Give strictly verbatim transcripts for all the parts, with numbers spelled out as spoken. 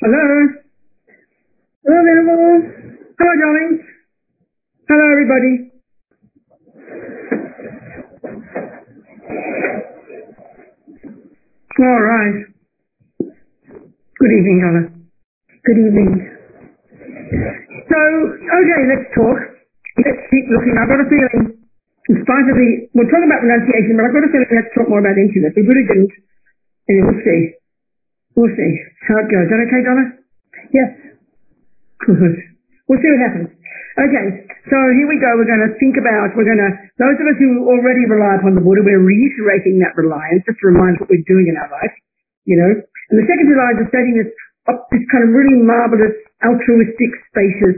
Hello? Hello, available? Hello, darlings. Hello, everybody. All right. Good evening, Hannah. Good evening. So, okay, let's talk. Let's keep looking. I've got a feeling, in spite of the, we'll talk about pronunciation, but I've got a feeling let's talk more about intimacy. We really didn't. Anyway, we'll see. We'll see how it goes. Is that okay, Donna? Yes. Good. We'll see what happens. Okay, so here we go. We're going to think about, we're going to, those of us who already rely upon the Buddha, we're reiterating that reliance, just to remind us what we're doing in our life, you know. And the second reliance is setting this up, this kind of really marvelous, altruistic, spacious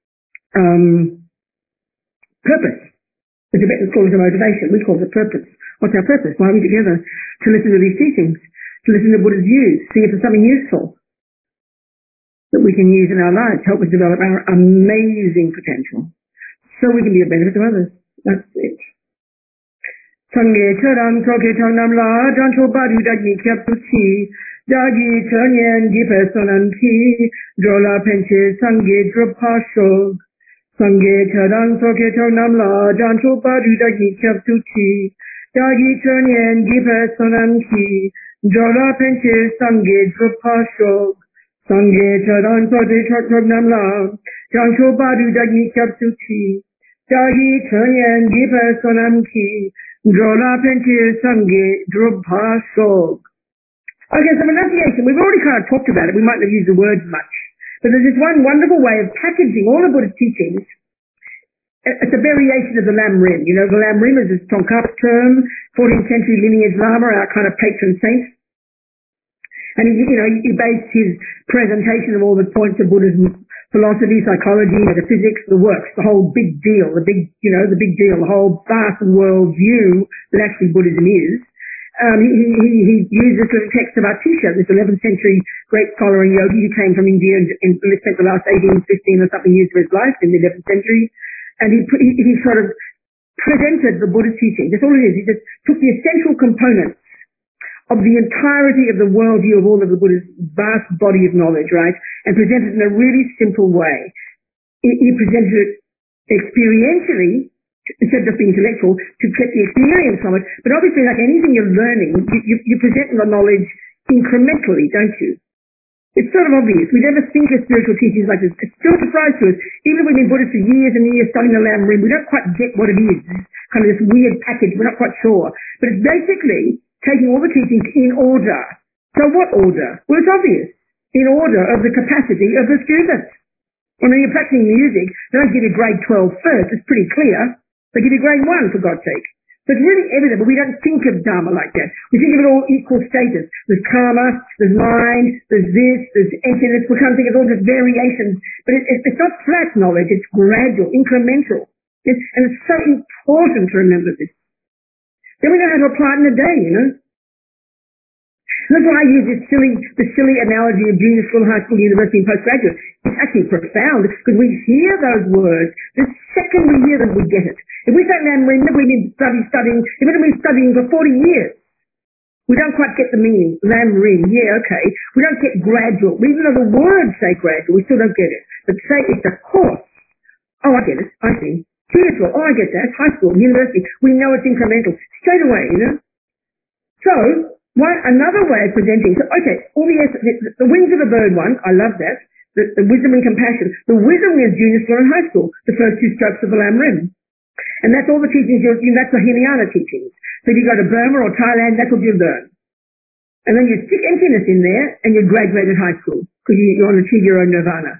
um, purpose. The Tibetans call it a motivation. We call it purpose. What's our purpose? Why are we together? To listen to these teachings, to listen to Buddha's views, see if there's something useful that we can use in our lives to help us develop our amazing potential so we can be of benefit to others. That's it. Sangye charan toke changnam la jancho badu dagi kyaptuchi dagi chanyen gipe sonanti drola penche sangye drupashog Sangye charan toke changnam la jancho badu dagi kyaptuchi dagi chanyen gipe sonanti drola penche sangye drupashog Sangye charan toke changnam la jancho badu dagi kyaptuchi dagi chanyen gipe sonanti Drola Pentir Sange Drubha Shog. Okay, so pronunciation, we've already kind of talked about it. We might not use the words much. But there's this one wonderful way of packaging all the Buddha's teachings. It's a variation of the Lam Rim. You know, the Lam Rim is a Tsongkhapa term, fourteenth century lineage Lama, our kind of patron saint. And he, you know, he based his presentation of all the points of Buddhism, philosophy, psychology, metaphysics, the works, the whole big deal, the big, you know, the big deal, the whole vast world view that actually Buddhism is. Um, he, he, he used this little text of Atisha, this eleventh century great scholar and yogi who came from India and, and spent the last eighteen, fifteen or something years of his life in the eleventh century. And he, he, he sort of presented the Buddhist teaching. That's all it is. He just took the essential components of the entirety of the worldview of all of the Buddha's vast body of knowledge, right, and presented it in a really simple way. He, he presented it experientially, instead of just being intellectual, to get the experience from it. But obviously, like anything you're learning, you, you, you present the knowledge incrementally, don't you? It's sort of obvious. We never think of spiritual teachings like this. It's still a surprise to us. Even if we've been Buddhists for years and years studying the Lam Rim, we don't quite get what it is. It's kind of this weird package. We're not quite sure. But it's basically taking all the teachings in order. So what order? Well, it's obvious. In order of the capacity of the student. And when you're practicing music, they don't give you grade twelve first. It's pretty clear. They give you grade one, for God's sake. So it's really evident, but we don't think of Dharma like that. We think of it all equal status. There's karma, there's mind, there's this, there's emptiness. We kind of think of all just variations. But it, it, it's not flat knowledge. It's gradual, incremental. It's, and it's so important to remember this. Then we know how to apply it in a day, you know. And that's why I use this silly, the silly analogy of junior school, high school, university, and postgraduate. It's actually profound because we hear those words. The second we hear them, we get it. If we say, man, we've never been studying, studying, if we've been studying for forty years, we don't quite get the meaning. Lam Rim, yeah, okay. We don't get gradual. Even though the words say gradual, we still don't get it. But say it's a course. Oh, I get it. I see. Junior school, oh, I get that. High school, university, we know it's incremental. Straight away, you know. So, one, another way of presenting, so okay, all the, the, the wings of a bird one, I love that, the, the wisdom and compassion. The wisdom is junior school and high school, the first two strokes of the Lam Rim. And that's all the teachings, you're, you that's the Hinayana teachings. So if you go to Burma or Thailand, that's what you learn. And then you stick emptiness in there, and you graduate at high school, because you, you want to achieve your own nirvana.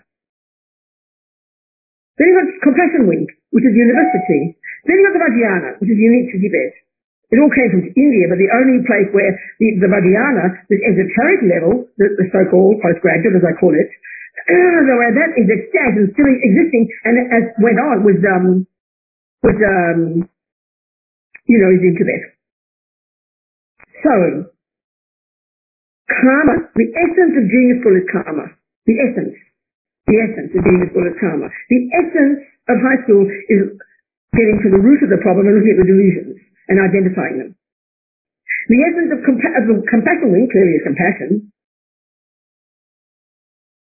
Then you've got compassion wing, which is university. Then you've got the Vajrayana, which is unique to Tibet. It all came from India, but the only place where the, the Vajrayana, this esoteric level, the, the so-called postgraduate, as I call it, uh, where that is extant and still existing, and as went on was, um, was, um, you know, is in Tibet. So, karma, the essence of junior school is karma. The essence. The essence of junior school is karma. The essence of high school is getting to the root of the problem and looking at the delusions and identifying them. The essence of, compa- of the compassion wing clearly is compassion.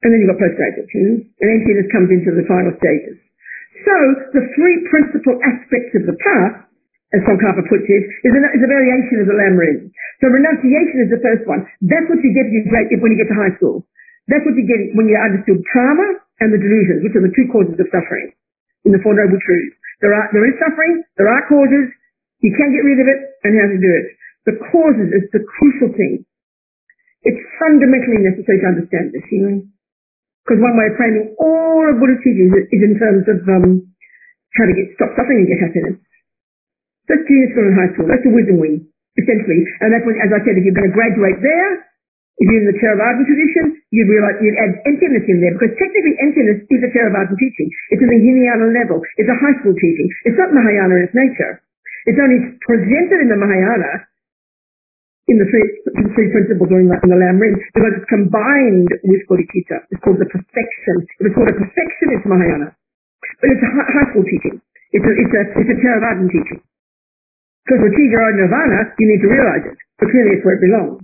And then you've got postgraduate, you know, and emptiness comes into the final stages. So the three principal aspects of the path, as Tsongkhapa puts it, is a, is a variation of the Lam Rim. So renunciation is the first one. That's what you get when you get to high school. That's what you get when you understood karma and the delusions, which are the two causes of suffering in the Four Noble Truths. There are there is suffering, there are causes, you can get rid of it, and how to do it. The causes is the crucial thing. It's fundamentally necessary to understand this, you know. Because one way of framing all of Buddha's teachings is in terms of um, how to get stop suffering and get happiness. That's junior school and high school. That's the wisdom wing, essentially. And that's when, as I said, if you're going to graduate there, if you're in the Theravada tradition, you'd realize you'd add emptiness in there, because technically emptiness is a Theravada teaching. It's at the Hinayana level. It's a high school teaching. It's not Mahayana in its nature. It's only presented in the Mahayana in the three, the three principles or in the, in the Lam Rim, because it's combined with bodhicitta. It's called the perfection. If it's called a perfection, it's Mahayana. But it's a high school teaching. It's a, it's a, it's a Theravadan teaching. Because to achieve your own nirvana, you need to realize it. But clearly it's where it belongs.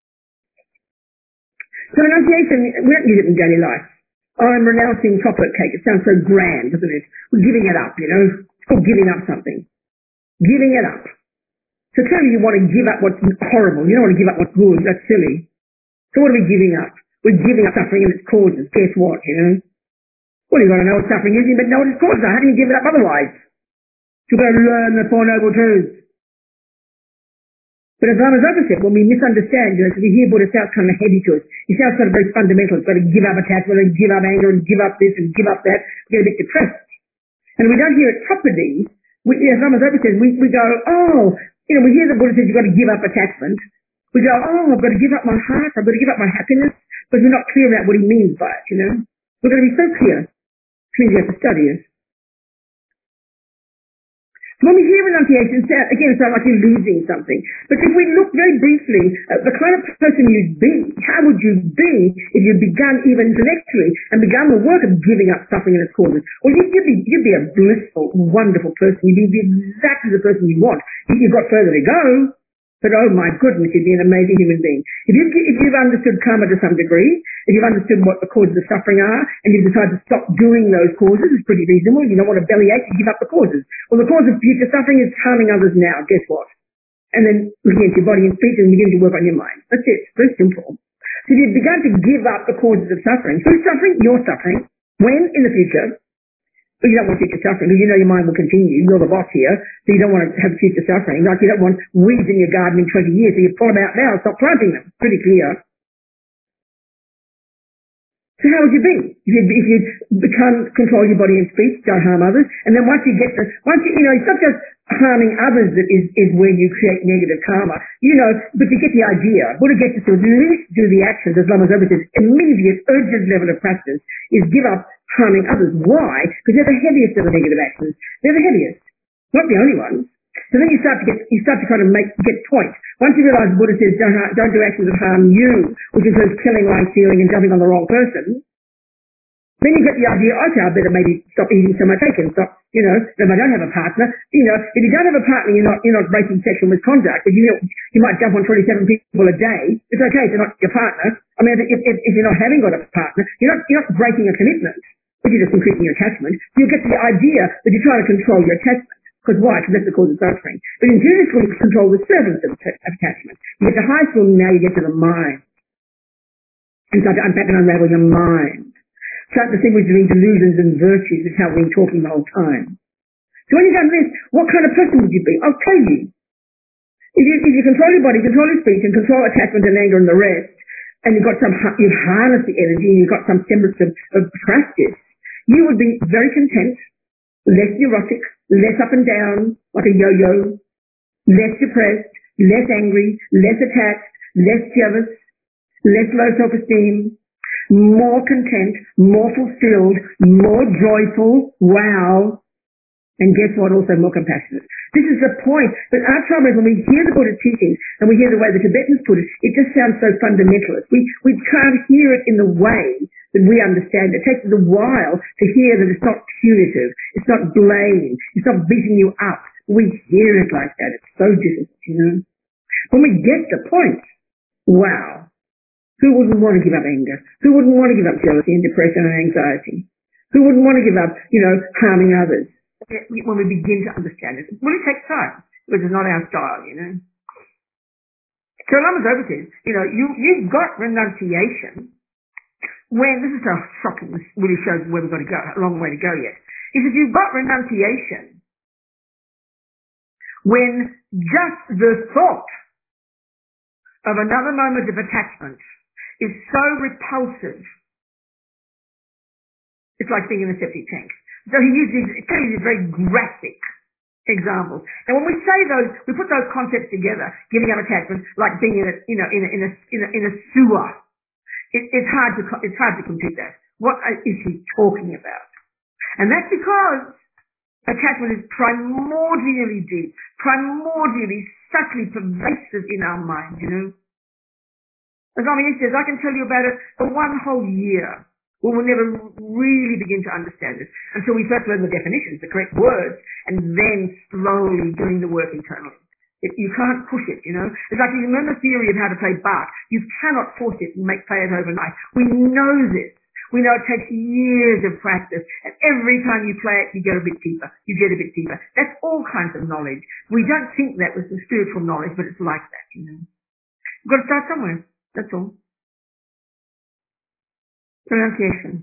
So renunciation, we don't use it in daily life. Oh, I'm renouncing chocolate cake. It sounds so grand, doesn't it? We're giving it up, you know. It's called giving up something. Giving it up. So clearly you want to give up what's horrible. You don't want to give up what's good. That's silly. So what are we giving up? We're giving up suffering and its causes. Guess what, you know? Well, you've got to know what suffering is, but know what its causes are. How do you give it up otherwise? You've got to learn the Four Noble Truths. But as Ramazopa said, when we misunderstand, you know, because we hear Buddha sounds kind of heavy to us. He sounds sort of very fundamental. It's got to give up attachment and give up anger and give up this and give up that. We get a bit depressed. And we don't hear it properly. We, as Ramazopa says, we, we go, oh, you know, we hear the Buddha says you've got to give up attachment. We go, oh, I've got to give up my heart. I've got to give up my happiness. But we're not clear about what he means by it, you know. We've got to be so clear. Which means you have to study it. When we hear renunciation, again, it sounds like you're losing something. But if we look very briefly at the kind of person you'd be, how would you be if you'd begun even intellectually and begun the work of giving up suffering and its causes? Well, you'd, you'd, be, you'd be a blissful, wonderful person. You'd be exactly the person you want. You've got further to go. But oh my goodness, you'd be an amazing human being. If you've, if you've understood karma to some degree, if you've understood what the causes of suffering are, and you've decided to stop doing those causes, it's pretty reasonable. You don't want to bellyache, you give up the causes. Well, the cause of future suffering is harming others now. Guess what? And then looking at your body and speech and beginning to work on your mind. That's it. Very simple. So if you've begun to give up the causes of suffering, who's suffering? You're suffering. When? In the future. But you don't want future suffering because you know your mind will continue. You're the boss here, so you don't want to have future suffering. Like you don't want weeds in your garden in twenty years, so you pull them out now and stop planting them. Pretty clear. So how would you be? If you if you become control your body and speech, don't harm others, and then once you get to once you you know it's not just harming others that is is where you create negative karma, you know, but you get the idea. Buddha gets us to at least do the actions, as Lama Zopa says, immediate urgent level of practice is give up harming others. Why? Because they're the heaviest of the negative actions. They're the heaviest, not the only ones. So then you start to get, you start to kind of make, get points. Once you realize Buddha says don't, don't do actions that harm you, which includes killing, lying, stealing, and jumping on the wrong person, then you get the idea, okay, I better maybe stop eating so much cake and stop, you know, if I don't have a partner, you know, if you don't have a partner, you're not, you're not breaking sexual misconduct, but you know, you might jump on twenty-seven people a day, it's okay if they're not your partner. I mean, if, if, if you're not having got a partner, you're not, you're not breaking a commitment, but you're just increasing your attachment. You'll get to the idea that you're trying to control your attachment. Because why? Because that's the cause of suffering. But in junior school, you control the servants of attachment. You get to high school, now you get to the mind. And start to unpack and unravel your mind. Start to distinguish between delusions and virtues, which is how we've been talking the whole time. So when you've done this, what kind of person would you be? I'll tell you. If you, if you control your body, control your speech, and control attachment and anger and the rest, and you've got some, you've harnessed the energy, and you've got some semblance of, of practice, you would be very content, less neurotic, less up and down, like a yo-yo, less depressed, less angry, less attached, less jealous, less low self-esteem, more content, more fulfilled, more joyful, wow, and guess what, also more compassionate. This is the point. But our trouble is when we hear the Buddha's teachings and we hear the way the Tibetans put it, it just sounds so fundamentalist. We, we can't hear it in the way that we understand it. It takes us a while to hear that it's not punitive, it's not blame, it's not beating you up. We hear it like that. It's so difficult, you know. When we get the point, wow. Who wouldn't want to give up anger? Who wouldn't want to give up jealousy and depression and anxiety? Who wouldn't want to give up, you know, harming others? When we begin to understand it. Well, it takes time, because it's not our style, you know. So Lama Zopa says, you know, you, you've got renunciation when, this is so shocking, this really shows where we've got to go, a long way to go yet. He says, you've got renunciation when just the thought of another moment of attachment is so repulsive. It's like being in a septic tank. So he uses, it uses very graphic examples. And when we say those, we put those concepts together, giving up attachment, like being in a, you know, in a, in a, in a, in a sewer. It, it's hard to, it's hard to compute that. What is he talking about? And that's because attachment is primordially deep, primordially, subtly pervasive in our mind, you know. As Ami says, I can tell you about it for one whole year. We will never really begin to understand it until we first learn the definitions, the correct words, and then slowly doing the work internally. It, you can't push it, you know. It's like you learn the theory of how to play Bach. You cannot force it and make play it overnight. We know this. We know it takes years of practice, and every time you play it, you get a bit deeper. You get a bit deeper. That's all kinds of knowledge. We don't think that was the spiritual knowledge, but it's like that, you know. You've got to start somewhere. That's all. Pronunciation.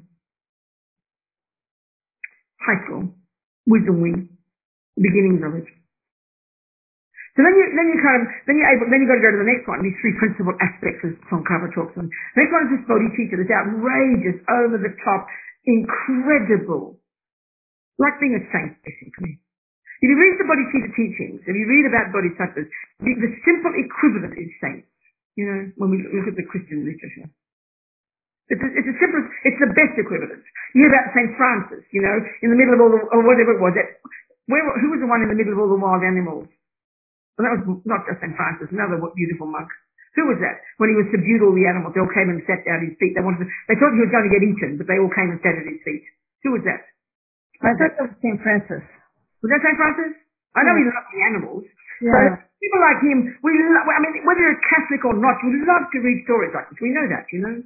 High school. Wisdom wing. Beginnings of it. So then you, then you kind of, then you're able, then you've got to go to the next one, these three principal aspects as Tsongkhapa talks on. The next one is this bodhicitta, this outrageous, over the top, incredible, like being a saint, basically. If you read the bodhicitta teachings, if you read about bodhisattvas, the, the simple equivalent is saints. You know, when we look at the Christian literature. It's a, it's a simple, it's the best equivalent. You hear about Saint Francis, you know, in the middle of all the, or whatever it was, that, where, who was the one in the middle of all the wild animals? Well, that was not just Saint Francis, another beautiful monk. Who was that? When he was subdued all the animals, they all came and sat down at his feet. They wanted to, they thought he was going to get eaten, but they all came and sat at his feet. Who was that? I thought that was Saint Francis. Was that Saint Francis? I know Yeah. he loved the animals. Yeah. So people like him, we lo- I mean, whether you're Catholic or not, we love to read stories like this. We know that, you know.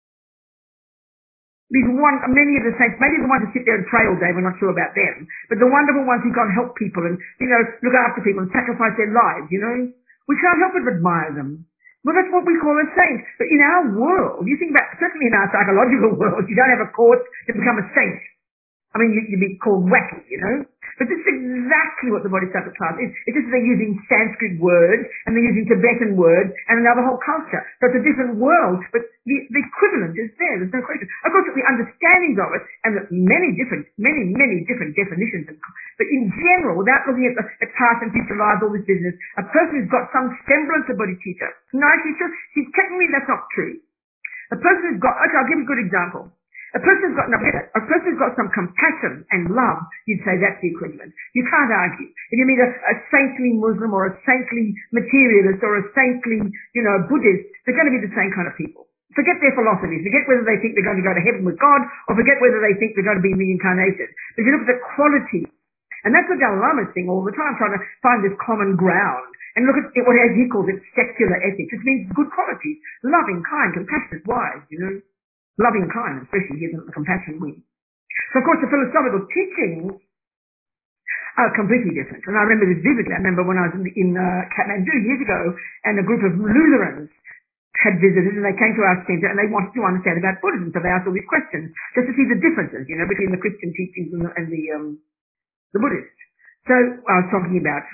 These one, many of the saints, maybe the ones who sit there and pray all day, we're not sure about them, but the wonderful ones who go and help people and, you know, look after people and sacrifice their lives, you know. We can't help but admire them. Well, that's what we call a saint. But in our world, you think about, certainly in our psychological world, you don't have a course to become a saint. I mean, you, you'd be called wacky, you know. But this is exactly what the Bodhisattva class is. It's just they're using Sanskrit words and they're using Tibetan words and another whole culture. So it's a different world, but the, the equivalent is there. There's no question. Of course, the understandings of it and the many different, many, many different definitions. But in general, without looking at the at past and future lives, all this business, a person who's got some semblance of bodhicitta. No, actually, see, technically that's not true. A person who's got, okay, I'll give you a good example. A person who's got, no, a person who's got some compassion and love, you'd say that's the equivalent. You can't argue. If you meet a, a saintly Muslim or a saintly materialist or a saintly, you know, Buddhist, they're going to be the same kind of people. Forget their philosophies. Forget whether they think they're going to go to heaven with God or forget whether they think they're going to be reincarnated. But you look at the quality. And that's what Dalai Lama's thing all the time, trying to find this common ground. And look at what he calls it secular ethics. It means good qualities. Loving, kind, compassionate, wise, you know. Loving and kind, especially here in the compassion wing. So of course the philosophical teachings are completely different. And I remember this vividly. I remember when I was in, in uh, Kathmandu years ago and a group of Lutherans had visited and they came to our centre and they wanted to understand about Buddhism. So they asked all these questions just to see the differences, you know, between the Christian teachings and the, and the, um, the Buddhist. So I was talking about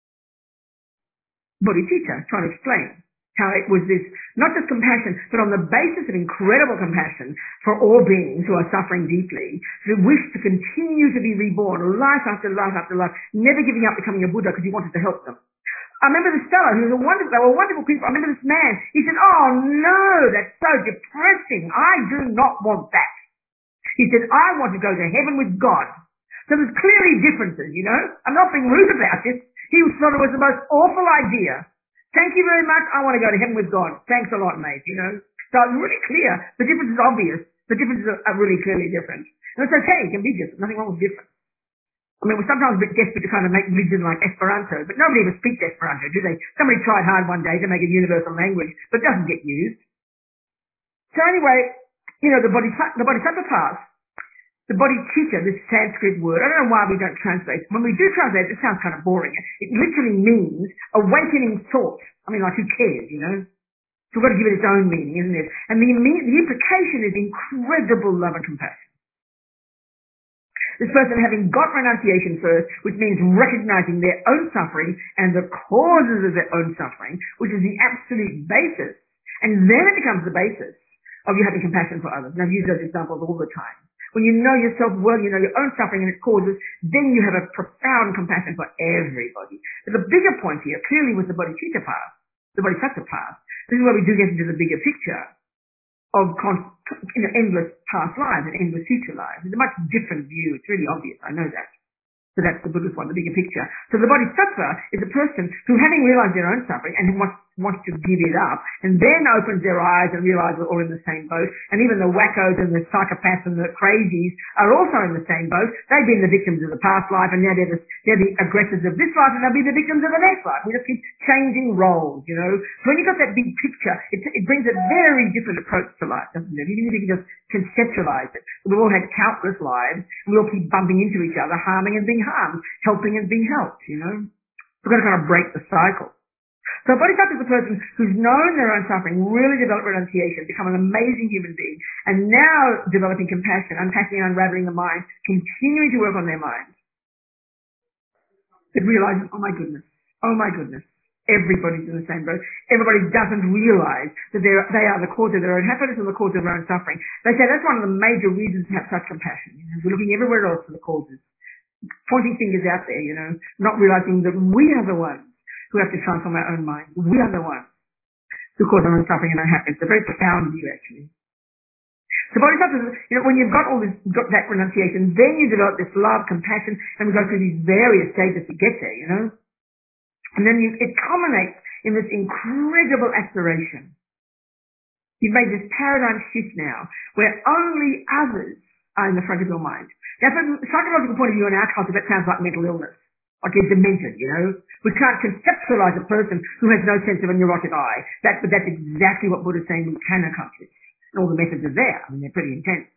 bodhicitta, trying to explain how it was this, not just compassion, but on the basis of incredible compassion for all beings who are suffering deeply, who wish to continue to be reborn, life after life after life, never giving up becoming a Buddha because he wanted to help them. I remember this fellow who was a wonderful, they were wonderful people. I remember this man, he said, oh no, that's so depressing. I do not want that. He said, I want to go to heaven with God. So there's clearly differences, you know. I'm not being rude about this. He thought it was the most awful idea. Thank you very much. I want to go to heaven with God. Thanks a lot, mate, you know. So it's really clear. The difference is obvious. The differences are really clearly different. And it's okay. It can be different. Nothing wrong with difference. I mean, we're sometimes a bit desperate to kind of make religion like Esperanto, but nobody ever speaks Esperanto, do they? Somebody tried hard one day to make a universal language, but it doesn't get used. So anyway, you know, the body, the bodhisattva path, the bodhicitta, this Sanskrit word, I don't know why we don't translate. When we do translate, it sounds kind of boring. It literally means awakening thought. I mean, like, who cares, you know? So we've got to give it its own meaning, isn't it? And the, the implication is incredible love and compassion. This person having got renunciation first, which means recognizing their own suffering and the causes of their own suffering, which is the absolute basis. And then it becomes the basis of you having compassion for others. And I've used those examples all the time. When you know yourself well, you know your own suffering and its causes, then you have a profound compassion for everybody. But the bigger point here, clearly, was the bodhicitta path, the bodhisattva path. This is where we do get into the bigger picture of con- you know, endless past lives and endless future lives. It's a much different view. It's really obvious. I know that. So that's the Buddhist one, the bigger picture. So the bodhisattva is a person who, having realized their own suffering and wants, wants to give it up, and then opens their eyes and realizes we're all in the same boat. And even the wackos and the psychopaths and the crazies are also in the same boat. They've been the victims of the past life, and now they're the, they're the aggressors of this life, and they'll be the victims of the next life. We just keep changing roles, you know. So when you've got that big picture, it, it brings a very different approach to life, doesn't it? Even if you can just conceptualize it. We've all had countless lives, and we all keep bumping into each other, harming and being harmed, helping and being helped, you know. We've got to kind of break the cycle. So a bodhisattva is a person who's known their own suffering, really developed renunciation, become an amazing human being, and now developing compassion, unpacking and unraveling the mind, continuing to work on their mind. It realizes, oh my goodness, oh my goodness, everybody's in the same boat. Everybody doesn't realize that they're, they are the cause of their own happiness and the cause of their own suffering. They say that's one of the major reasons to have such compassion. You know, we're looking everywhere else for the causes, pointing fingers out there, you know, not realizing that we are the ones who have to transform our own minds. We are the ones who cause our own suffering and unhappiness. It's a very profound view, actually. So bodhisattvas, you know, when you've got all this, got that renunciation, then you develop this love, compassion, and we go through these various stages to get there, you know. And then you, it culminates in this incredible aspiration. You've made this paradigm shift now, where only others are in the front of your mind. Now, from a psychological point of view in our culture, that sounds like mental illness. Like you're demented, you know. We can't conceptualize a person who has no sense of a neurotic eye. That, but that's exactly what Buddha's saying we can accomplish. And all the methods are there. I mean, they're pretty intense.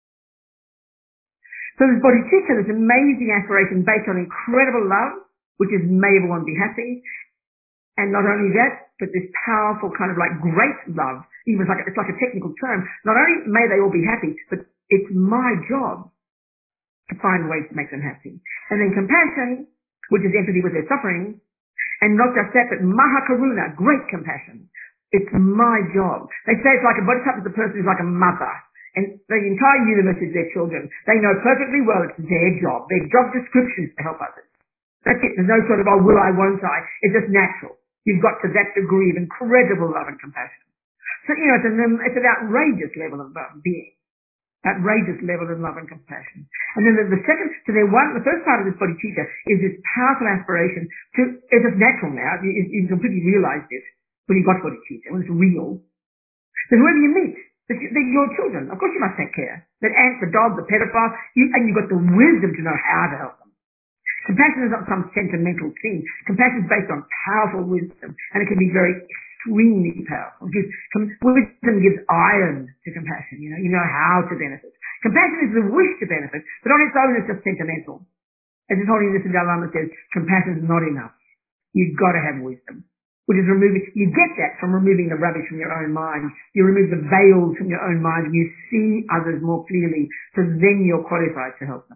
So this bodhicitta, this amazing aspiration based on incredible love, which is may everyone be happy. And not only that, but this powerful kind of like great love. Even like, it's like a technical term. Not only may they all be happy, but it's my job to find ways to make them happy. And then compassion, which is empathy with their suffering, and not just that, but mahakaruna, great compassion. It's my job. They say it's like a bodhisattva is a person who's like a mother, and the entire universe is their children. They know perfectly well it's their job. Their job description is to help others. That's it. There's no sort of, oh, will I, won't I? It's just natural. You've got to that degree of incredible love and compassion. So, you know, it's an, it's an outrageous level of um, being. Outrageous level of love and compassion. And then the, the second, so then one, the first part of this bodhicitta is this powerful aspiration to, it's just natural now, you, you completely realize this when you've got bodhicitta, when it's real. So whoever you meet, they're your children, of course you must take care. That ant, the dog, the pedophile, you, and you've got the wisdom to know how to help them. Compassion is not some sentimental thing. Compassion is based on powerful wisdom, and it can be very extremely powerful. It gives, wisdom gives iron to compassion, you know, you know how to benefit. Compassion is the wish to benefit, but on its own it's just sentimental. As His Holiness the Dalai Lama says, compassion is not enough. You've got to have wisdom, which is removing, you get that from removing the rubbish from your own mind. You remove the veils from your own mind and you see others more clearly, so then you're qualified to help them.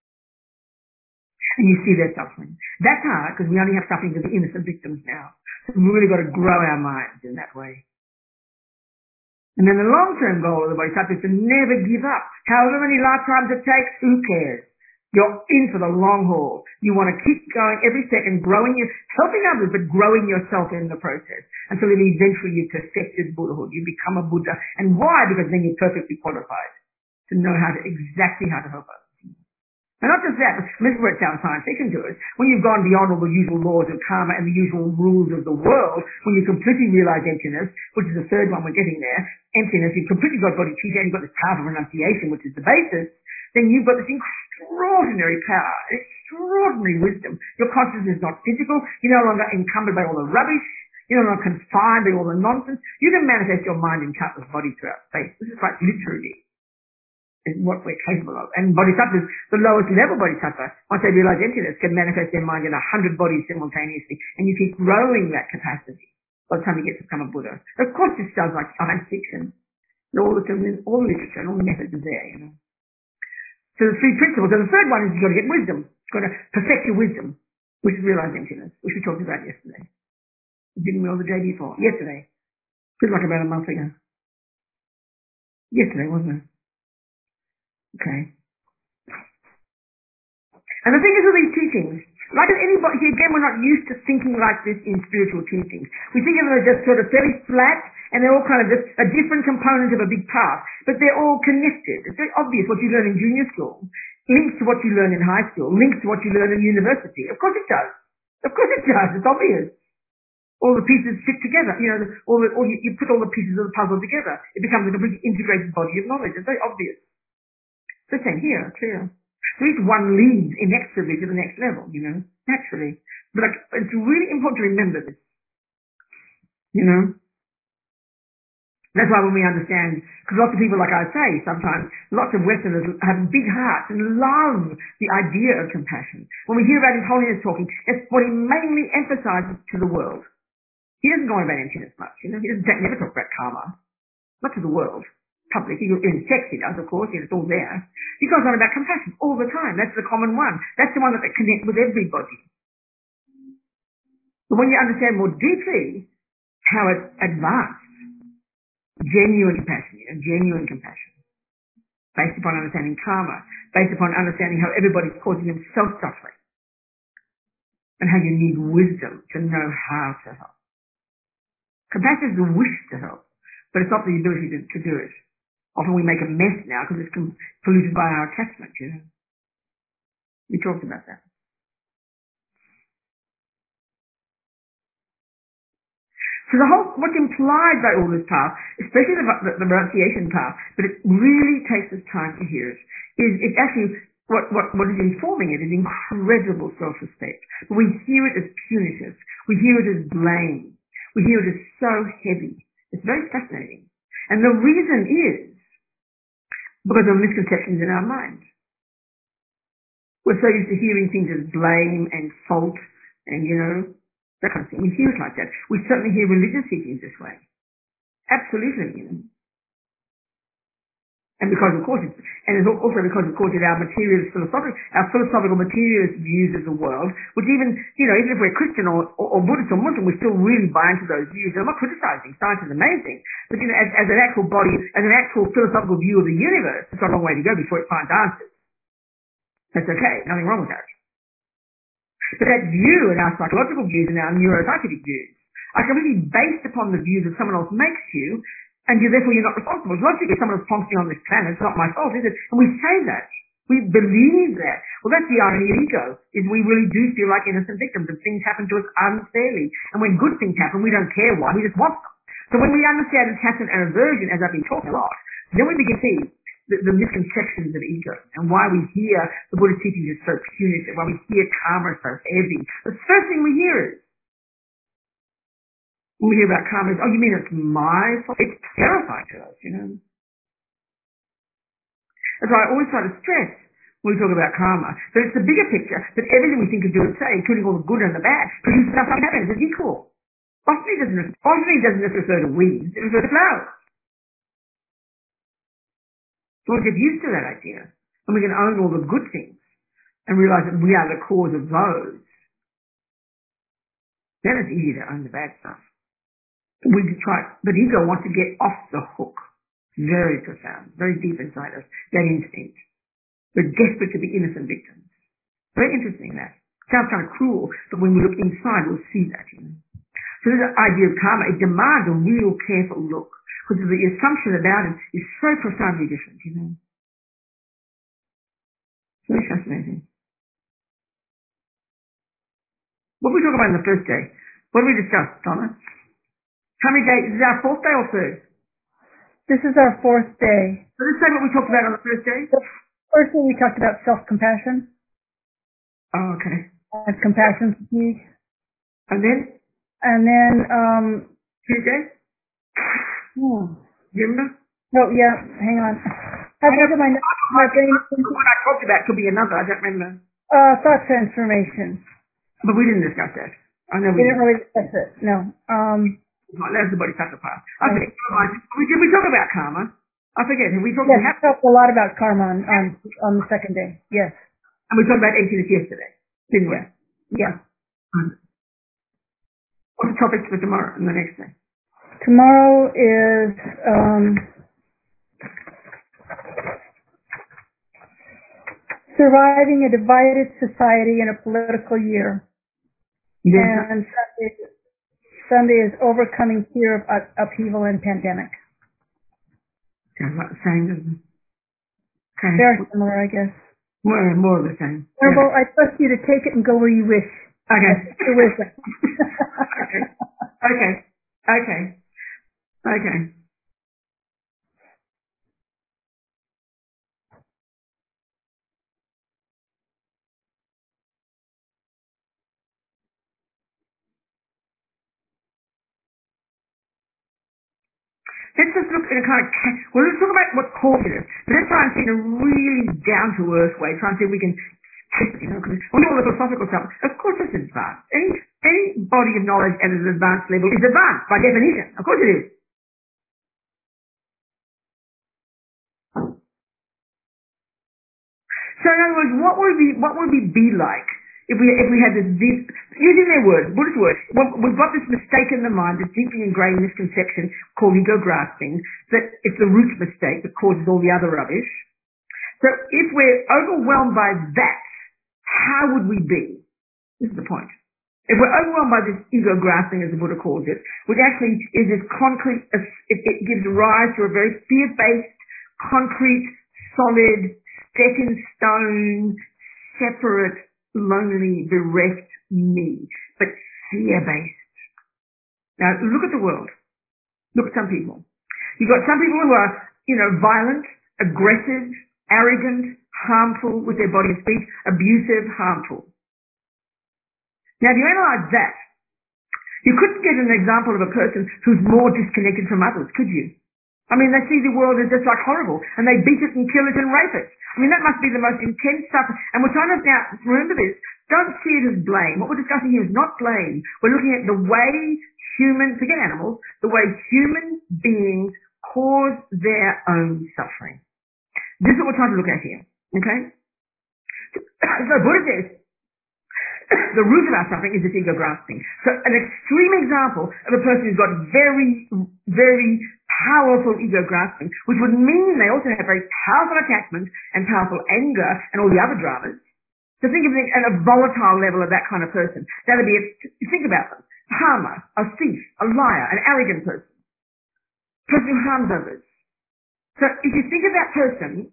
And you see their suffering. That's hard because we only have suffering to the innocent victims now. So we've really got to grow our minds in that way. And then the long-term goal of the bodhisattva is to never give up. However many lifetimes it takes, who cares? You're in for the long haul. You want to keep going every second, growing your, helping others, but growing yourself in the process until eventually you've perfected Buddhahood. You become a Buddha. And why? Because then you're perfectly qualified to know how to, exactly how to help others. And not just that, but this is where it sounds science fiction to us. When you've gone beyond all the usual laws of karma and the usual rules of the world, when you completely realize emptiness, which is the third one we're getting there, emptiness, you've completely got bodhicitta and you've got this power of renunciation, which is the basis, then you've got this extraordinary power, extraordinary wisdom. Your consciousness is not physical. You're no longer encumbered by all the rubbish. You're not confined by all the nonsense. You can manifest your mind in countless bodies throughout space. This is quite literally is what we're capable of. And bodhisattvas, the lowest level bodhisattva, once they realize emptiness, can manifest their mind in a hundred bodies simultaneously. And you keep growing that capacity by the time you get to become a Buddha. Of course, this sounds like science fiction. All the, all the literature and all the methods are there, you know. So the three principles. And the third one is you've got to get wisdom. You've got to perfect your wisdom, which is realize emptiness, which we talked about yesterday. Didn't we all the day before? Yesterday. Feels like about a month ago. Yesterday, wasn't it? Okay. And the thing is with these teachings, like anybody, again, we're not used to thinking like this in spiritual teachings. We think of them as just sort of very flat, and they're all kind of just a different component of a big path, but they're all connected. It's very obvious what you learn in junior school links to what you learn in high school, links to what you learn in university. Of course it does. Of course it does. It's obvious. All the pieces fit together. You know, all the, all you, you put all the pieces of the puzzle together. It becomes a completely integrated body of knowledge. It's very obvious. The same here, clear. So each one leads inexorably to the next level, you know, naturally. But like, it's really important to remember this, you know. That's why when we understand, because lots of people, like I say, sometimes, lots of Westerners have big hearts and love the idea of compassion. When we hear about His Holiness talking, it's what he mainly emphasizes to the world. He doesn't go on about emptiness much, you know. He doesn't never talk about karma, not to the world. Public, in sex he does, of course, it's all there. He goes on about compassion all the time. That's the common one. That's the one that connects with everybody. But when you understand more deeply how it's advanced, genuine compassion, you know, genuine compassion, based upon understanding karma, based upon understanding how everybody's causing themselves suffering, and how you need wisdom to know how to help. Compassion is the wish to help, but it's not the ability to, to do it. Often we make a mess now because it's polluted by our attachment, you know. We talked about that. So the whole, what's implied by all this path, especially the, the, the renunciation path, but it really takes us time to hear it, is it's actually, what, what, what is informing it is incredible self-respect. But we hear it as punitive. We hear it as blame. We hear it as so heavy. It's very fascinating. And the reason is, because of misconceptions in our mind. We're so used to hearing things as blame and fault and, you know, that kind of thing. We hear it like that. We certainly hear religious teachings this way. Absolutely, you know. And because, of course, it's, and it's also because, of course, it's our materialist philosophical, our philosophical materialist views of the world, which even, you know, even if we're Christian or, or, or Buddhist or Muslim, we still really buy into those views. And I'm not criticizing. Science is amazing. But, you know, as, as an actual body, as an actual philosophical view of the universe, it's got a long way to go before it finds answers. That's okay. Nothing wrong with that. But that view and our psychological views and our neuroscientific views are completely based upon the views that someone else makes you, and you, therefore you're not responsible. Logically, someone else plonks you on this planet, it's not my fault, is it? And we say that. We believe that. Well, that's the irony of ego, is we really do feel like innocent victims, and things happen to us unfairly. And when good things happen, we don't care why, we just want them. So when we understand attachment and aversion, as I've been talking a lot, then we begin to see the, the misconceptions of ego, and why we hear the Buddhist teachings is so punitive, why we hear karma so heavy. The first thing we hear is, when we hear about karma, is, oh, you mean it's my fault? It's terrifying to us, you know. That's why I always try to stress when we talk about karma, that it's the bigger picture, that everything we think and do and say, including all the good and the bad, produces nothing happens, it's equal. Botany doesn't, botany doesn't just refer to weeds, it refers to flowers. So we get used to that idea, and we can own all the good things, and realize that we are the cause of those. Then it's easy to own the bad stuff. We try, but ego wants to get off the hook. Very profound, very deep inside us, that instinct. We're desperate to be innocent victims. Very interesting, that. Sounds kind of cruel, but when we look inside, we'll see that. You know? So this idea of karma, it demands a real careful look, because the assumption about it is so profoundly different, you know. Very fascinating. What did we talk about on the first day? What did we discuss, Thomas? How many days? Is it our fourth day or third? This is our fourth day. So let's say what we talked about on the first day. The first one we talked about self-compassion. Oh, okay. And compassion fatigue. And then? And then, um, Tuesday? hmm. Remember? No, yeah, hang on. I look at my, my brain. What I talked about could be another, I don't remember. Uh, thought transformation. But we didn't discuss that. I know We we didn't really discuss it, no. Um, Not that's the bodhisattva path. I no. forget. We, did we talk about karma? I forget. Did we talk Yes, we about talked a lot about karma on, on, on the second day. Yes. and we talked about emptiness yesterday, didn't we? Yeah. Um, what's the topics for tomorrow and the next day? Tomorrow is, um, surviving a divided society in a political year. Yes. And Sunday, Sunday is overcoming fear of up- upheaval and pandemic. Sounds like the same, doesn't it? Okay. Very similar, I guess. More, more of the same. Honorable, I trust you to take it and go where you wish. Okay. Your wisdom. okay. Okay. Okay. Okay. Let's just look at a kind of, well, let's talk about what causes it. But let's try and see in a really down-to-earth way, try and see if we can, you know, because when all the philosophical stuff, of course it's advanced. Any, any body of knowledge at an advanced level is advanced by definition. Of course it is. So in other words, what would we, what would we be like if we, if we had this deep, using their words, Buddhist words, well, we've got this mistake in the mind, this deeply ingrained misconception called ego grasping, that it's the root mistake that causes all the other rubbish. So if we're overwhelmed by that, how would we be? This is the point. If we're overwhelmed by this ego grasping, as the Buddha calls it, which actually is this concrete, it, it gives rise to a very fear-based, concrete, solid, set in stone, separate, lonely, bereft me, but fear-based. Now look at the world. Look at some people. You've got some people who are, you know, violent, aggressive, arrogant, harmful with their body and speech, abusive, harmful. Now, if you analyze that, you couldn't get an example of a person who's more disconnected from others, could you? I mean, they see the world as just like horrible, and they beat it and kill it and rape it. I mean, that must be the most intense stuff. And we're trying to now remember this. Don't see it as blame. What we're discussing here is not blame. We're looking at the way humans, forget animals, the way human beings cause their own suffering. This is what we're trying to look at here. Okay? So Buddha says, the root of our suffering is this ego grasping. So an extreme example of a person who's got very, very powerful ego grasping, which would mean they also have very powerful attachment and powerful anger and all the other dramas. So think of it at a volatile level of that kind of person. That would be, a, think about them. Harmer, a thief, a liar, an arrogant person. Person who harms others. So if you think of that person,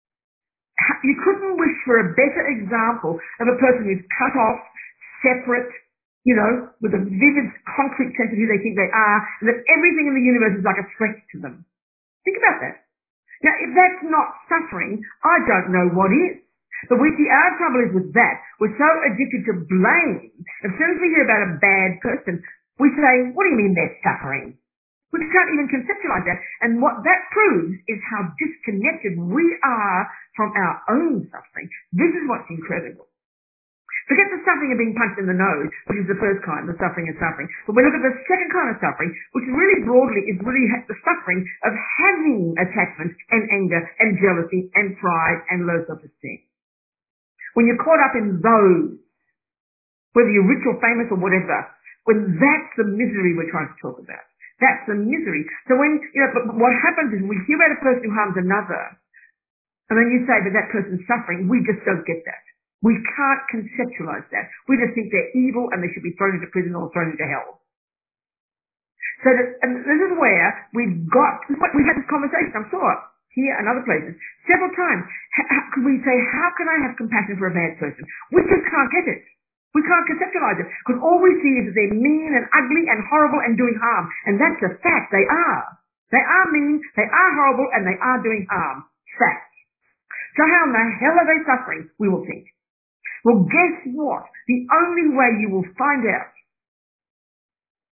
you couldn't wish for a better example of a person who's cut off, separate, you know, with a vivid, concrete sense of who they think they are, and that everything in the universe is like a threat to them. Think about that. Now, if that's not suffering, I don't know what is. But we see our trouble is with that. We're so addicted to blame. As soon as we hear about a bad person, we say, what do you mean they're suffering? We can't even conceptualize that. And what that proves is how disconnected we are from our own suffering. This is what's incredible. Forget the suffering of being punched in the nose, which is the first kind, the suffering of suffering. But we look at the second kind of suffering, which really broadly is really the suffering of having attachment and anger and jealousy and pride and low self-esteem. When you're caught up in those, whether you're rich or famous or whatever, when that's the misery we're trying to talk about. That's the misery. So when, you know, but what happens is we hear about a person who harms another, and then you say that that person's suffering, we just don't get that. We can't conceptualize that. We just think they're evil and they should be thrown into prison or thrown into hell. So that, and this is where we've got, we had this conversation, I'm sure, here and other places, several times. How, could we say, how can I have compassion for a bad person? We just can't get it. We can't conceptualize it. Because all we see is that they're mean and ugly and horrible and doing harm. And that's a fact. They are. They are mean, they are horrible, and they are doing harm. Fact. So how in the hell are they suffering? We will think. Well, guess what? The only way you will find out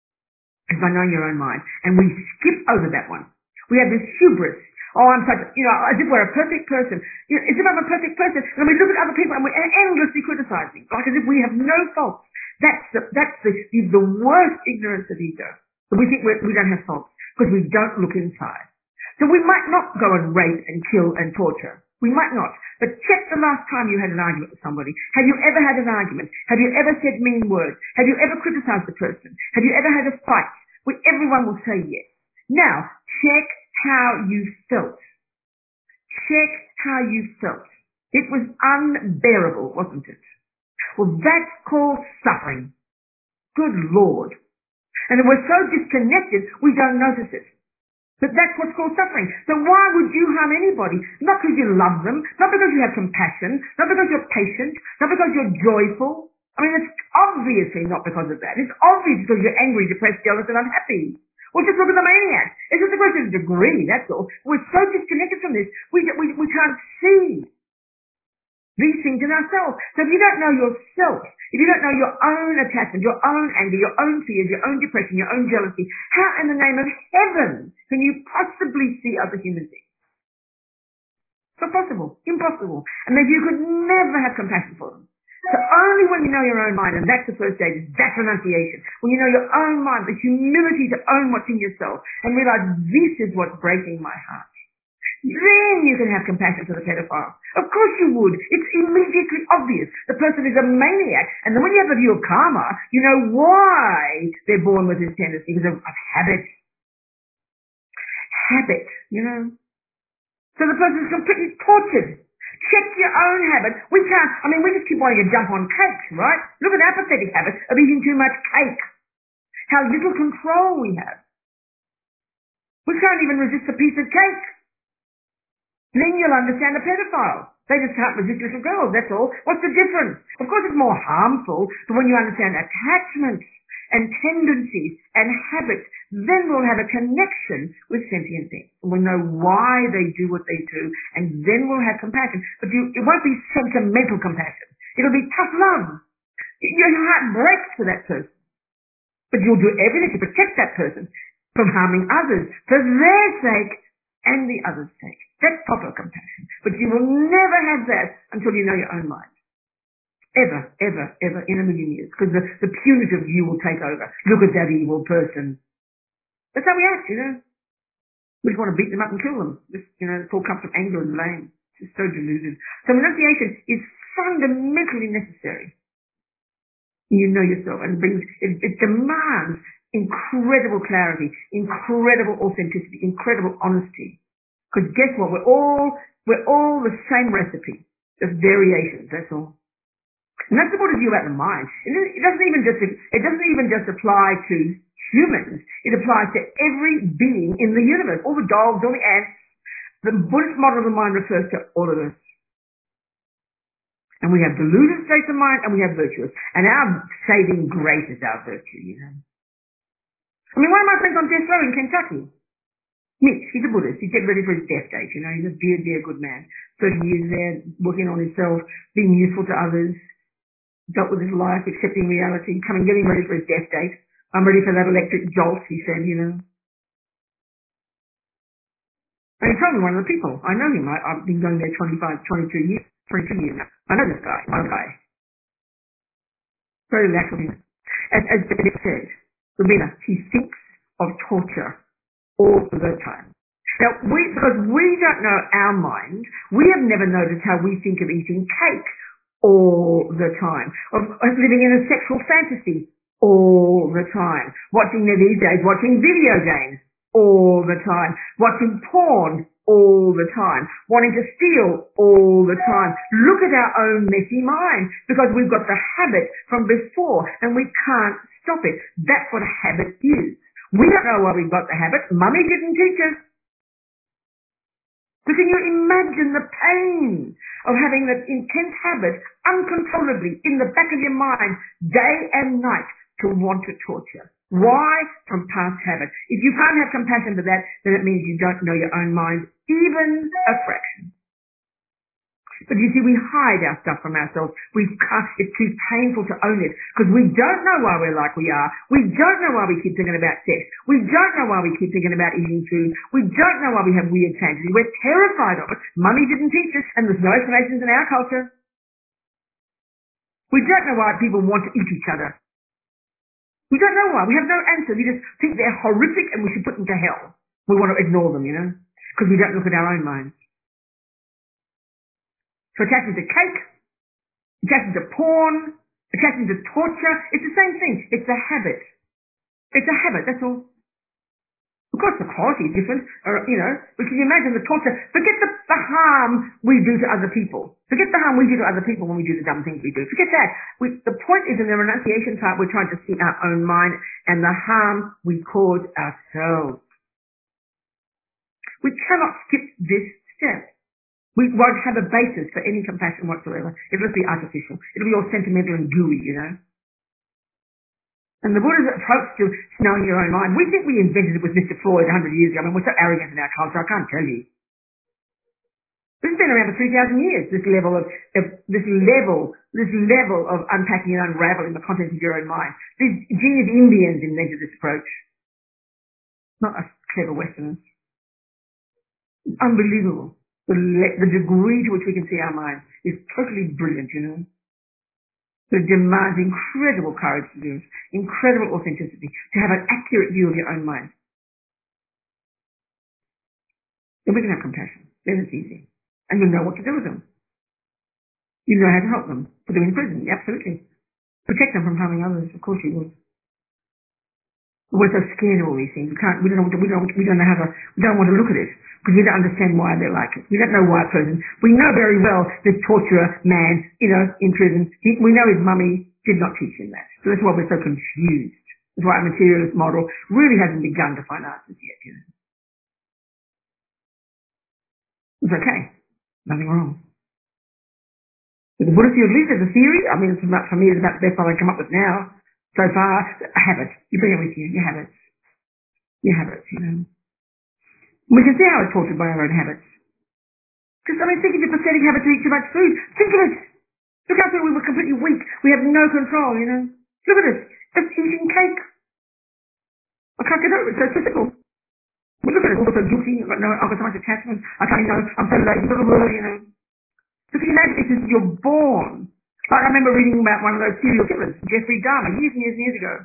is by knowing your own mind. And we skip over that one. We have this hubris. Oh, I'm such, you know, as if we're a perfect person. You know, as if I'm a perfect person. And we look at other people and we're endlessly criticizing, like as if we have no faults. That's the, that's the, the worst ignorance of ego. So we think we're, we don't have faults because we don't look inside. So we might not go and rape and kill and torture. We might not. But check the last time you had an argument with somebody. Have you ever had an argument? Have you ever said mean words? Have you ever criticized the person? Have you ever had a fight? Well, everyone will say yes. Now, check how you felt. Check how you felt. It was unbearable, wasn't it? Well, that's called suffering. Good Lord. And we're so disconnected, we don't notice it. But that's what's called suffering. So why would you harm anybody? Not because you love them, not because you have compassion, not because you're patient, not because you're joyful. I mean, it's obviously not because of that. It's obviously because you're angry, depressed, jealous, and unhappy. Well, just look at the maniac. It's just a question of degree, that's all. We're so disconnected from this, we, we, we can't see these things in ourselves. So if you don't know yourself, if you don't know your own attachment, your own anger, your own fears, your own depression, your own jealousy, how in the name of heaven can you possibly see other human beings? It's not possible. Impossible. And that you could never have compassion for them. So only when you know your own mind, and that's the first stage, is that renunciation. When you know your own mind, the humility to own what's in yourself and realize this is what's breaking my heart. Then you can have compassion for the pedophile. Of course you would. It's immediately obvious. The person is a maniac. And then when you have the view of karma, you know why they're born with this tendency, because of, of habit. Habit, you know. So the person is completely tortured. Check your own habit. We can't, I mean, we just keep wanting to jump on cakes, right? Look at our pathetic habit of eating too much cake. How little control we have. We can't even resist a piece of cake. Then you'll understand a pedophile. They just can't resist little girls, that's all. What's the difference? Of course it's more harmful, but when you understand attachments and tendencies and habits, then we'll have a connection with sentient things. We'll know why they do what they do, and then we'll have compassion. But you, it won't be sentimental compassion. It'll be tough love. Your heart breaks for that person. But you'll do everything to protect that person from harming others for their sake and the other's sake. That's proper compassion. But you will never have that until you know your own mind. Ever, ever, ever in a million years. Because the, the punitive you will take over. Look at that evil person. That's how we act, you know. We just want to beat them up and kill them. Just, you know, it all comes from anger and blame. It's just so deluded. So renunciation is fundamentally necessary. You know yourself, and it brings, it, it demands incredible clarity, incredible authenticity, incredible honesty. Because guess what? We're all, we're all the same recipe. Just variations, that's all. And that's the point of view about the mind. It doesn't even just, it doesn't even just apply to humans. It applies to every being in the universe. All the dogs, all the ants. The Buddhist model of the mind refers to all of us. And we have deluded states of mind and we have virtuous. And our saving grace is our virtue, you know. I mean, one of my friends on death row in Kentucky, Mitch, he's a Buddhist. He's getting ready for his death date, you know. He's a dear, dear good man. thirty years there, working on himself, being useful to others, dealt with his life, accepting reality, coming, getting ready for his death date. I'm ready for that electric jolt, he said, you know. And he told me one of the people. I know him. I, I've been going there twenty-five, twenty-two years, twenty-two years now. I know this guy, one guy. Very relaxed with him. As, as David said, Rabina, he thinks of torture all the time. Now, we, because we don't know our mind, we have never noticed how we think of eating cake all the time, of, of living in a sexual fantasy all the time, watching these days, watching video games all the time, watching porn all the time, wanting to steal all the time. Look at our own messy mind, because we've got the habit from before and we can't stop it. That's what a habit is. We don't know why we've got the habit. Mummy didn't teach us. So can you imagine the pain of having that intense habit uncontrollably in the back of your mind day and night to want to torture? Why? From past habit. If you can't have compassion for that, then it means you don't know your own mind even a fraction. But you see, we hide our stuff from ourselves. We can't, it's too painful to own it because we don't know why we're like we are. We don't know why we keep thinking about sex. We don't know why we keep thinking about eating food. We don't know why we have weird fantasies. We're terrified of it. Mummy didn't teach us, and there's no explanations in our culture. We don't know why people want to eat each other. We don't know why. We have no answer. We just think they're horrific and we should put them to hell. We want to ignore them, you know, because we don't look at our own minds. So attaching to cake, attaching to porn, attaching to torture, it's the same thing. It's a habit. It's a habit, that's all. Of course the quality is different, or, you know, but can you imagine the torture? Forget the, the harm we do to other people. Forget the harm we do to other people when we do the dumb things we do. Forget that. We, the point is in the renunciation part, we're trying to see our own mind and the harm we cause ourselves. We cannot skip this step. We won't have a basis for any compassion whatsoever. It'll be artificial. It'll be all sentimental and gooey, you know. And the Buddha's approach to knowing your own mind, we think we invented it with Mister Freud a hundred years ago. I mean, we're so arrogant in our culture, I can't tell you. This has been around for three thousand years, this level of, of, this level, this level of unpacking and unraveling the contents of your own mind. These genius Indians invented this approach. Not us clever Westerners. It's unbelievable. The, le- the degree to which we can see our minds is totally brilliant, you know. It demands incredible courage to do it, incredible authenticity, to have an accurate view of your own mind. Then we can have compassion. Then it's easy. And you know what to do with them. You know how to help them. Put them in prison, absolutely. Protect them from harming others, of course you would. We're so scared of all these things. We can't, we don't know, we don't, we don't know how to, we don't want to look at it because we don't understand why they're like it. We don't know why a person, we know very well this torturer man, you know, in prison, he, we know his mummy did not teach him that. So that's why we're so confused. That's why our materialist model really hasn't begun to find answers yet, you know. It's okay. Nothing wrong. But the Buddhist view, at least as a theory, I mean, it's about, for me, it's about the best one I come up with now. So far, a habit. You bring it with you, your habits. Your habits, you know. We can see how it's tortured by our own habits. Because, I mean, think of your pathetic habit to eat too much food. Think of it. Look how we were completely weak. We have no control, you know. Look at us. Just eating cake. I can't get over it. It's so physical. But look at it. We're so guilty. I've got, no, I've got so much attachment. I can't, you know, I'm so lazy. Blah, blah, blah, you know. So can you imagine this is you're born. Like I remember reading about one of those serial killers, Jeffrey Dahmer, years and years and years ago.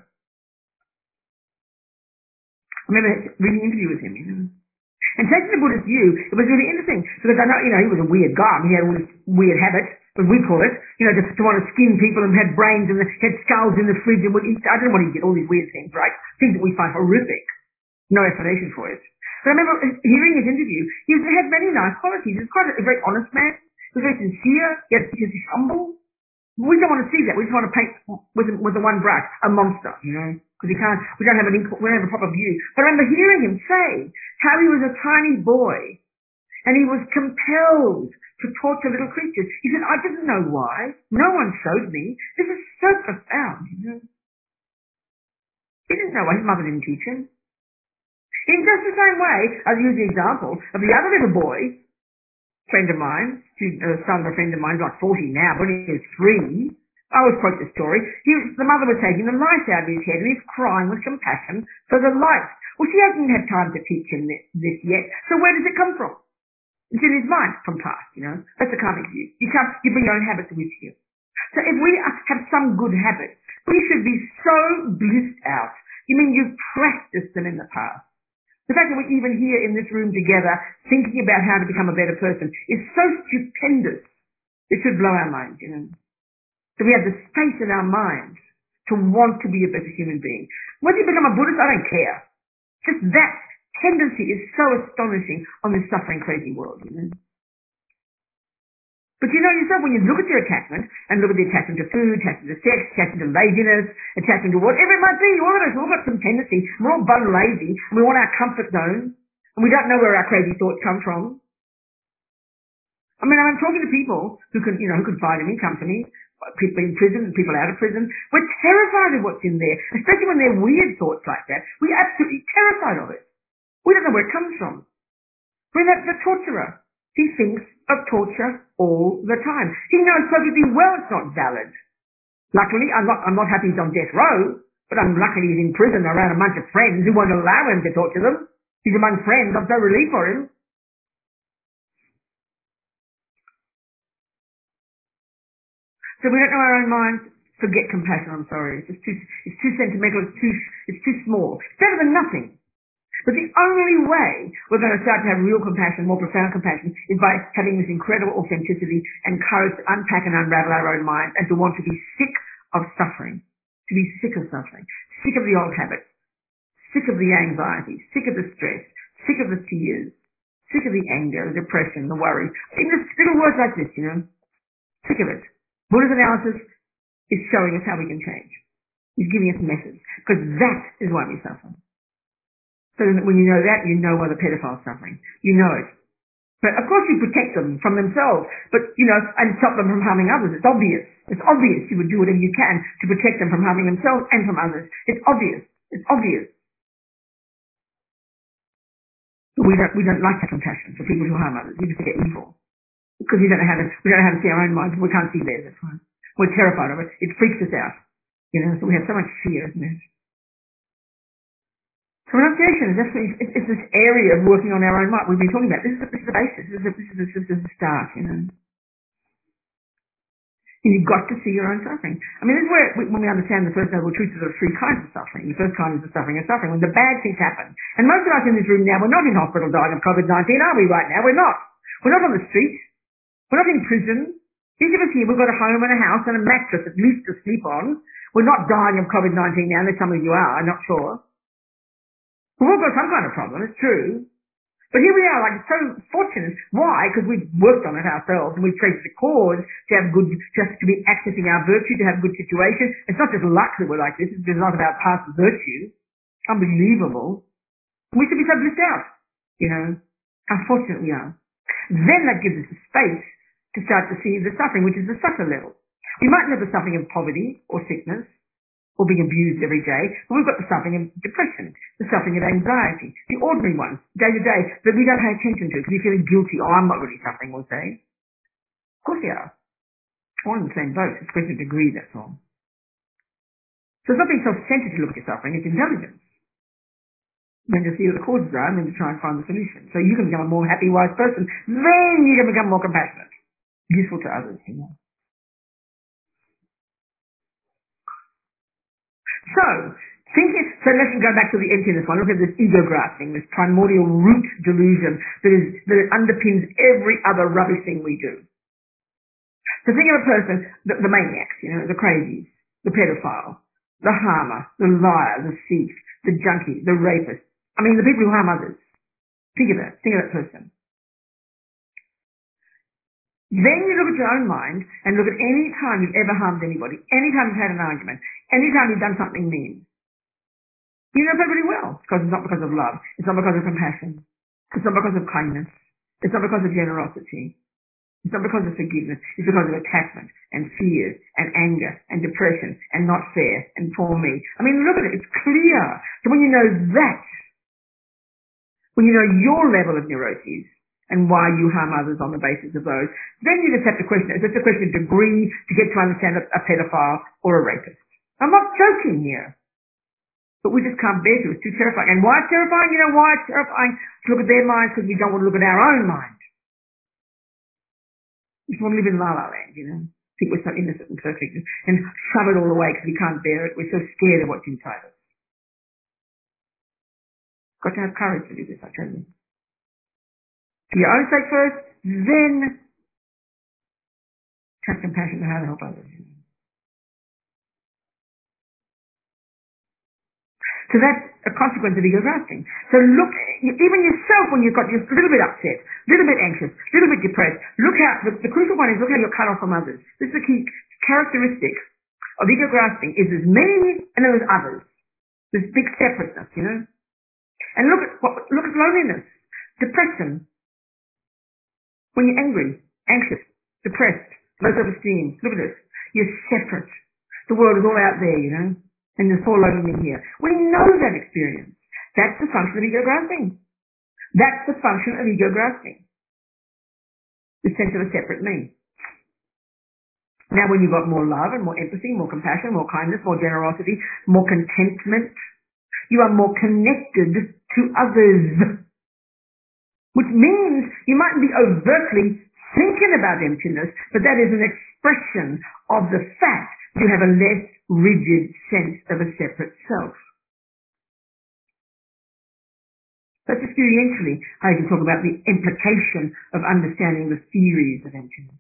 I remember reading an interview with him, you know. And taking the Buddhist view, it was really interesting because I know, you know, he was a weird guy. I mean, he had all this weird habit, as we call it, you know, to, to want to skin people and had brains and had skulls in the fridge and would eat. I don't know what he did, all these weird things, right? Things that we find horrific. No explanation for it. But I remember hearing his interview. He had many nice qualities. He was quite a, a very honest man. He was very sincere. He, had, he was humble. We don't want to see that. We just want to paint with, with the one brush a monster, you know, because we can't, we don't have an, we don't have a proper view. But I remember hearing him say how he was a tiny boy and he was compelled to torture little creatures. He said, I didn't know why. No one showed me. This is so profound, you know. He didn't know why. His mother didn't teach him. In just the same way, I'll use the example of the other little boy, friend of mine, uh, son of a friend of mine, like forty now, but he was three. I always quote this story. He, the mother was taking the light out of his head and he's crying with compassion for the light. Well, she hasn't had time to teach him this, this yet, so where does it come from? It's in his mind from past, you know. That's the karmic view. You can't, you bring your own habits with you. So if we have some good habits, we should be so blissed out. You mean you've practiced them in the past. The fact that we're even here in this room together thinking about how to become a better person is so stupendous. It should blow our minds, you know. So we have the space in our minds to want to be a better human being. Whether you become a Buddhist, I don't care. Just that tendency is so astonishing on this suffering, crazy world, you know. But you know yourself, when you look at your attachment, and look at the attachment to food, attachment to sex, attachment to laziness, attachment to whatever it might be, all of us, we've all got some tendency, we're all bun lazy, and we want our comfort zone, and we don't know where our crazy thoughts come from. I mean, I'm talking to people who can, you know, who can find them in company, people in prison, people out of prison. We're terrified of what's in there, especially when they're weird thoughts like that. We're absolutely terrified of it. We don't know where it comes from. We're that, the torturer. He thinks of torture all the time. He knows perfectly well it's not valid. Luckily, I'm not, I'm not happy he's on death row, but I'm lucky he's in prison around a bunch of friends who won't allow him to torture them. He's among friends. I'm so relieved for him. So we don't know our own minds. Forget compassion, I'm sorry. It's just too, it's too sentimental, it's too, it's too small. It's better than nothing. But the only way we're going to start to have real compassion, more profound compassion, is by having this incredible authenticity and courage to unpack and unravel our own minds and to want to be sick of suffering. To be sick of suffering. Sick of the old habits. Sick of the anxiety. Sick of the stress. Sick of the tears. Sick of the anger, the depression, the worry. Even just little words like this, you know. Sick of it. Buddha's analysis is showing us how we can change. He's giving us a message. Because that is why we suffer. So that when you know that, you know why the pedophile's suffering. You know it. But of course you protect them from themselves, but, you know, and stop them from harming others. It's obvious. It's obvious you would do whatever you can to protect them from harming themselves and from others. It's obvious. It's obvious. But we don't, we don't like that compassion for people who harm others. We just get evil. Because we don't know how to, we don't know how to see our own minds. We can't see theirs, that's why. We're terrified of it. It freaks us out. You know, so we have so much fear, isn't it? So renunciation is definitely, it's, it's this area of working on our own mind. We've been talking about this is the, this is the basis. This is the, this is the, this is the start, you know. And you've got to see your own suffering. I mean, this is where, we, when we understand the first noble truth, there are three kinds of suffering. The first kind is the suffering of suffering, when the bad things happen. And most of us in this room now, we're not in hospital dying of COVID nineteen, are we right now? We're not. We're not on the street. We're not in prison. Each of us here, we've got a home and a house and a mattress at least to sleep on. We're not dying of COVID nineteen now, unless some of you are, I'm not sure. We've all got some kind of problem, it's true. But here we are, like, so fortunate. Why? Because we've worked on it ourselves and we've traced the cause to have good, just to be accessing our virtue, to have good situation. It's not just luck that we're like this, it's not about past virtue. Unbelievable. We should be so blissed out, you know. How fortunate we are. Then that gives us a space to start to see the suffering, which is the suffer level. We might have the suffering of poverty or sickness, or being abused every day, but we've got the suffering of depression, the suffering of anxiety, the ordinary ones, day to day, that we don't pay attention to because we're feeling guilty. Oh, I'm not really suffering, we'll say. Of course we are. We're in the same boat. It's a question of degree, that's all. So it's not being self-centered to look at your suffering, it's intelligence. Then to see what the causes are and then to try and find the solution. So you can become a more happy, wise person. Then you can become more compassionate. Useful to others, you know. So, thinking, so let's go back to the emptiness one. Look at this ego grasping, this primordial root delusion that is that underpins every other rubbish thing we do. So think of a person, the, the maniacs, you know, the crazies, the pedophile, the harmer, the liar, the thief, the junkie, the rapist. I mean, the people who harm others. Think of that. Think of that person. Then you look at your own mind and look at any time you've ever harmed anybody, any time you've had an argument, any time you've done something mean. You know perfectly well, because it's not because of love. It's not because of compassion. It's not because of kindness. It's not because of generosity. It's not because of forgiveness. It's because of attachment and fear and anger and depression and not fair and poor me. I mean, look at it. It's clear. So when you know that, when you know your level of neuroses and why you harm others on the basis of those, then you just have to question it. It's just a question of degree to get to understand a, a pedophile or a rapist. I'm not joking here. But we just can't bear to. It's too terrifying. And why it's terrifying? You know why it's terrifying? To look at their minds because we don't want to look at our own mind. We just want to live in la la land, you know. Think we're so innocent and perfect and shove it all away because we can't bear it. We're so scared of what's inside us. Got to have courage to do this, I tell you. For your own sake first, then have compassion to how to help others. So that's a consequence of ego grasping. So look, even yourself when you've got just a little bit upset, a little bit anxious, a little bit depressed, look out, the, the crucial one is look how you're cut off from others. This is the key characteristic of ego grasping is there's me and then there's others. This big separateness, you know. And look at what, look at loneliness, depression. When you're angry, anxious, depressed, low self-esteem, look at this. You're separate. The world is all out there, you know. And there's so lonely in here. We know that experience. That's the function of ego grasping. That's the function of ego grasping. the sense of a separate me. Now when you've got more love and more empathy, more compassion, more kindness, more generosity, more contentment, you are more connected to others. Which means you mightn't be overtly thinking about emptiness, but that is an expression of the fact that you have a less rigid sense of a separate self. That's experientially how you can talk about the implication of understanding the theories of emptiness.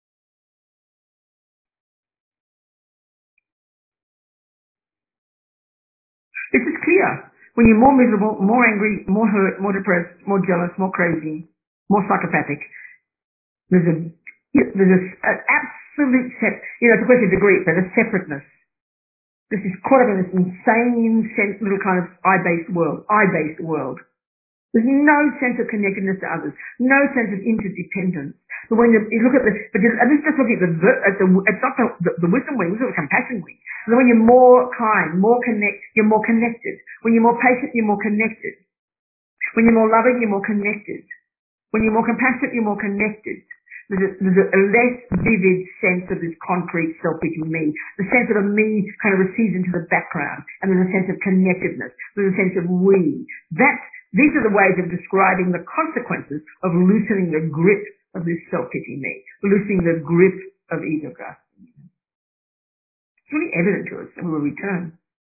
This is clear. When you're more miserable, more angry, more hurt, more depressed, more jealous, more crazy, more psychopathic, there's a there's a, an absolute set. You know, it's a question of degree, but a separateness. This is caught up in this insane sense, little kind of I-based world, I-based world. There's no sense of connectedness to others, no sense of interdependence. But when you, you look at the, but you, and this is just looking at the, at the, it's not the, the, the wisdom wing, this is the compassion wing. And when you're more kind, more connect, you're more connected. When you're more patient, you're more connected. When you're more loving, you're more connected. When you're more compassionate, you're more connected. There's a, there's a less vivid sense of this concrete self-pity me. The sense of a me kind of recedes into the background, and there's a sense of connectedness. There's a sense of we. That's, these are the ways of describing the consequences of loosening the grip of this self-pity me, loosening the grip of ego grasping. It's really evident to us, and we will return.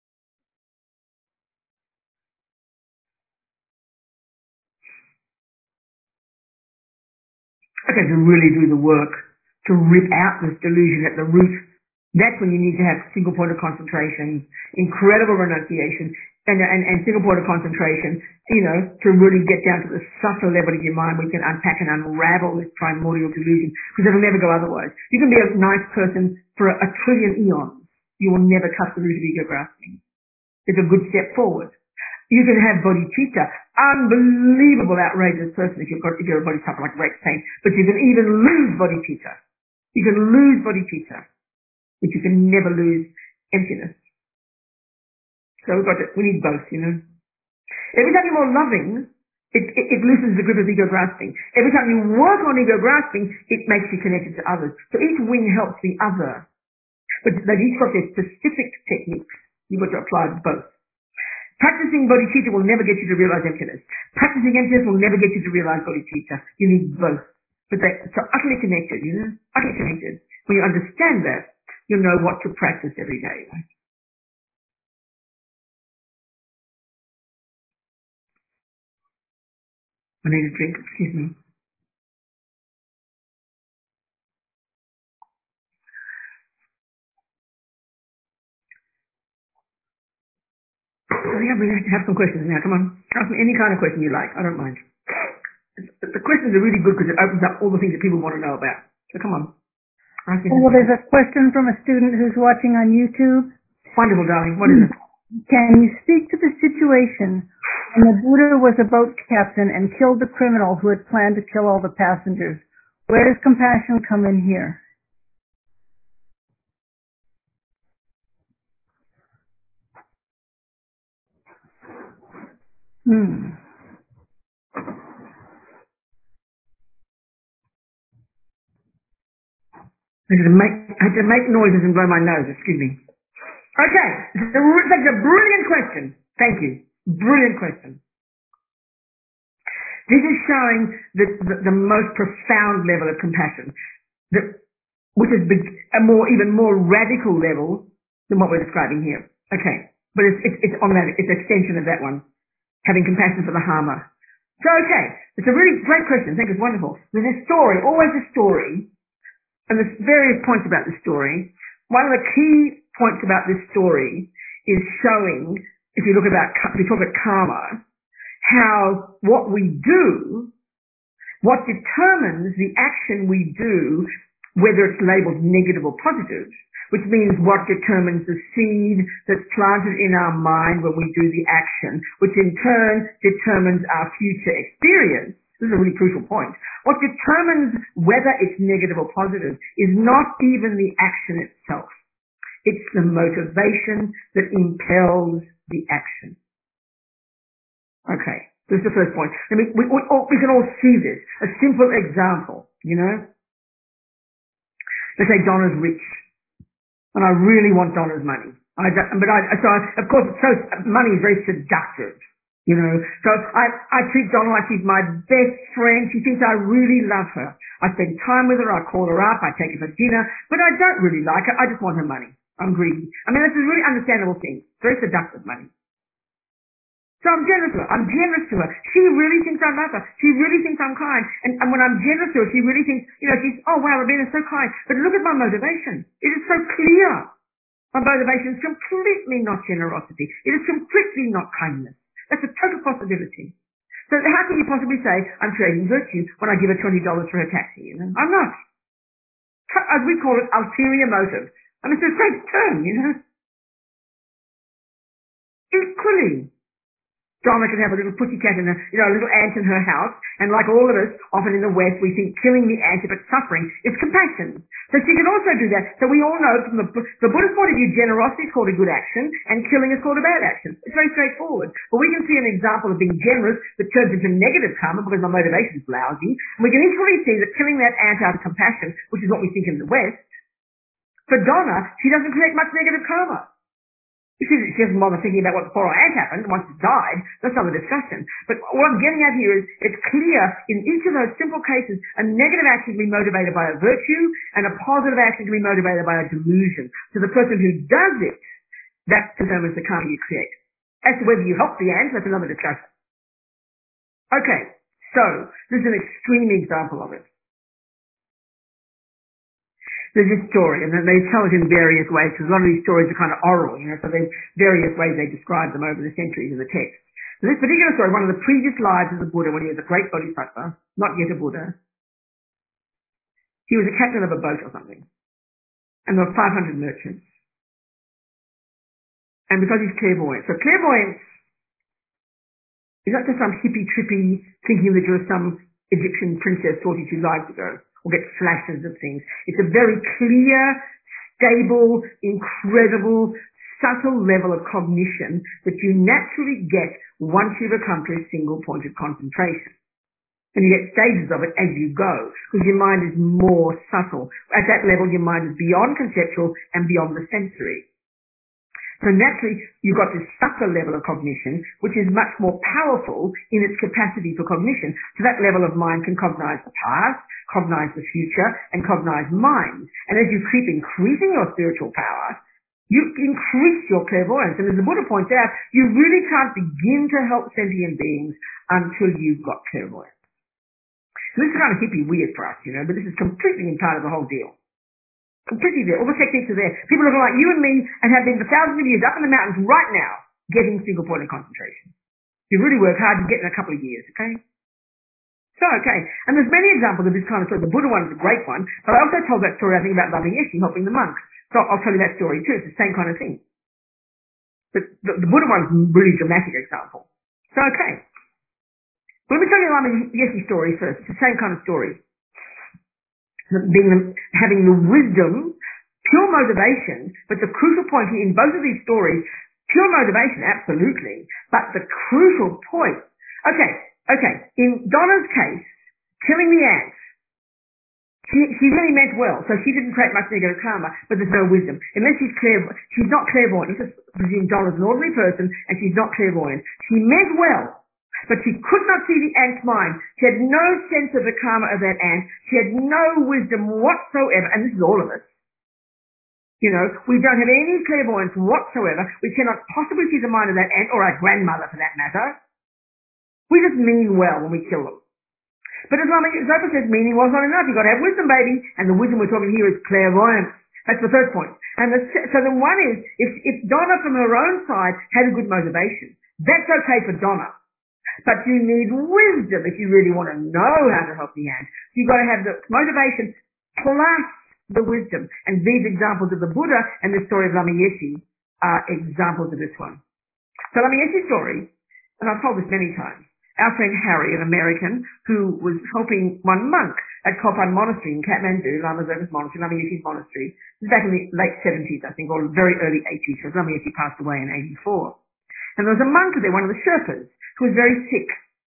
Okay, to really do the work, to rip out this delusion at the root, that's when you need to have single point of concentration, incredible renunciation, and, and, and single point of concentration, you know, to really get down to the subtle level of your mind where you can unpack and unravel this primordial delusion, because it'll never go otherwise. You can be a nice person for a, a trillion eons. You will never touch the root of ego grasping. It's a good step forward. You can have bodhicitta, unbelievable, outrageous person if you've got, if you're a bodhisattva like Rex saying, but you can even lose bodhicitta. You can lose bodhicitta, but you can never lose emptiness. So we've got to, we need both, you know. Every time you're more loving, it, it, it loosens the grip of ego grasping. Every time you work on ego grasping, it makes you connected to others. So each wing helps the other. But they've each got their specific techniques. You've got to apply both. Practicing bodhicitta will never get you to realize emptiness. Practicing emptiness will never get you to realize bodhicitta. You need both. But they're so utterly connected, you know, utterly connected. When you understand that, you'll know what to practice every day. Right? I need a drink, excuse me. I think I'm going to have some questions now. Come on. Ask me any kind of question you like. I don't mind. The questions are really good because it opens up all the things that people want to know about. So come on. Ask me Well, there's a question from a student who's watching on YouTube. Wonderful, darling. What is it? Can you speak to the situation when the Buddha was a boat captain and killed the criminal who had planned to kill all the passengers? Where does compassion come in here? Hmm. I had to make, I had to make noises and blow my nose. Excuse me. Okay. That's a brilliant question. Thank you. Brilliant question. This is showing the, the, the most profound level of compassion, the, which is a more, even more radical level than what we're describing here. Okay. But it's, it's, it's on that, it's an extension of that one. Having compassion for the harmer. So, okay. It's a really great question. I think it's wonderful. There's a story, always a story, and there's various points about the story. One of the key points about this story is showing, if you look about, if you talk about karma, how what we do, what determines the action we do, whether it's labeled negative or positive, which means what determines the seed that's planted in our mind when we do the action, which in turn determines our future experience. This is a really crucial point. What determines whether it's negative or positive is not even the action itself. It's the motivation that impels the action. Okay, This is the first point. I mean, we, we, all, we can all see this. A simple example, you know. Let's say Donna's rich, and I really want Donna's money. I don't, but I, so I, of course, so money is very seductive, you know. So I, I treat Donna like she's my best friend. She thinks I really love her. I spend time with her. I call her up. I take her for dinner. But I don't really like her. I just want her money. I'm greedy. I mean, that's a really understandable thing. Very seductive money. So I'm generous to her. I'm generous to her. She really thinks I love her. She really thinks I'm kind. And, and when I'm generous to her, she really thinks, you know, she's, oh wow, Robina's so kind. But look at my motivation. It is so clear. My motivation is completely not generosity. It is completely not kindness. That's a total possibility. So how can you possibly say I'm creating virtue when I give her twenty dollars for her taxi? You know? I'm not. As we call it, ulterior motive. I mean, it's a great term, you know. Equally, Donna can have a little pussycat in a, you know, a little ant in her house, and like all of us, often in the West, we think killing the ant, if it's suffering, is compassion. So she can also do that. So we all know from the, the Buddhist point of view, generosity is called a good action, and killing is called a bad action. It's very straightforward. But we can see an example of being generous that turns into negative karma because my motivation is lousy. And we can equally see that killing that ant out of compassion, which is what we think in the West, for Donna, she doesn't create much negative karma. She, she doesn't bother thinking about what the poor ant happened once it died. That's not a discussion. But what I'm getting at here is it's clear in each of those simple cases a negative action can be motivated by a virtue and a positive action can be motivated by a delusion. So the person who does it, that determines the karma you create. As to whether you help the ant, that's another discussion. Okay, so this is an extreme example of it. There's this story, and they tell it in various ways, because a lot of these stories are kind of oral, you know, so there's various ways they describe them over the centuries in the text. So this particular story, one of the previous lives of the Buddha, when he was a great bodhisattva, not yet a Buddha, he was a captain of a boat or something, and there were five hundred merchants. And because he's clairvoyant, so clairvoyance is not just some hippie-trippy thinking that you're some Egyptian princess forty-two lives ago, or get flashes of things. It's a very clear, stable, incredible, subtle level of cognition that you naturally get once you've accomplished single point of concentration. And you get stages of it as you go, because your mind is more subtle. At that level, your mind is beyond conceptual and beyond the sensory. So naturally, you've got this subtle level of cognition, which is much more powerful in its capacity for cognition. So that level of mind can cognize the past, cognize the future, and cognize mind. And as you keep increasing your spiritual power, you increase your clairvoyance. And as the Buddha points out, you really can't begin to help sentient beings until you've got clairvoyance. So this is kind of hippie weird for us, you know, but this is completely part of the whole deal. Completely there. All the techniques are there. People are like you and me and have been for thousands of years up in the mountains right now getting single point of concentration. If you really work hard, you get in a couple of years, okay? So, okay. And there's many examples of this kind of story. The Buddha one is a great one, but I also told that story, I think, about Lama Yeshe helping the monks. So I'll tell you that story too. It's the same kind of thing. But the, the Buddha one is a really dramatic example. So, okay. Let me tell you the Lama Yeshe story first. It's the same kind of story. Being the, having the wisdom, pure motivation, but the crucial point here in both of these stories, pure motivation, absolutely, but the crucial point, okay, okay, in Donna's case, killing the ants, she, she really meant well, so she didn't create much negative karma, but there's no wisdom. Unless she's clairvoyant, she's not clairvoyant, let's presume Donna's an ordinary person, and she's not clairvoyant. She meant well, but she could not see the ant's mind. She had no sense of the karma of that ant. She had no wisdom whatsoever, and this is all of us. You know, we don't have any clairvoyance whatsoever. We cannot possibly see the mind of that ant, or our grandmother for that matter. We just mean well when we kill them. But as Lama Zopa says, meaning was not enough. You've got to have wisdom, baby, and the wisdom we're talking here is clairvoyance. That's the first point. And the, so then one is, if, if Donna from her own side had a good motivation, that's okay for Donna. But you need wisdom if you really want to know how to help the ant. You've got to have the motivation plus the wisdom. And these examples of the Buddha and the story of Lama Yeshe are examples of this one. So Lama Yeshe's story, and I've told this many times, our friend Harry, an American, who was helping one monk at Kopan Monastery in Kathmandu, Lama Zopa's monastery, Lama Yeshe's monastery. This was back in the late seventies, I think, or very early eighties, because Lama Yeshe passed away in eighty-four. And there was a monk there, one of the Sherpas, who was very sick.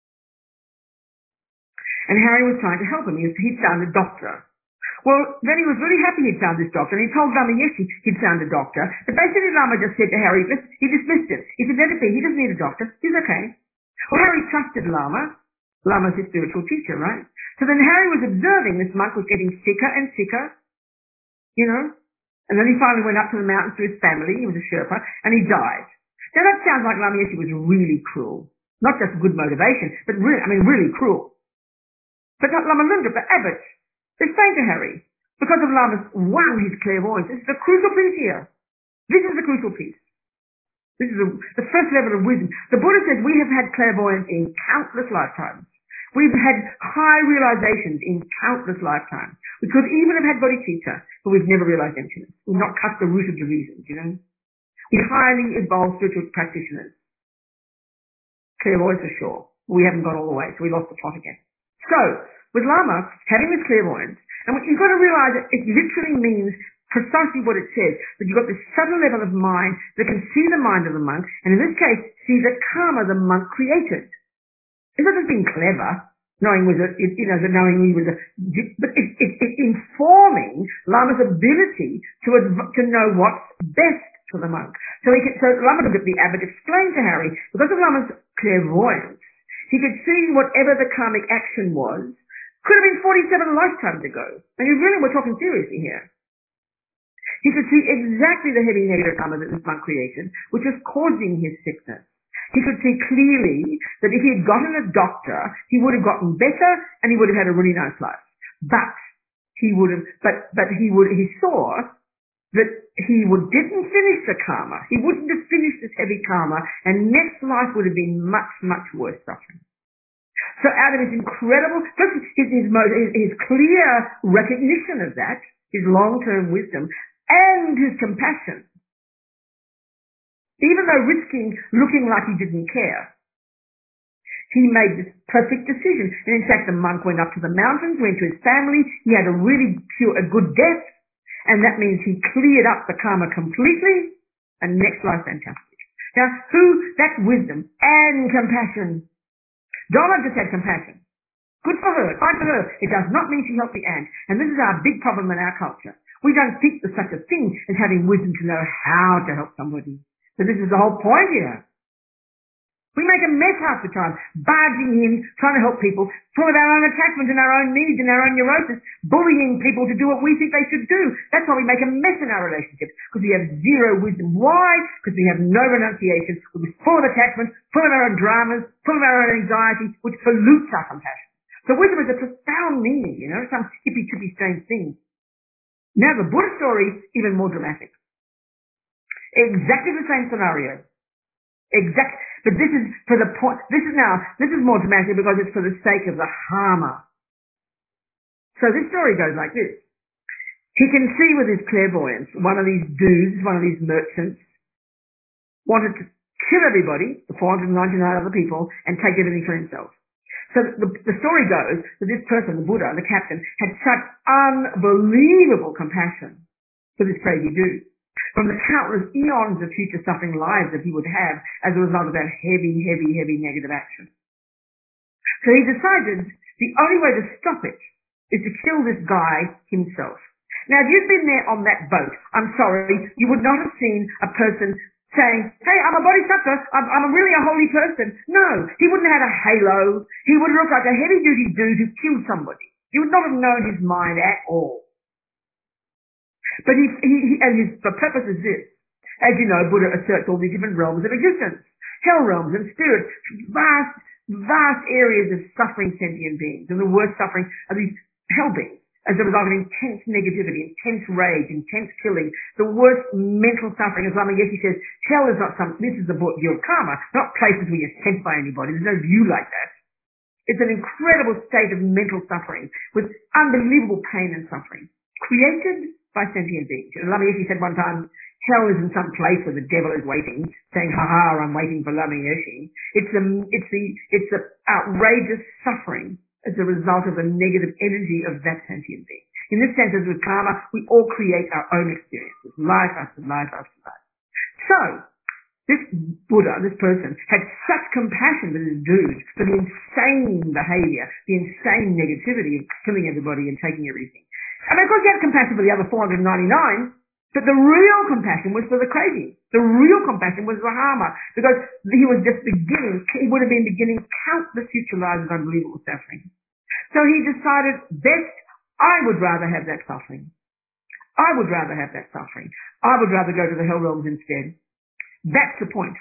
And Harry was trying to help him. He, he'd found a doctor. Well, then he was really happy he'd found this doctor, and he told Lama Yeshe he'd found a doctor. But basically Lama just said to Harry, he dismissed it. He said, let it be. He doesn't need a doctor. He's okay. Well, Harry trusted Lama. Lama's his spiritual teacher, right? So then Harry was observing this monk was getting sicker and sicker, you know, and then he finally went up to the mountains to his family. He was a Sherpa, and he died. Now that sounds like Lama Yeshe was really cruel. Not just good motivation, but really, I mean, really cruel. But Lama Linda, the abbot, they're saying to Harry, because of Lama's, wow, his clairvoyance, this is the crucial piece here. This is the crucial piece. This is the, the first level of wisdom. The Buddha says we have had clairvoyance in countless lifetimes. We've had high realizations in countless lifetimes. We could even have had bodhicitta, but we've never realized emptiness. We've not cut the root of the reasons, you know. We're highly evolved spiritual practitioners. Clairvoyance for sure. We haven't got all the way, so we lost the plot again. So, with Lama having this clairvoyance, and you've got to realize that it literally means precisely what it says, that you've got this subtle level of mind that can see the mind of the monk, and in this case, see the karma the monk created. It's not just being clever, knowing was a, it, you know, the knowing he was a, but it's it, it informing Lama's ability to adv- to know what's best for the monk. So he could, so Lama, the abbot, explained to Harry, because of Lama's clairvoyance, he could see whatever the karmic action was. Could have been forty-seven lifetimes ago. And you really, we're talking seriously here. He could see exactly the heavy negative karma that this monk created, which was causing his sickness. He could see clearly that if he had gotten a doctor, he would have gotten better and he would have had a really nice life. But he would have, but, but he would, he saw that he would, didn't finish the karma. He wouldn't have finished this heavy karma, and next life would have been much, much worse suffering. So out of his incredible, his, his, his, his clear recognition of that, his long-term wisdom, and his compassion, even though risking looking like he didn't care, he made this perfect decision. And in fact, the monk went up to the mountains, went to his family, he had a really pure, a good death, and that means he cleared up the karma completely, and next life fantastic. Now, who, that's wisdom and compassion. Donna just had compassion. Good for her, fine for her. It does not mean she helped the ant. And this is our big problem in our culture. We don't think there's such a thing as having wisdom to know how to help somebody. So this is the whole point here. We make a mess half the time, barging in, trying to help people, full of our own attachment and our own needs and our own neurosis, bullying people to do what we think they should do. That's why we make a mess in our relationships, because we have zero wisdom. Why? Because we have no renunciation. We're full of attachment, full of our own dramas, full of our own anxiety, which pollutes our compassion. So wisdom is a profound meaning, you know, some hippy-tippy strange thing. Now the Buddha story, even more dramatic. Exactly the same scenario. Exact, but this is for the point, this is now, this is more dramatic because it's for the sake of the harmer. So this story goes like this. He can see with his clairvoyance, one of these dudes, one of these merchants, wanted to kill everybody, the four hundred ninety-nine other people, and take everything for himself. So the, the story goes that this person, the Buddha, the captain, had such unbelievable compassion for this crazy dude, from the countless eons of future suffering lives that he would have as a result of that heavy, heavy, heavy negative action. So he decided the only way to stop it is to kill this guy himself. Now, if you'd been there on that boat, I'm sorry, you would not have seen a person saying, hey, I'm a bodhisattva, I'm, I'm a really a holy person. No, he wouldn't have had a halo. He would have looked like a heavy-duty dude who killed somebody. You would not have known his mind at all. But he, he, he and his the purpose is this. As you know, Buddha asserts all these different realms of existence. Hell realms and spirits, vast, vast areas of suffering sentient beings. And the worst suffering are these hell beings as a result of intense negativity, intense rage, intense killing, the worst mental suffering. As Lama Yeshe says, hell is not some, this is the view of karma, not places where you're sent by anybody. There's no view like that. It's an incredible state of mental suffering with unbelievable pain and suffering, created by sentient beings. And Lama Yeshe said one time, hell isn't some place where the devil is waiting, saying, ha ha, I'm waiting for Lama Yeshe. It's the, it's the, it's the outrageous suffering as a result of the negative energy of that sentient being. In this sense, as with karma, we all create our own experiences, life after life after life. So, This Buddha, this person, had such compassion for this dude, for the insane behaviour, the insane negativity of killing everybody and taking everything. And of course he had compassion for the other four hundred ninety-nine, but the real compassion was for the crazy. The real compassion was for Harma, because he was just beginning, he would have been beginning countless future lives of unbelievable suffering. So he decided, best, I would rather have that suffering. I would rather have that suffering. I would rather go to the hell realms instead. That's the point.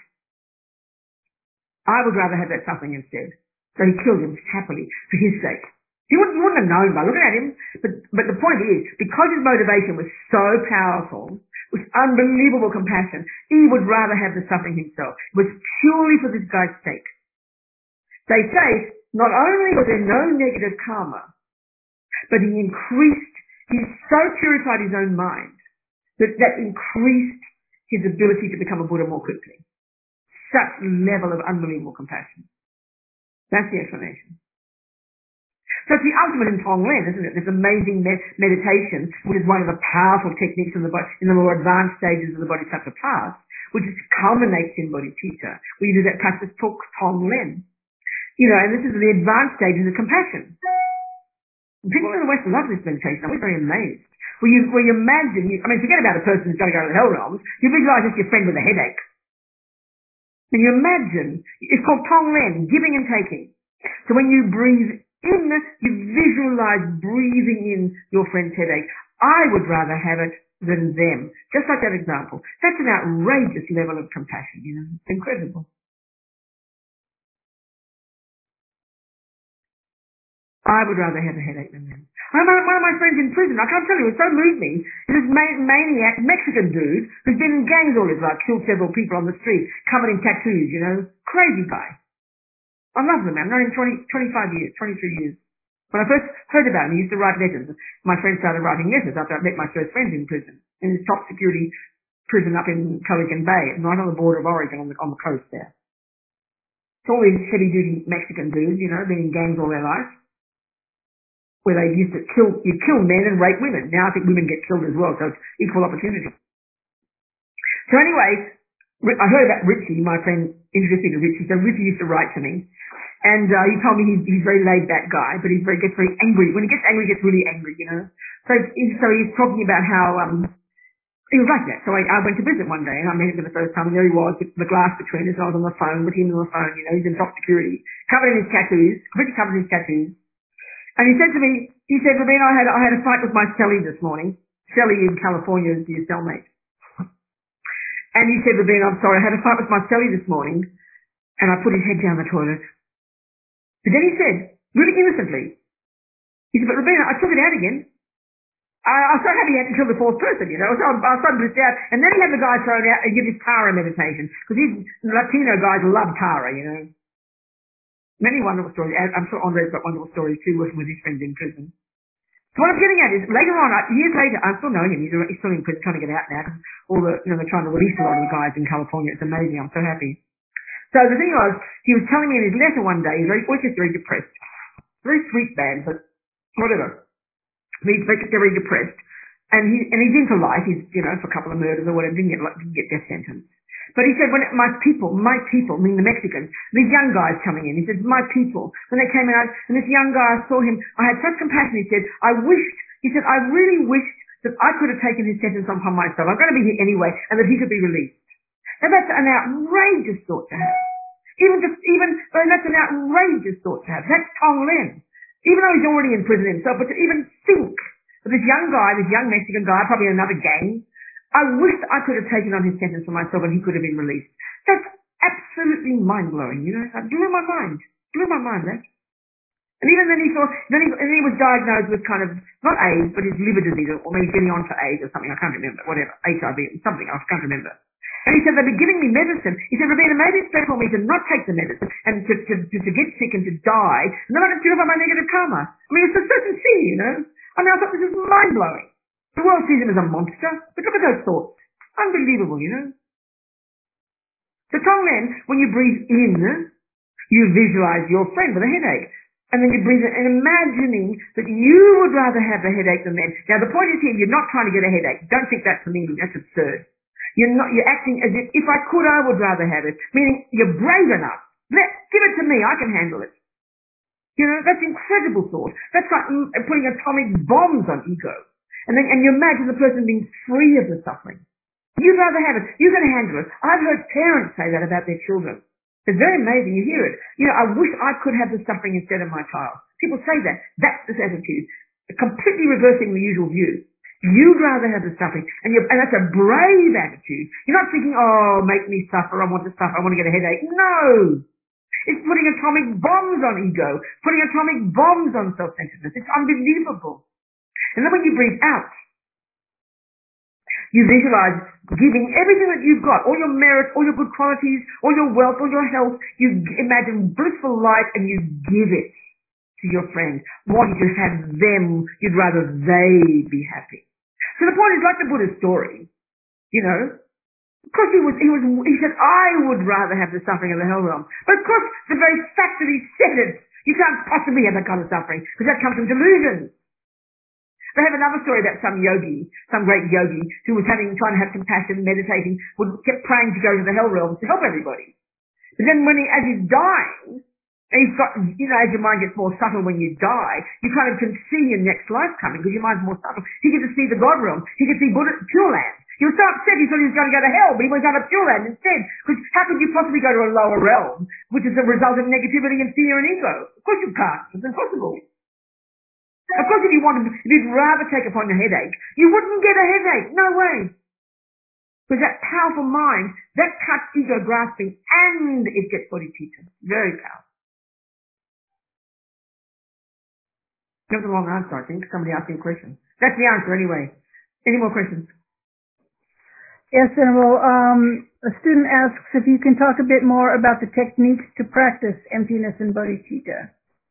I would rather have that suffering instead. So he killed him happily for his sake. He wouldn't, he wouldn't have known by looking at him. But, but the point is, because his motivation was so powerful, with unbelievable compassion, he would rather have the suffering himself. It was purely for this guy's sake. They say, not only was there no negative karma, but he increased, he so purified his own mind that that increased his ability to become a Buddha more quickly. Such level of unbelievable compassion. That's the explanation. So it's the ultimate in Tonglen, isn't it? This amazing med- meditation, which is one of the powerful techniques in the, in the more advanced stages of the Bodhisattva path, which culminates in bodhicitta. We do that practice called Tonglen. You know, and this is the advanced stages of compassion. And people in the West love this meditation. I was very amazed. Where you, where you imagine, you, I mean, forget about a person who's going to go to the hell realms. You visualize it's your friend with a headache. And you imagine, it's called Tonglen, giving and taking. So when you breathe in, you visualize breathing in your friend's headache. I would rather have it than them. Just like that example. That's an outrageous level of compassion, you know. It's incredible. I would rather have a headache than them. One of my friends in prison, I can't tell you, it so moved me. This maniac Mexican dude who's been in gangs all his life, killed several people on the street, covered in tattoos, you know. Crazy guy. I love the man. I've known him twenty, twenty-five years, twenty-three years. When I first heard about him, he used to write letters. My friend started writing letters after I met my first friends in prison, in this top security prison up in Pelican Bay, right on the border of Oregon, on the, on the coast there. It's all these heavy-duty Mexican dudes, you know, been in gangs all their life, where they used to kill, you kill men and rape women. Now I think women get killed as well, so it's equal opportunity. So anyway, I heard about Richie, my friend introduced me to Richie. So Richie used to write to me, and uh, he told me he's, he's a very laid-back guy, but he very, gets very angry. When he gets angry, he gets really angry, you know. So, so he's talking about how um, he was like that. So I, I went to visit one day, and I met him for the first time, and there he was with the glass between us, and I was on the phone with him on the phone, you know. He's in top security, covered in his tattoos, completely covered in his tattoos. And he said to me, he said, Rabina, I had, I had a fight with my cellie this morning. Cellie in California is your cellmate. And he said, Rabina, I'm sorry, I had a fight with my cellie this morning, and I put his head down the toilet. But then he said, really innocently, he said, but Rabina, I took it out again. I, I was so happy he hadn't killed the fourth person, you know. So I, I was so blissed out. And then he had the guy thrown out and give his Tara meditation. Because these Latino guys love Tara, you know. Many wonderful stories. I'm sure Andre's got wonderful stories too, working with his friends in prison. So what I'm getting at is, later on, years later, I still know him. He's, he's still in prison, trying to get out now. Cause all the, you know, they're trying to release a lot of the guys in California. It's amazing. I'm so happy. So the thing was, he was telling me in his letter one day, he's very, always just very depressed. Very sweet man, but whatever. He's very, very depressed. And he, and he's into life. He's, you know, for a couple of murders or whatever, didn't get, didn't get death sentence. But he said, when it, my people, my people, meaning the Mexicans, these young guys coming in, he said, my people, when they came out, and this young guy, I saw him, I had such compassion, he said, I wished, he said, I really wished that I could have taken his sentence upon myself. I'm going to be here anyway, and that he could be released. Now that's an outrageous thought to have. Even just, even, I mean, that's an outrageous thought to have. That's Tonglen. Even though he's already in prison himself, but to even think that this young guy, this young Mexican guy, probably in another gang, I wish I could have taken on his sentence for myself and he could have been released. That's absolutely mind-blowing, you know. It blew my mind. Blew my mind, that. And even then he thought, then he, and he was diagnosed with kind of, not AIDS, but his liver disease, or maybe getting on to AIDS or something, I can't remember, whatever, H I V, something, I can't remember. And he said, they've been giving me medicine. He said, Rabina, maybe it's better for me to not take the medicine and to, to, to, to get sick and to die, and then I can feel about my negative karma. I mean, it's a certain sin, you know. I mean, I thought this is mind-blowing. The world sees him as a monster, but look at those thoughts. Unbelievable, you know. So Tonglen, when you breathe in, you visualize your friend with a headache. And then you breathe in, and imagining that you would rather have a headache than them. Now the point is here, you're not trying to get a headache. Don't think that's meaning. That's absurd. You're not, you're acting as if, if I could, I would rather have it. Meaning, you're brave enough. Let, give it to me, I can handle it. You know, that's incredible thought. That's like mm, putting atomic bombs on ego. And then, and you imagine the person being free of the suffering. You'd rather have it. You're going to handle it. I've heard parents say that about their children. It's very amazing. You hear it. You know, I wish I could have the suffering instead of my child. People say that. That's this attitude. Completely reversing the usual view. You'd rather have the suffering. And, you're, and that's a brave attitude. You're not thinking, oh, make me suffer. I want to suffer. I want to get a headache. No. It's putting atomic bombs on ego. Putting atomic bombs on self-centeredness. It's unbelievable. And then when you breathe out, you visualize giving everything that you've got, all your merits, all your good qualities, all your wealth, all your health. You imagine blissful life and you give it to your friend. Wanting to have them, you'd rather they be happy. So the point is like the Buddha's story, you know. Of course he was, he was, he said, I would rather have the suffering of the hell realm. But of course, the very fact that he said it, you can't possibly have that kind of suffering, because that comes from delusions. They have another story about some yogi, some great yogi, who was having, trying to have compassion, meditating, would kept praying to go to the hell realm to help everybody. But then when he, as he's dying, and he's got, you know, as your mind gets more subtle when you die, you kind of can see your next life coming because your mind's more subtle. He gets to see the God realm. He could see Buddha, Pure Land. He was so upset he thought he was going to go to hell, but he went down to Pure Land instead. Because how could you possibly go to a lower realm, which is a result of negativity and fear and ego? Of course you can't. It's impossible. Of course if you wanted, if you'd rather take upon a headache, you wouldn't get a headache. No way. Because that powerful mind, that cuts ego grasping and it gets bodhicitta. Very powerful. That was the wrong answer, I think. Somebody asked me a question. That's the answer anyway. Any more questions? Yes, Venerable. Um, a student asks if you can talk a bit more about the techniques to practice emptiness and bodhicitta.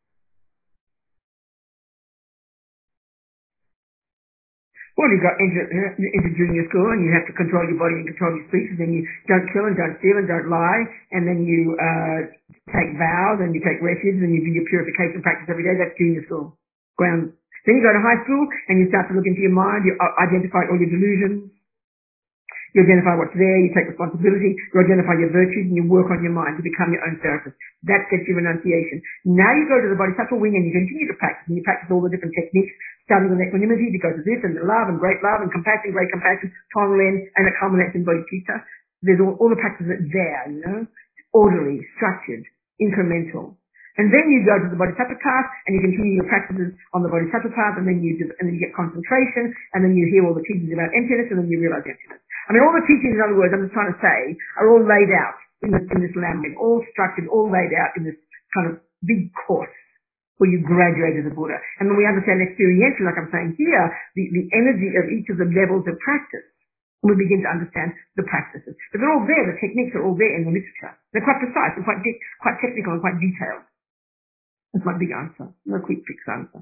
Well, you got into, into junior school and you have to control your body and control your speech, and then you don't kill and don't steal and don't lie, and then you uh, take vows and you take refuge and you do your purification practice every day. That's junior school. Ground. Then you go to high school and you start to look into your mind, you identify all your delusions, you identify what's there, you take responsibility, you identify your virtues and you work on your mind to become your own therapist. That gets you renunciation. Now you go to the Bodhisattva wing and you continue to practice, and you practice all the different techniques, starting with equanimity to go to this and love and great love and compassion, great compassion, Tonglen, and it culminates in bodhicitta. There's all, all the practices there, you know, orderly, structured, incremental. And then you go to the Bodhisattva path and you continue your practices on the Bodhisattva path, and then you do, and then you get concentration, and then you hear all the teachings about emptiness, and then you realize emptiness. I mean, all the teachings, in other words, I'm just trying to say, are all laid out in this, in this language, all structured, all laid out in this kind of big course where you graduate as a Buddha. And when we understand experientially, like I'm saying here, the, the energy of each of the levels of practice, we begin to understand the practices. But they're all there, the techniques are all there in the literature. They're quite precise and quite, de- quite technical and quite detailed. That's my big answer. No quick fix answer.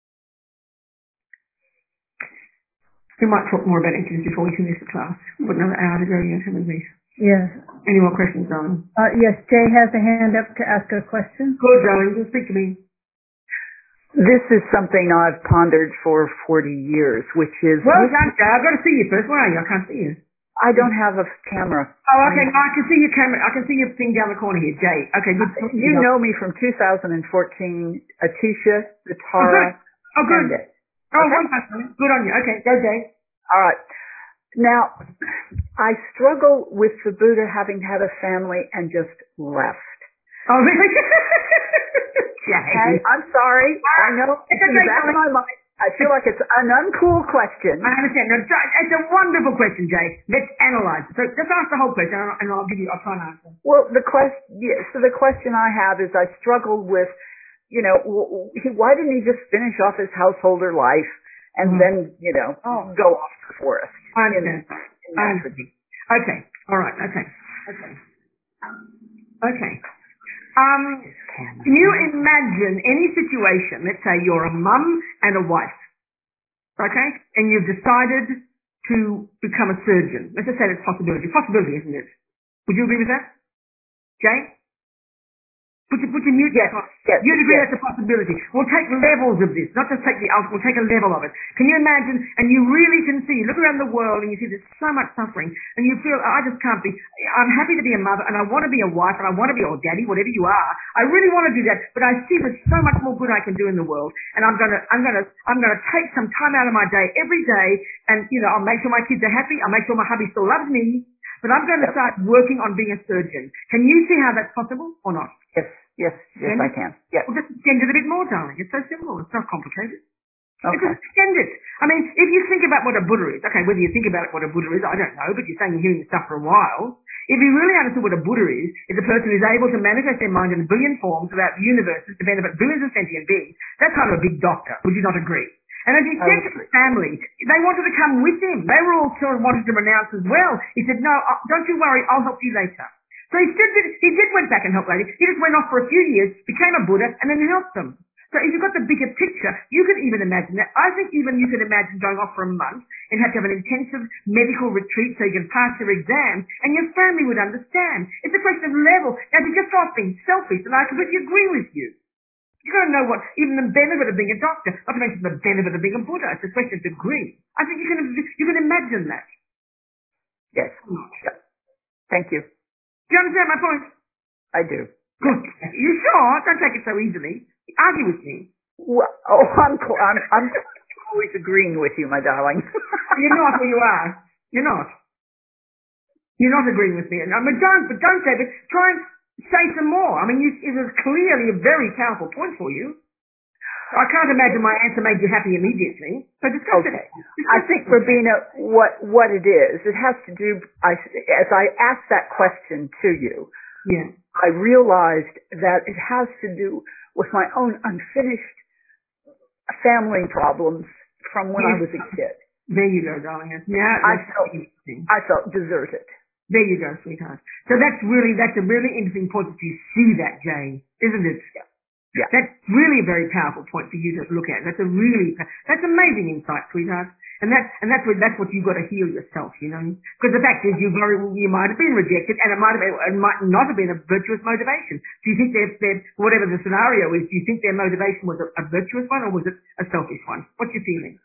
We might talk more about emptiness before we finish the class. We've got another hour to go yet, haven't we? Yes. Any more questions, darling? Uh, yes, Jay has a hand up to ask a question. Good, darling. Just speak to me. This is something I've pondered for forty years, which is... Well, I've got to see you first. Where are you? I can't see you. I don't have a camera. Oh, okay. No, I can see your camera. I can see your thing down the corner here, Jay. Okay, good. You know me from two thousand fourteen, Atisha, the Tara. Oh, good. Oh, good. Oh, okay. Wonderful. Good on you. Okay, go, Jay. All right. Now, I struggle with the Buddha having had a family and just left. Oh, really? Jay. Okay, I'm sorry. I know it's in the back of my mind. I feel like it's an uncool question. I understand. No, it's a wonderful question, Jay. Let's analyze it. So just ask the whole question, and I'll give you. I'll try and answer. Well, the question. Yeah, so the question I have is, I struggled with, you know, why didn't he just finish off his householder life and mm-hmm. then, you know, oh. go off to the forest? I understand. In, in I understand. Okay. All right. Okay. Okay. Okay. Um, can you imagine any situation, let's say you're a mum and a wife, okay, and you've decided to become a surgeon. Let's just say it's a possibility. Possibility, isn't it? Would you agree with that? Jay? Put your, put your mute yes, on. yes, You'd agree yes. that's a possibility. We'll take levels of this, not just take the ultimate, we'll take a level of it. Can you imagine, and you really can see, you look around the world and you see there's so much suffering, and you feel, I just can't be, I'm happy to be a mother, and I want to be a wife, and I want to be a daddy, whatever you are. I really want to do that, but I see there's so much more good I can do in the world, and I'm gonna, I'm gonna, I'm gonna take some time out of my day every day, and, you know, I'll make sure my kids are happy, I'll make sure my hubby still loves me, but I'm going to start working on being a surgeon. Can you see how that's possible or not? Yes. Yes, yes, I can. Yes. Well, just extend it a bit more, darling. It's so simple. It's not complicated. Okay. Just extend it. I mean, if you think about what a Buddha is, okay, whether you think about it, what a Buddha is, I don't know, but you're saying you're hearing this stuff for a while. If you really understood what a Buddha is, is a person who's able to manifest their mind in a billion forms throughout the universe to benefit billions of sentient beings. That's kind of a big doctor. Would you not agree? And as he said to the family, they wanted to come with him. They were all sort of wanted to renounce as well. He said, no, don't you worry, I'll help you later. So he did, he did went back and helped ladies. He just went off for a few years, became a Buddha, and then helped them. So if you've got the bigger picture, you can even imagine that. I think even you could imagine going off for a month and have to have an intensive medical retreat so you can pass your exam, and your family would understand. It's a question of level. Now, if you just start being selfish, and I completely agree with you. You've got to know what, even the benefit of being a doctor, not to mention the benefit of being a Buddha. It's a question of degree. I think you can, you can imagine that. Yes. Yeah. Thank you. Do you understand my point? I do. Good. You sure? Don't take it so easily. Argue with me. Well, oh, I'm, I'm, I'm always agreeing with you, my darling. You're not who you are. You're not. You're not agreeing with me. I mean, don't, but don't say it. Try and say some more. I mean, you, it was clearly a very powerful point for you. I can't imagine my answer made you happy immediately. So discuss okay. it. Discuss I think, Robina, what what it is, it has to do. I, as I asked that question to you, yeah. I realized that it has to do with my own unfinished family problems from when yes. I was a kid. There you go, darling. Yeah, I felt I felt deserted. There you go, sweetheart. So that's really that's a really interesting point that you see that, Jane, isn't it? Yeah. Yeah. That's really a very powerful point for you to look at. That's a really, that's amazing insight, sweetheart. And that's, and that's what, that's what you've got to heal yourself, you know. Because the fact is you very, you might have been rejected and it might have been, it might not have been a virtuous motivation. Do you think their, their, whatever the scenario is, do you think their motivation was a, a virtuous one or was it a selfish one? What's your feeling?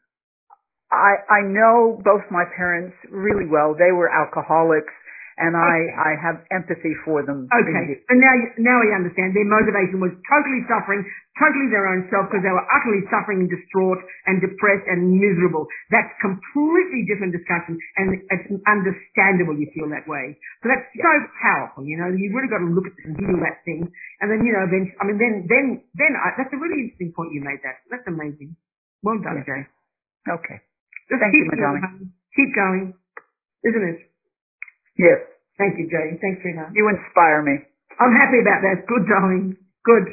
I, I know both my parents really well. They were alcoholics. And I, okay. I have empathy for them. Okay. And now, now we understand their motivation was totally suffering, totally their own self, because they were utterly suffering and distraught and depressed and miserable. That's completely different discussion, and it's understandable you feel that way. So that's yeah. so powerful, you know. You've really got to look at this and heal that thing. And then, you know, then, I mean, then, then, then, I, that's a really interesting point you made that. That's amazing. Well done, yeah. Jay. Okay. Just Thank keep you, my darling. Keep going, isn't it? Yes. Thank you, Jay. Thanks, sweetheart. You inspire me. I'm happy about that. Good, darling. Good.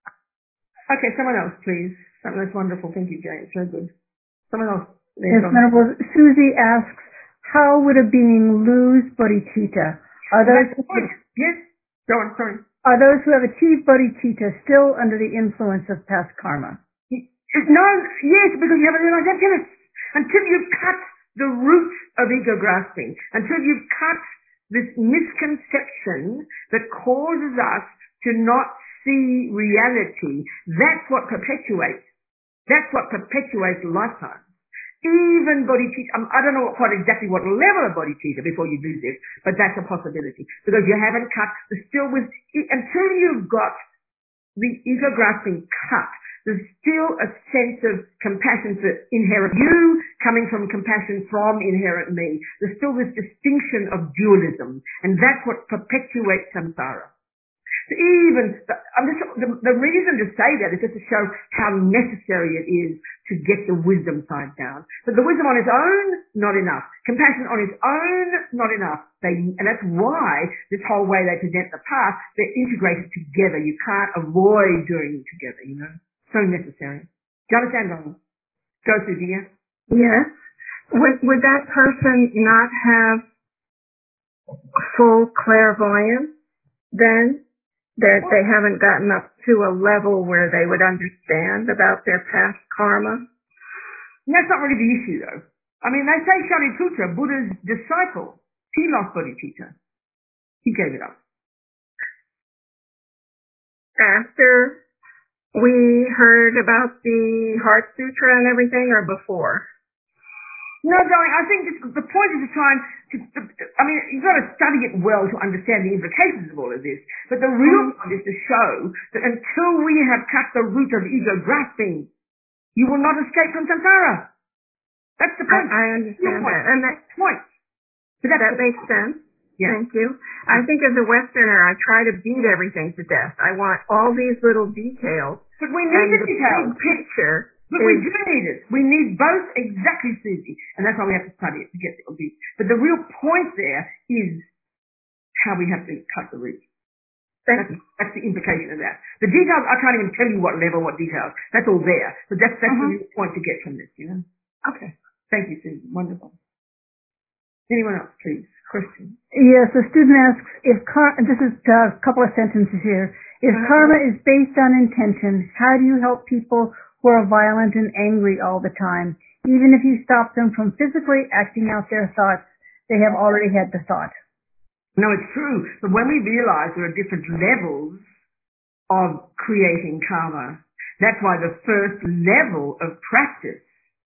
Okay, someone else, please. Something that's wonderful. Thank you, Jay. It's so good. Someone else. Yes, Venerable. Susie asks, how would a being lose bodhicitta? Are those yes? Go on, sorry. Are those who have achieved bodhicitta still under the influence of past karma? No, yes, because you haven't realized that yet. Until you've cut the root of ego grasping, until you've cut this misconception that causes us to not see reality, that's what perpetuates. That's what perpetuates lifetime. Even bodhicitta, um, I don't know quite exactly what level of bodhicitta before you do this, but that's a possibility. Because you haven't cut the still with, until you've got the ego grasping cut, there's still a sense of compassion for inherent you coming from compassion from inherent me. There's still this distinction of dualism, and that's what perpetuates samsara. Even I'm just, the, the reason to say that is just to show how necessary it is to get the wisdom side down. But the wisdom on its own, not enough. Compassion on its own, not enough. They, and that's why this whole way they present the path, they're integrated together. You can't avoid doing them together, you know. So necessary. Do you understand, Ronald? Go through, dear. Yes. Would, would that person not have full clairvoyance then? That they haven't gotten up to a level where they would understand about their past karma? That's not really the issue, though. I mean, they say Shariputra, Buddha's disciple, he lost bodhicitta. He gave it up. after we heard about the Heart Sutra and everything, or before? No, darling, I think this, the point is to try and, to, to, to, I mean, you've got to study it well to understand the implications of all of this. But the real point is to show that until we have cut the root of ego grasping, you will not escape from samsara. That's the point. I, I understand that. And that point. So that makes sense. Yeah. Thank you. I think as a Westerner, I try to beat everything to death. I want all these little details. But we need the details. Big picture. But we do need it. We need both exactly, Susie. And that's why we have to study it to get the deep. But the real point there is how we have to cut the root. That's, that's the implication of that. The details, I can't even tell you what level, what details. That's all there. But that's, that's uh-huh. the real point to get from this, you know? Okay. Thank you, Susie. Wonderful. Anyone else, please? Question. Yes, the student asks, if car- this is a couple of sentences here. If uh-huh. karma is based on intention, how do you help people who are violent and angry all the time? Even if you stop them from physically acting out their thoughts, they have already had the thought. No, it's true. But when we realize there are different levels of creating karma, that's why the first level of practice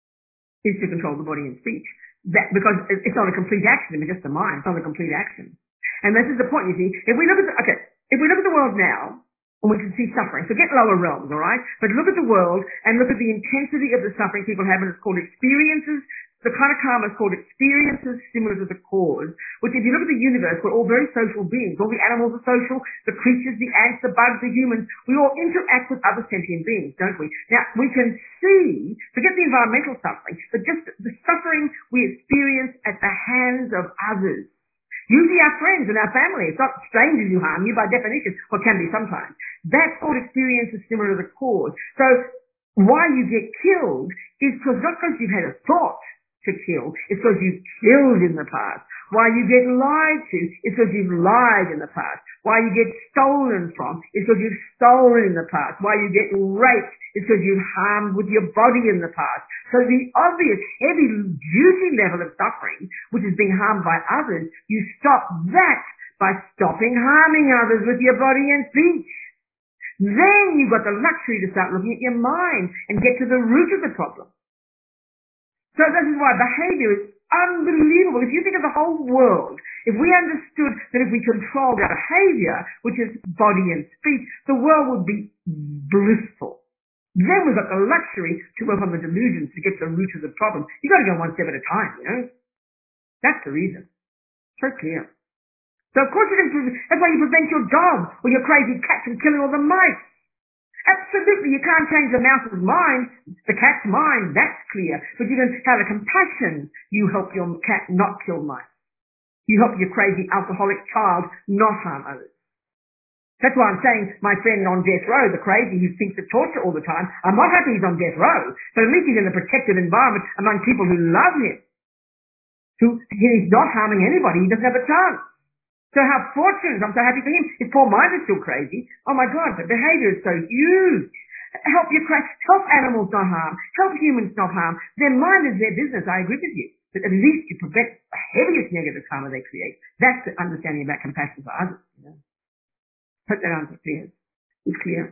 is to control the body and speech. That, because it's not a complete action, it's just the mind. It's not a complete action. And this is the point, you see. If we look at the, okay, if we look at the world now, and we can see suffering, forget lower realms, all right? But look at the world and look at the intensity of the suffering people have, and it's called experiences. The kind of karma is called experiences similar to the cause, which if you look at the universe, we're all very social beings. All the animals are social, the creatures, the ants, the bugs, the humans. We all interact with other sentient beings, don't we? Now, we can see, forget the environmental suffering, but just the suffering we experience at the hands of others. Usually our friends and our family. It's not strangers who harm you by definition, or can be sometimes. That's called experiences similar to the cause. So why you get killed is because not because you've had a thought to kill, it's because you've killed in the past. Why you get lied to is because you've lied in the past. Why you get stolen from is because you've stolen in the past. Why you get raped is because you've harmed with your body in the past. So the obvious heavy duty level of suffering, which is being harmed by others, you stop that by stopping harming others with your body and speech. Then you've got the luxury to start looking at your mind and get to the root of the problem. So this is why behavior is unbelievable. If you think of the whole world, if we understood that if we controlled our behavior, which is body and speech, the world would be blissful. Then we've got the luxury to work on the delusions to get to the root of the problem. You've got to go one step at a time, you know. That's the reason. So clear. So of course you can, that's why you prevent your dog or your crazy cat from killing all the mice. Absolutely, you can't change the mouse's mind, the cat's mind, that's clear. But you can have a compassion. You help your cat not kill mice. You help your crazy alcoholic child not harm others. That's why I'm saying my friend on death row, the crazy who thinks of torture all the time, I'm not happy he's on death row, but at least he's in a protected environment among people who love him. Who, he's not harming anybody, he doesn't have a chance. So how fortunate, I'm so happy for him. His poor mind is still crazy. Oh my God, but behavior is so huge. Help your cra- help animals not harm. Help humans not harm. Their mind is their business, I agree with you. But at least you prevent the heaviest negative karma they create. That's the understanding about compassion for others. You know? Hope that answer clear. It's clear.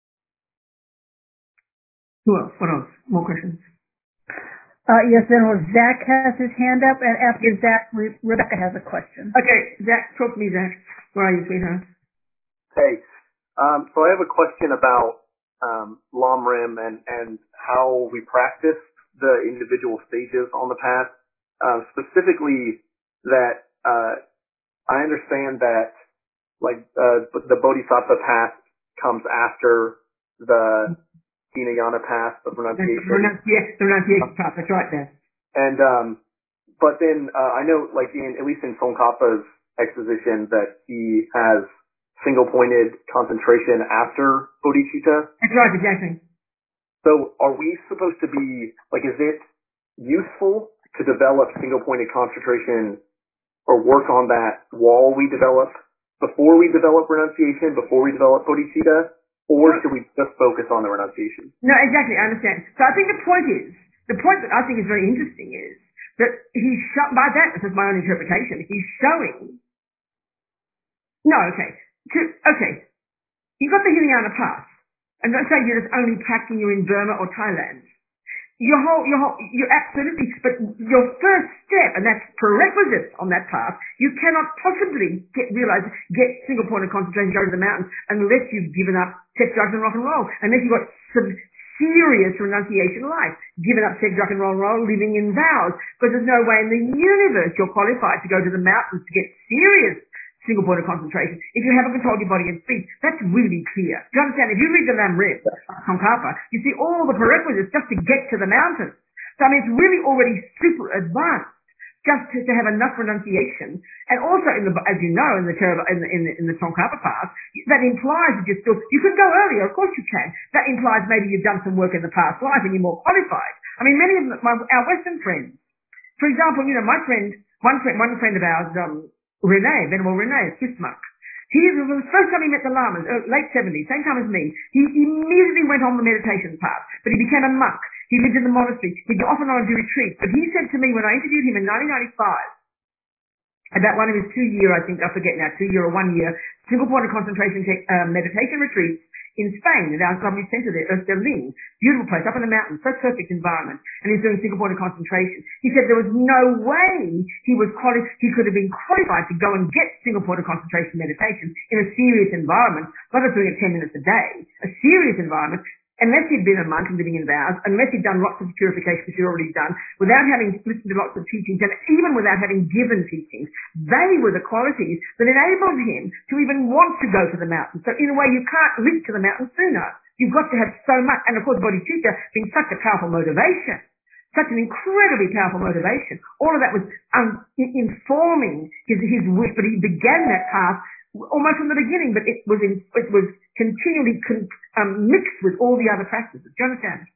Who else? What else? More questions? Uh, yes, then well, Zach has his hand up, and after Zach, Re- Rebecca has a question. Okay, Zach, talk to me, Zach. Where are you, sweetheart? Hey, um, so I have a question about um, Lamrim and, and how we practice the individual stages on the path. Uh, specifically, that uh, I understand that like uh, the Bodhisattva path comes after the Hinayana path of renunciation. Yes, the renunciation path, that's right there. And, um, but then, uh, I know, like, in, at least in Tsongkhapa's exposition, that he has single-pointed concentration after bodhicitta. That's right, exactly. So, are we supposed to be, like, is it useful to develop single-pointed concentration or work on that while we develop, before we develop renunciation, before we develop bodhicitta? Or should we just focus on the renunciation? No, exactly, I understand. So I think the point is, the point that I think is very interesting is that he's, sh- by that, this is my own interpretation, he's showing, no, okay, to, okay, you've got the Hinayana path. And don't say you're just only practicing you're in Burma or Thailand. Your whole, your whole, you're absolutely, but your first step, and that's prerequisite on that path, you cannot possibly get, realize, get single point of concentration, go to the mountains, unless you've given up sex, drugs, and rock and roll. Unless you've got some serious renunciation life, given up sex, drug, and roll, roll, living in vows, because there's no way in the universe you're qualified to go to the mountains to get serious single point of concentration. If you haven't controlled your body and speech, that's really clear. Do you understand? If you read the Lam Rim, Tsongkhapa, you see all the prerequisites just to get to the mountains. So I mean, it's really already super advanced just to, to have enough renunciation. And also, in the, as you know, in the in the in the, in the Tsongkhapa path, that implies that you're still, you can go earlier, of course you can. That implies maybe you've done some work in the past life and you're more qualified. I mean, many of my, our Western friends, for example, you know, my friend, one friend, one friend of ours, um, Rene, Venerable Rene, a Swiss monk. He, the first time he met the Lamas, uh, late seventies, same time as me, he immediately went on the meditation path, but he became a monk. He lived in the monastery. He'd go off and on and do retreats. But he said to me when I interviewed him in nineteen ninety-five, about one of his two-year, I think, I forget now, two-year or one-year, single point of concentration uh, meditation retreats in Spain, at our government centre there, Österling, beautiful place, up in the mountains, so perfect environment, and he's doing single point of concentration. He said there was no way he was quali- he could have been qualified to go and get single point of concentration meditation in a serious environment, not just doing it ten minutes a day, a serious environment, unless he'd been a monk and living in vows, unless he'd done lots of purification, which he'd already done, without having listened to lots of teachings, and even without having given teachings, they were the qualities that enabled him to even want to go to the mountains. So in a way, you can't reach to the mountains sooner. You've got to have so much, and of course, bodhicitta being such a powerful motivation, such an incredibly powerful motivation. All of that was um, informing his, his wish, but he began that path almost from the beginning, but it was in, it was continually con, um, mixed with all the other practices. Do you understand?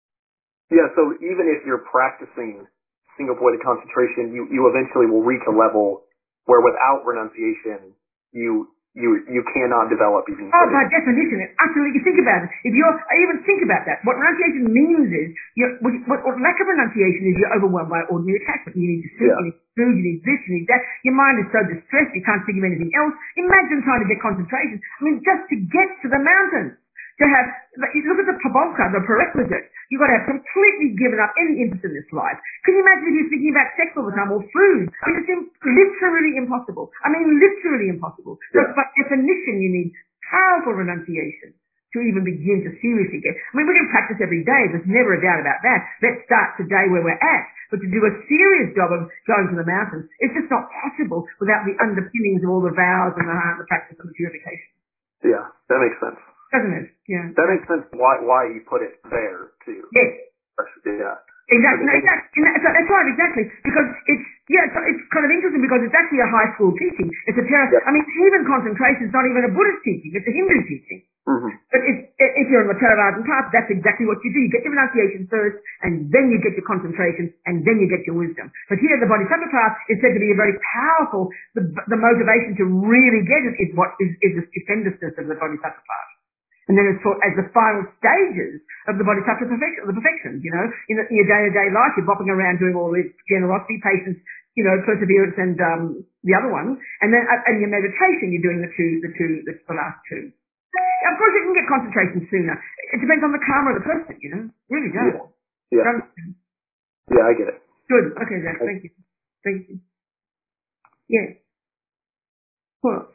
Yeah, so even if you're practicing single point of concentration, you, you eventually will reach a level where without renunciation, you you you cannot develop even. Oh, by definition, it utterly. You think about it. If you're, I even think about that. What renunciation means is, you're, what, what, what lack of renunciation is, you're overwhelmed by ordinary attachment. You need to sleep, Yeah. you need food, you need this, you need that. Your mind is so distressed, you can't think of anything else. Imagine trying to get concentration. I mean, just to get to the mountains, to have, like, you look at the pabolka, the prerequisite. You've got to have completely given up any interest in this life. Can you imagine if you're thinking about sex all the time or food? I mean, it's im- literally impossible. I mean, literally impossible. So Yeah. by definition, you need powerful renunciation to even begin to seriously get. I mean, we can practice every day. There's never a doubt about that. Let's start today where we're at. But to do a serious job of going to the mountains, it's just not possible without the underpinnings of all the vows and the, the practice of the purification. Yeah, that makes sense. Doesn't it? Yeah. That makes sense why why you put it there too. Yes. Yeah. Exactly. No, exactly. That's right. Exactly. Because it's yeah, it's, it's kind of interesting because it's actually a high school teaching. It's a terror. Yeah. I mean, even concentration is not even a Buddhist teaching. It's a Hindu teaching. Mm-hmm. But if, if you're on the Theravada path, that's exactly what you do. You get your renunciation first, and then you get your concentration, and then you get your wisdom. But here, the Bodhisattva path is said to be a very powerful. The, the motivation to really get it is what is, is the stupendousness of the Bodhisattva path. And then it's for, as the final stages of the bodhisattva perfection, the perfection, you know, in, the, in your day-to-day life, you're bopping around doing all this generosity, patience, you know, perseverance, and um, the other one. And then, uh, in your meditation, you're doing the two, the two, the, the last two. Of course, you can get concentration sooner. It depends on the karma of the person, you know. It really does. Yeah. Yeah. Yeah, I get it. Good. Okay, Zach. Thank you. Thank you. Yes. What?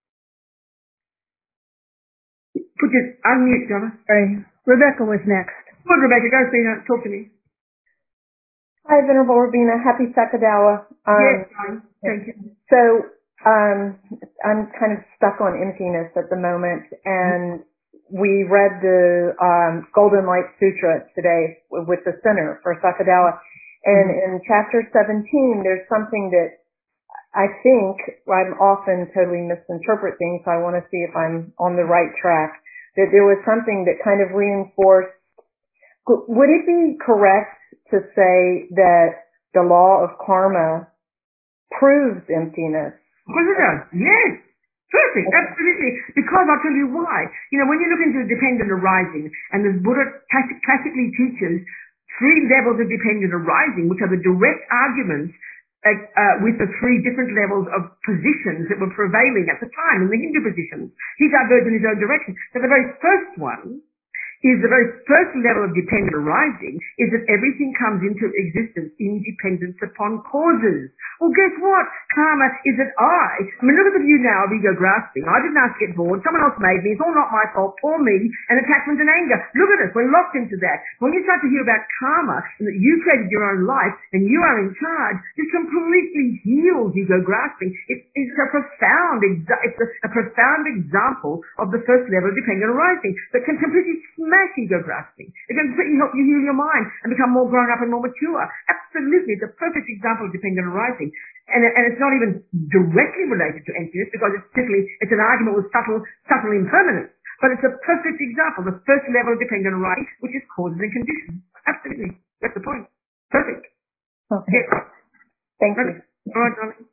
Put your unmute, Donna. Sorry. Rebecca was next. Good, Rebecca. Go, Sina. Talk to me. Hi, Venerable Robina. Happy Sakadawa. Um, yes, fine. Thank you. So, um, I'm kind of stuck on emptiness at the moment, and we read the um, Golden Light Sutra today with the center for Sakadawa, and mm-hmm. in chapter seventeen, there's something that I think I'm often totally misinterpret things, so I want to see if I'm on the right track. That there was something that kind of reinforced. Would it be correct to say that the law of karma proves emptiness? Of course it does. Yes. Perfect. Okay. Absolutely. Because I'll tell you why. You know, when you look into dependent arising, and the Buddha classically teaches three levels of dependent arising, which are the direct arguments uh, uh, with the three different levels of positions that were prevailing at the time in the Hindu positions. He diverged in his own direction. So the very first one is the very first level of dependent arising is that everything comes into existence in dependence upon causes. Well, guess what? Karma is that I, I mean, look at the view now of ego grasping. I didn't ask to get born. Someone else made me. It's all not my fault. Poor me. And attachment and anger. Look at us. We're locked into that. When you start to hear about karma and that you created your own life and you are in charge, this completely heals ego grasping. It, it's a profound, exa- it's a, a profound example of the first level of dependent arising that can completely smash ego grasping. It can completely help you heal your mind and become more grown up and more mature. Absolutely. It's a perfect example of dependent arising. And, and it's not even directly related to emptiness because it's simply, it's an argument with subtle, subtle impermanence. But it's a perfect example, the first level of dependent arising, which is causes and conditions. Absolutely. That's the point. Perfect. Okay. Yes. Thank Perfect. you. All right, darling.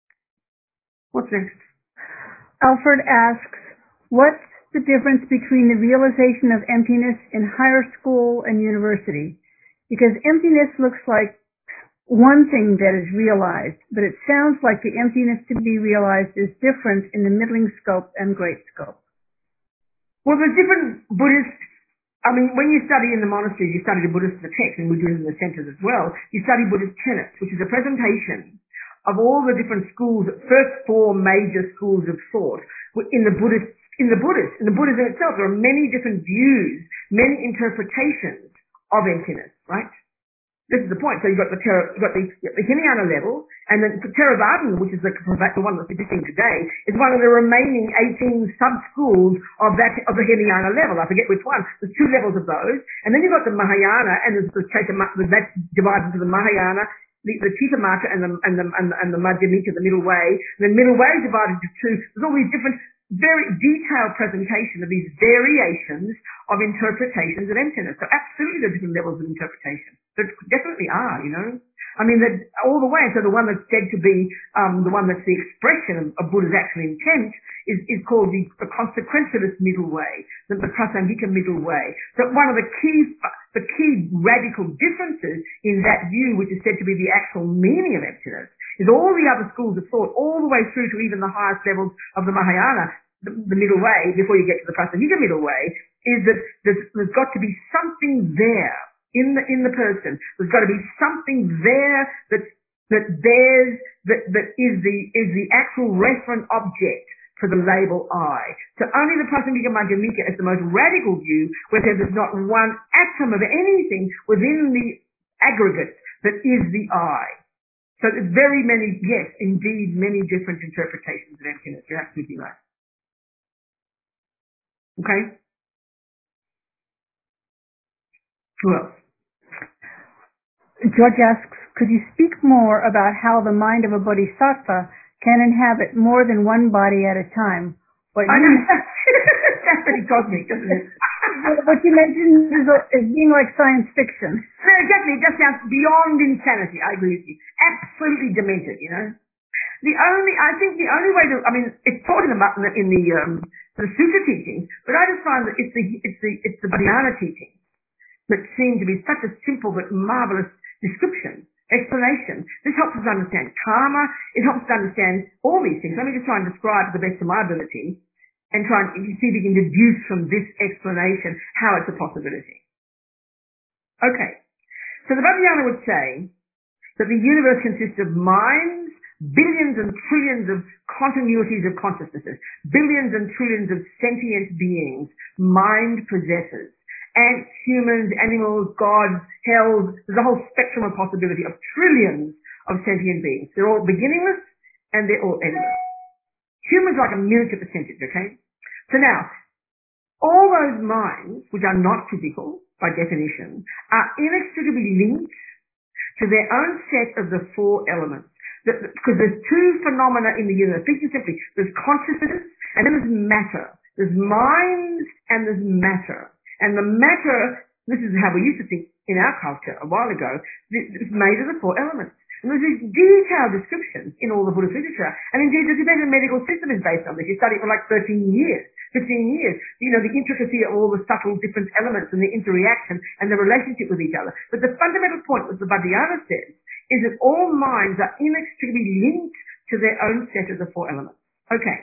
What's next? Alfred asks, what's the difference between the realization of emptiness in higher school and university? Because emptiness looks like one thing that is realized, but it sounds like the emptiness to be realized is different in the middling scope and great scope. Well, there's different Buddhist, I mean, when you study in the monasteries, you study the Buddhist text, and we do it in the centers as well, you study Buddhist tenets, which is a presentation of all the different schools, first four major schools of thought in the Buddhist, in the Buddhist, in the Buddhism itself. There are many different views, many interpretations of emptiness, right? This is the point. So you've got the Thera, you've got the, the Hinayana level, and then the Theravada, which is the, the one that's existing today, is one of the remaining eighteen sub-schools of that of the Hinayana level. I forget which one. There's two levels of those, and then you've got the Mahayana, and there's the Chaitanya. That's divided into the Mahayana, the, the Chitamata, and the and the and, and the Madhyamika, the middle way. And the middle way is divided into two. There's all these different, very detailed presentation of these variations of interpretations of emptiness. So absolutely there are different levels of interpretation. There definitely are, you know. I mean, that all the way. So the one that's said to be um, the one that's the expression of, of Buddha's actual intent is, is called the, the consequentialist middle way, the, the Prasangika middle way. So one of the key, the key radical differences in that view, which is said to be the actual meaning of emptiness, is all the other schools of thought, all the way through to even the highest levels of the Mahayana, the, the middle way, before you get to the Prasangika middle way, is that there's, there's got to be something there in the in the person. There's got to be something there that that bears that that is the is the actual referent object for the label I. So only the Prasangika Madhyamika is the most radical view, where there's not one atom of anything within the aggregate that is the I. So there's very many, yes, indeed, many different interpretations of emptiness. You're absolutely right. Okay? Who else? George asks, could you speak more about how the mind of a bodhisattva can inhabit more than one body at a time? What I you, know. That's pretty cosmic, doesn't it? what you mentioned is, is being like science fiction. No, exactly. It just sounds beyond insanity. I agree with you. Absolutely demented, you know. The only, I think the only way to, I mean, it's taught in the, in the, um, the Sutra teachings, but I just find that it's the, it's the, it's the Vajrayana teachings that seem to be such a simple but marvelous description, explanation. This helps us understand karma. It helps us understand all these things. Let me just try and describe to the best of my ability and try and see if we can deduce from this explanation how it's a possibility. Okay. So the Vajrayana would say that the universe consists of minds, billions and trillions of continuities of consciousnesses, billions and trillions of sentient beings, mind possessors. Ants, humans, animals, gods, hells, there's a whole spectrum of possibility of trillions of sentient beings. They're all beginningless and they're all endless. Humans are like a miniature percentage, okay? So now, all those minds, which are not physical by definition, are inextricably linked to their own set of the four elements. Because there's two phenomena in the universe. Thinking simply, there's consciousness and then there's matter. There's minds and there's matter. And the matter, this is how we used to think in our culture a while ago, it's made of the four elements. And there's these detailed descriptions in all the Buddhist literature. And indeed, the Tibetan medical system is based on this. You study it for like thirteen years, fifteen years. You know, the intricacy of all the subtle different elements and the interreaction and the relationship with each other. But the fundamental point, what the Vajrayana says, is that all minds are inextricably linked to their own set of the four elements. Okay.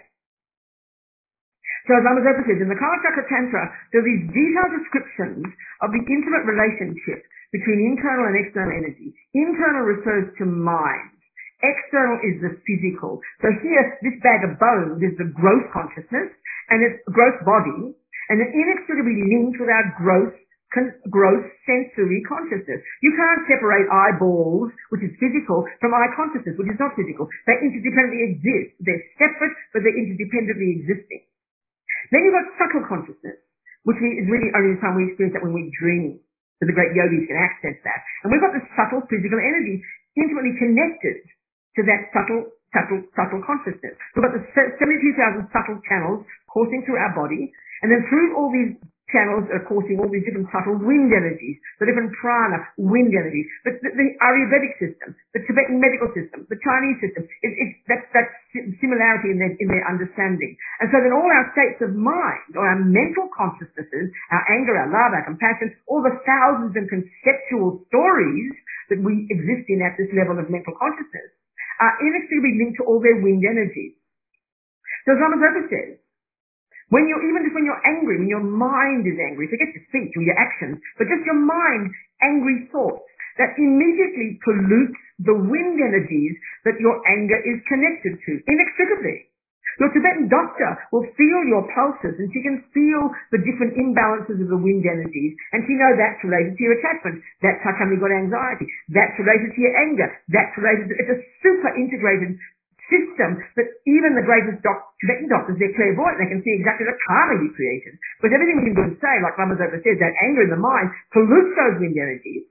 So as Lama Zopa says, in the Kala Chakra Tantra, there are these detailed descriptions of the intimate relationship between internal and external energy. Internal refers to mind. External is the physical. So here, this bag of bones is the gross consciousness, and it's gross body, and it's inextricably linked with our gross Con- gross sensory consciousness. You can't separate eyeballs, which is physical, from eye consciousness, which is not physical. They interdependently exist. They're separate, but they're interdependently existing. Then you've got subtle consciousness, which is really only the time we experience that when we dream. So the great yogis can access that. And we've got the subtle physical energy intimately connected to that subtle, subtle, subtle consciousness. We've got the seventy-two thousand subtle channels coursing through our body, and then through all these channels are coursing all these different subtle wind energies, the different prana, wind energies, the, the, the Ayurvedic system, the Tibetan medical system, the Chinese system. It, it, that's that similarity in their, in their understanding. And so then all our states of mind, or our mental consciousnesses, our anger, our love, our compassion, all the thousands of conceptual stories that we exist in at this level of mental consciousness are inextricably linked to all their wind energies. So as Lama Zopa says, when you're, even just when you're angry, when your mind is angry, forget your speech or your actions, but just your mind, angry thoughts, that immediately pollutes the wind energies that your anger is connected to, inextricably. Your Tibetan doctor will feel your pulses, and she can feel the different imbalances of the wind energies, and she knows that's related to your attachment. That's how come you've got anxiety. That's related to your anger. That's related to, it's a super integrated system that even the greatest doc, Tibetan doctors, they're clairvoyant, they can see exactly the karma you created. But everything we can do and say, like Lama Zopa says, that anger in the mind pollutes those wind energies.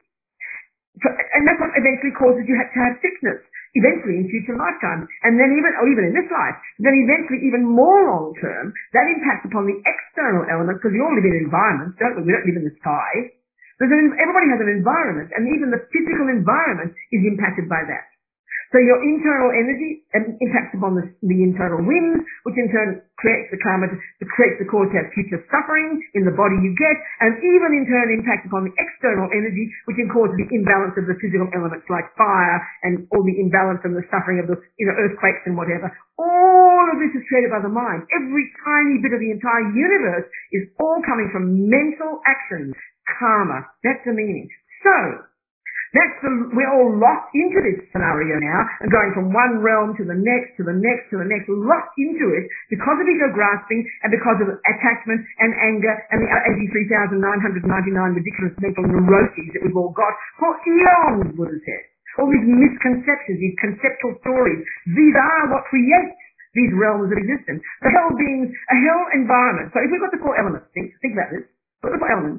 And that's what eventually causes you to have sickness, eventually in future lifetimes. And then even, or even in this life, then eventually even more long term, that impacts upon the external element, because we all live in environments, don't we? We don't live in the sky. There's an, everybody has an environment, and even the physical environment is impacted by that. So your internal energy impacts upon the, the internal winds, which in turn creates the karma, to, creates the cause to have future suffering in the body you get, and even in turn impacts upon the external energy, which can cause the imbalance of the physical elements like fire and all the imbalance and the suffering of the, you know, earthquakes and whatever. All of this is created by the mind. Every tiny bit of the entire universe is all coming from mental actions, karma. That's the meaning. So, That's the, we're all locked into this scenario now and going from one realm to the next, to the next, to the next, locked into it because of ego grasping and because of attachment and anger and the eighty-three thousand nine hundred ninety-nine ridiculous mental neuroses that we've all got for eons, Buddha said. All these misconceptions, these conceptual stories, these are what create these realms of existence. The hell being a hell environment. So if we've got the four elements, think, think about this, got the four elements.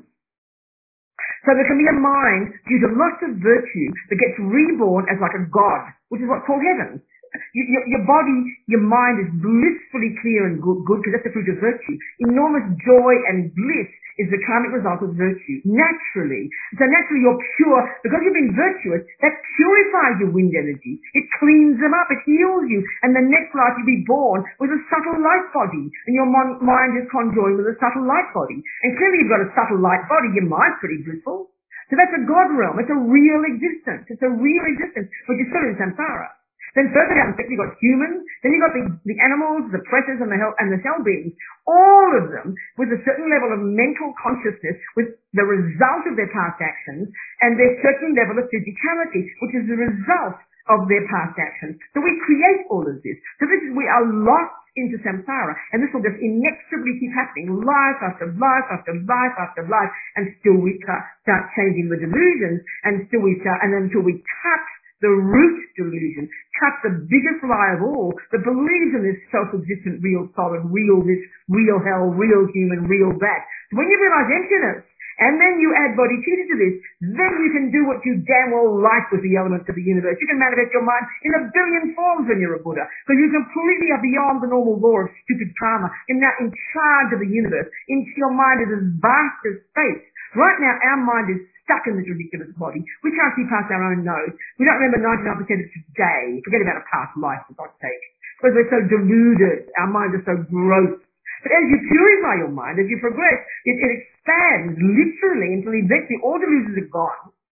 So there can be a mind due to lots of virtue that gets reborn as like a god, which is what's called heaven. You, your, your body, your mind is blissfully clear and good, good because that's the fruit of virtue. Enormous joy and bliss is the karmic result of virtue, naturally. So naturally you're pure, because you've been virtuous, that purifies your wind energy. It cleans them up, it heals you, and the next life you'll be born with a subtle light body, and your mon- mind is conjoined with a subtle light body. And clearly you've got a subtle light body, your mind's pretty blissful. So that's a God realm, it's a real existence, it's a real existence, but you're still in samsara. Then further down, you've got humans, then you've got the, the animals, the predators, and the hell, and the cell beings. All of them with a certain level of mental consciousness, with the result of their past actions, and their certain level of physicality, which is the result of their past actions. So we create all of this. So this is, we are lost into samsara, and this will just inexorably keep happening, life after life after life after life, and still we start changing the delusions, and still we start, and until we touch the root delusion, cut the biggest lie of all that believes in this self-existent real soul and real this, real hell, real human, real that. When you realize emptiness, and then you add bodhicitta to this, then you can do what you damn well like with the elements of the universe. You can manifest your mind in a billion forms when you're a Buddha, because you completely are beyond the normal law of stupid karma. You're now in charge of the universe. In, your mind is as vast as space. Right now, our mind is stuck in this ridiculous body. We can't see past our own nose. We don't remember ninety-nine percent of today. Forget about a past life, for God's sake. Because we're so deluded. Our minds are so gross. But as you purify your mind, as you progress, it, it expands literally until eventually all delusions are gone.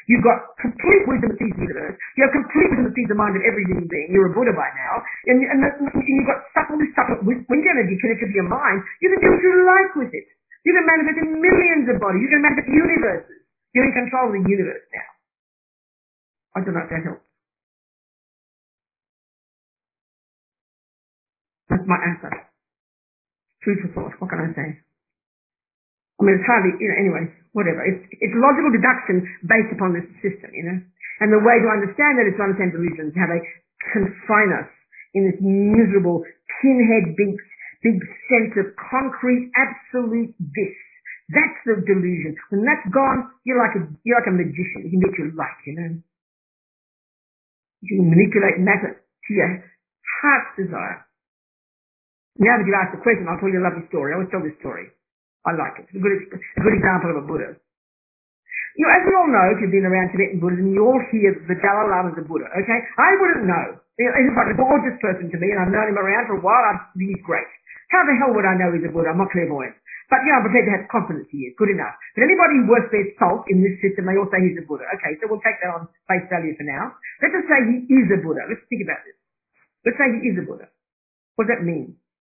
You've got complete wisdom that sees the universe. You have complete wisdom that sees the mind of every living being. You're a Buddha by now. And, and, and you've got subtle, this subtle wind energy connected to your mind. You can do what you like with it. You can manifest in millions of bodies. You can manifest universes. You're in control of the universe now. I don't know if that helps. That's my answer. Food for thought. What can I say? I mean, it's hardly, you know, anyway, whatever. It's, it's logical deduction based upon this system, you know. And the way to understand that is to understand delusions, how they confine us in this miserable, pinhead, big, big sense of concrete, absolute this. That's the delusion. When that's gone, you're like a, you're like a magician. You can do what you like, you know. You can manipulate matter to your heart's desire. Now that you've asked the question, I'll tell you a lovely story. I always tell this story. I like it. It's a good, a good example of a Buddha. You know, as we all know, if you've been around Tibetan Buddhism, you all hear the Dalai Lama is a Buddha, okay? I wouldn't know. He's like a gorgeous person to me, and I've known him around for a while. I think he's great. How the hell would I know he's a Buddha? I'm not clairvoyant. But, you know, I'm prepared to have confidence he is. Good enough. But anybody worth their salt in this system, they all say he's a Buddha. Okay, so we'll take that on face value for now. Let's just say he is a Buddha. Let's think about this. Let's say he is a Buddha. What does that mean?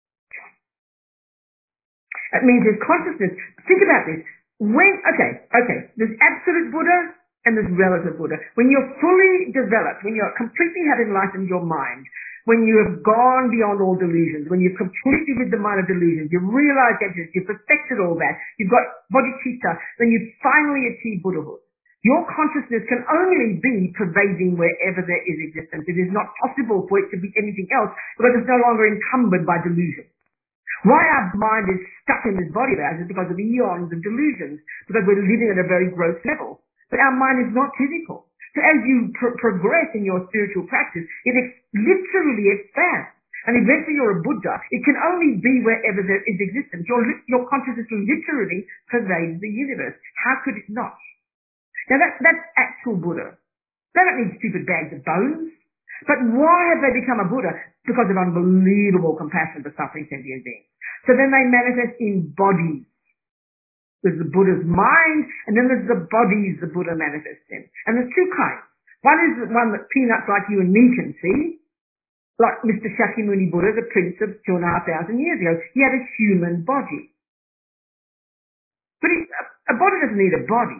It means there's consciousness. Think about this. When, okay, okay, there's absolute Buddha and there's relative Buddha. When you're fully developed, when you're completely have enlightened your mind, when you have gone beyond all delusions, when you've completely rid the mind of delusions, you've realized that you've perfected all that, you've got bodhicitta, then you finally achieve Buddhahood. Your consciousness can only be pervading wherever there is existence. It is not possible for it to be anything else because it's no longer encumbered by delusion. Why our mind is stuck in this body of ours is because of eons of delusions, because we're living at a very gross level. But our mind is not physical. So as you pr- progress in your spiritual practice, it ex- literally expands. And eventually you're a Buddha. It can only be wherever there is existence. Your, li- your consciousness literally pervades the universe. How could it not? Now that's, that's actual Buddha. They don't need stupid bags of bones. But why have they become a Buddha? Because of unbelievable compassion for suffering sentient beings. So then they manifest in bodies. There's the Buddha's mind, and then there's the bodies the Buddha manifests in. And there's two kinds. One is the one that peanuts like you and me can see, like Mister Shakyamuni Buddha, the prince of two and a half thousand years ago. He had a human body. But he, a, a body doesn't need a body.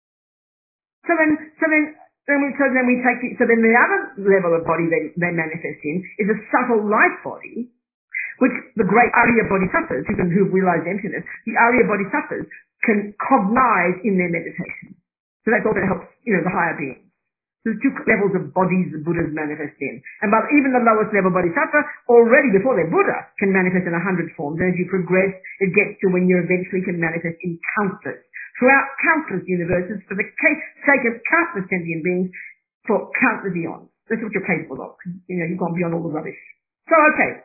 So then, so then, then we, so then we take it, so then the other level of body they, they manifest in is a subtle light body, which the great Arya Bodhisattvas, who, who have realized emptiness, the Arya Bodhisattvas can cognize in their meditation. So that's all that helps, you know, the higher beings. So there's two levels of bodies the Buddhas manifest in. And but even the lowest level Bodhisattva, already before they're Buddha, can manifest in a hundred forms. And as you progress, it gets to when you eventually can manifest in countless, throughout countless universes, for the sake of countless sentient beings, for countless eons. That's what you're capable of. You know, you've gone beyond all the rubbish. So, okay.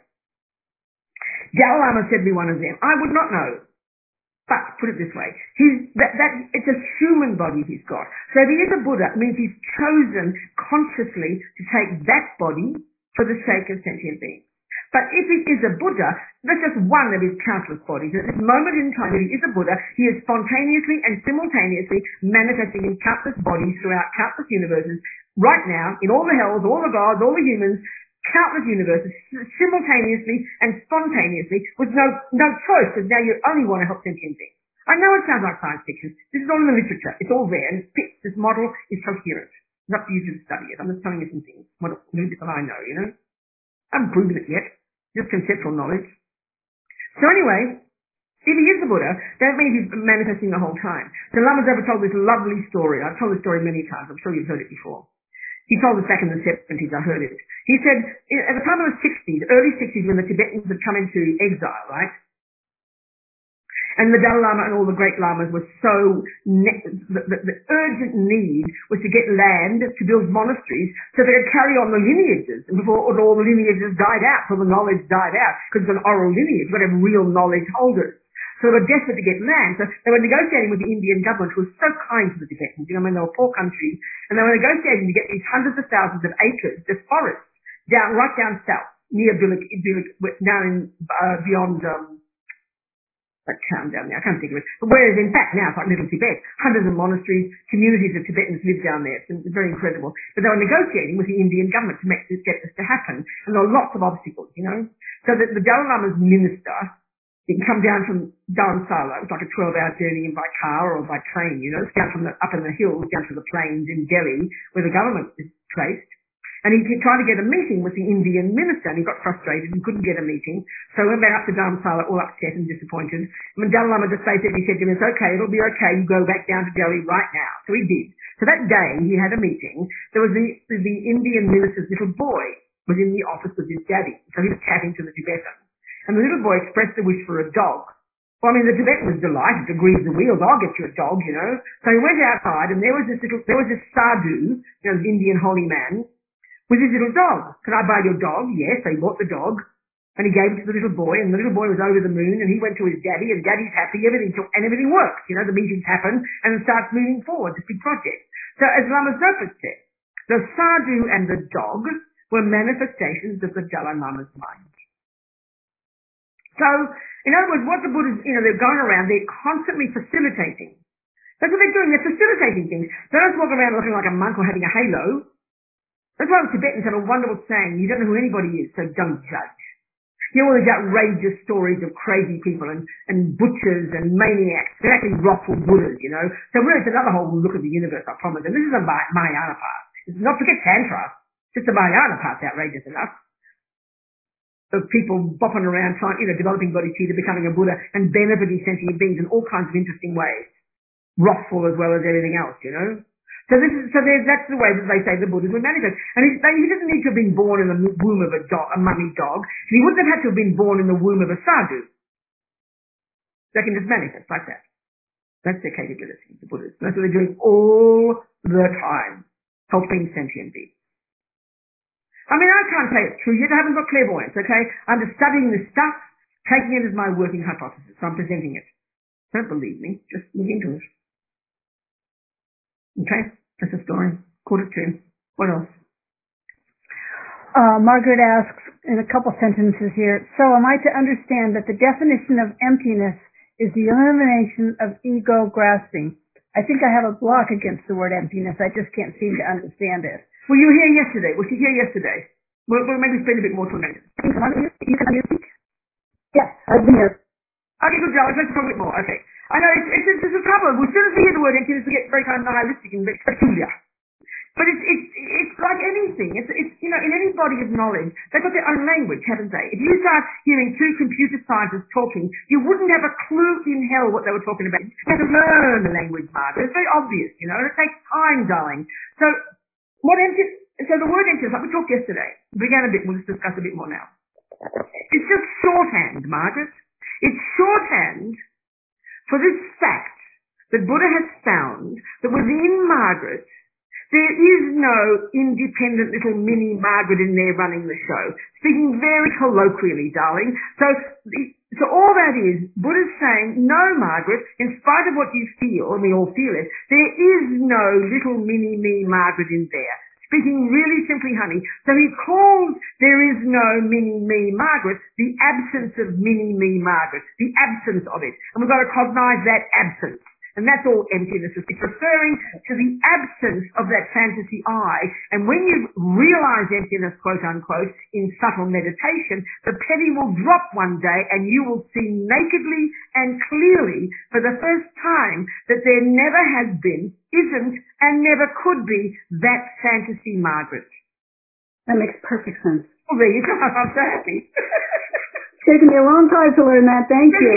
Dalai Lama said to be one of them. I would not know. But, put it this way, he's, that, that, it's a human body he's got. So if he is a Buddha, it means he's chosen consciously to take that body for the sake of sentient beings. But if he is a Buddha, that's just one of his countless bodies. At this moment in time that he is a Buddha, he is spontaneously and simultaneously manifesting in countless bodies throughout countless universes, right now, in all the hells, all the gods, all the humans, countless universes, simultaneously and spontaneously, with no no choice, because now you only want to help sentient beings. I know it sounds like science fiction. This is all in the literature. It's all there, and it fits. This model is coherent. It's up to you to study it. I'm just telling you some things, what a little bit that I know, you know. I haven't proven it yet. Just conceptual knowledge. So anyway, if he is the Buddha, that means he's manifesting the whole time. So Lama's ever told this lovely story. I've told this story many times. I'm sure you've heard it before. He told us back in the seventies, I heard it. He said, at the time of the sixties, early sixties, when the Tibetans had come into exile, right? And the Dalai Lama and all the great lamas were so, ne- the, the, the urgent need was to get land to build monasteries so they could carry on the lineages. And before all the lineages died out, till the knowledge died out, because it's an oral lineage, you've got to have real knowledge holders. So they were desperate to get land. So they were negotiating with the Indian government, who was so kind to the Tibetans. You know, I mean, they were poor countries. And they were negotiating to get these hundreds of thousands of acres, just forests, down, right down south, near Bilik, Bilik down in, uh, beyond, um, that town down there. I can't think of it. But whereas in fact now it's like little Tibet. Hundreds of monasteries, communities of Tibetans live down there. It's very incredible. But they were negotiating with the Indian government to make this, get this to happen. And there were lots of obstacles, you know. So that the Dalai Lama's minister, you can come down from Dharamsala. It's like a twelve hour journey by car or by train, you know. It's down from the, up in the hills, down to the plains in Delhi, where the government is placed. And he tried to get a meeting with the Indian minister, and he got frustrated and couldn't get a meeting. So he went back up to Dharamsala, all upset and disappointed. And Dalai Lama just basically said to him, it's okay, it'll be okay, you go back down to Delhi right now. So he did. So that day he had a meeting. There was the, the Indian minister's little boy was in the office with his daddy. So he was chatting to the Tibetan. And the little boy expressed a wish for a dog. Well, I mean, the Tibetan was delighted to grease the wheels. I'll get you a dog, you know. So he went outside, and there was this little, there was this sadhu, you know, the Indian holy man, with his little dog. Can I buy your dog? Yes. So he bought the dog, and he gave it to the little boy, and the little boy was over the moon, and he went to his daddy, and daddy's happy, everything, and everything works. You know, the meetings happen, and it starts moving forward, this big project. So as Lama Zopa said, the sadhu and the dog were manifestations of the Dalai Lama's mind. So, in other words, what the Buddhas, you know, they're going around, they're constantly facilitating. That's what they're doing, they're facilitating things. They don't walk around looking like a monk or having a halo. That's why the Tibetans have a wonderful saying, you don't know who anybody is, so don't judge. You know all these outrageous stories of crazy people and, and butchers and maniacs. They're actually wrathful Buddhas, you know. So really it's another whole look at the universe, I promise. And this is a Mahayana path. It's not forget Tantra. Just the Mahayana path's outrageous enough. Of people bopping around trying, you know, developing bodhicitta, becoming a Buddha and benefiting sentient beings in all kinds of interesting ways. Wrathful as well as everything else, you know. So this is, so that's the way that they say the Buddhas would manifest. And he, they, he doesn't need to have been born in the womb of a, dog, a mummy dog. He wouldn't have had to have been born in the womb of a sadhu. They can just manifest like that. That's their capability, the Buddhas. That's what they're doing all the time, helping sentient beings. I mean, I can't say it's true yet. I haven't got clairvoyance, okay? I'm just studying this stuff, taking it as my working hypothesis. So I'm presenting it. Don't believe me. Just look into it. Okay, that's a story. Quarter two. What else? Uh, Margaret asks in a couple sentences here, so am I to understand that the definition of emptiness is the elimination of ego grasping? I think I have a block against the word emptiness. I just can't seem to understand it. Were you here yesterday? Was she here yesterday? We'll, we'll maybe spend a bit more time. You can speak? Yes, I've been here. Okay, good job. Let's talk a bit more. Okay. I know, it's, it's, it's a trouble. As soon as we hear the word emptiness, we get very kind of nihilistic and very peculiar. But it's, it's, it's like anything. It's, it's, you know, in any body of knowledge, they've got their own language, haven't they? If you start hearing two computer scientists talking, you wouldn't have a clue in hell what they were talking about. You have to learn the language, Margaret. It's very obvious, you know, and it takes time, darling. So, what emptiness, so the word emptiness, like we talked yesterday, we began a bit, we'll just discuss a bit more now. It's just shorthand, Margaret. It's shorthand for this fact that Buddha has found that within Margaret, there is no independent little mini Margaret in there running the show. Speaking very colloquially, darling. So, so all that is, Buddha's saying, no, Margaret, in spite of what you feel, and we all feel it, there is no little mini me Margaret in there. Speaking really simply, honey. So he calls there is no mini-me Margaret the absence of mini-me Margaret, the absence of it. And we've got to cognize that absence. And that's all emptiness is. It's referring to the absence of that fantasy I. And when you realize emptiness, quote unquote, in subtle meditation, the penny will drop one day and you will see nakedly and clearly for the first time that there never has been, isn't, and never could be that fantasy Margaret. That makes perfect sense. Well, there you go. I'm so happy. It's taken me a long time to learn that. Thank you.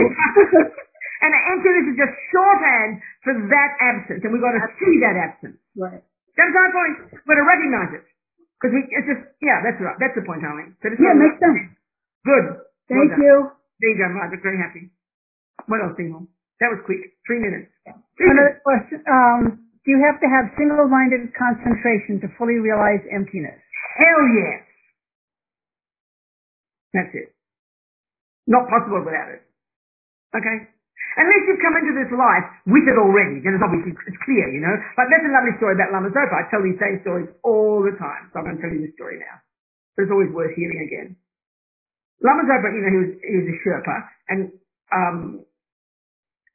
And emptiness is just shorthand for that absence, and we've got to see that absence. Right. That's our point. We've got to recognize it. Because we, it's just, yeah, that's right. That's the point, darling. So yeah, makes sense. Good. Thank well you. There you go, Margaret. Very happy. What else, Dingwall? That was quick. Three minutes. Another question. Um, do you have to have single-minded concentration to fully realize emptiness? Hell yes. That's it. Not possible without it. Okay? Unless you've come into this life with it already, then it's obviously it's clear, you know. But that's a lovely story about Lama Zopa. I tell these same stories all the time, so I'm going to tell you this story now. But it's always worth hearing again. Lama Zopa, you know, he was, he was a Sherpa, and um,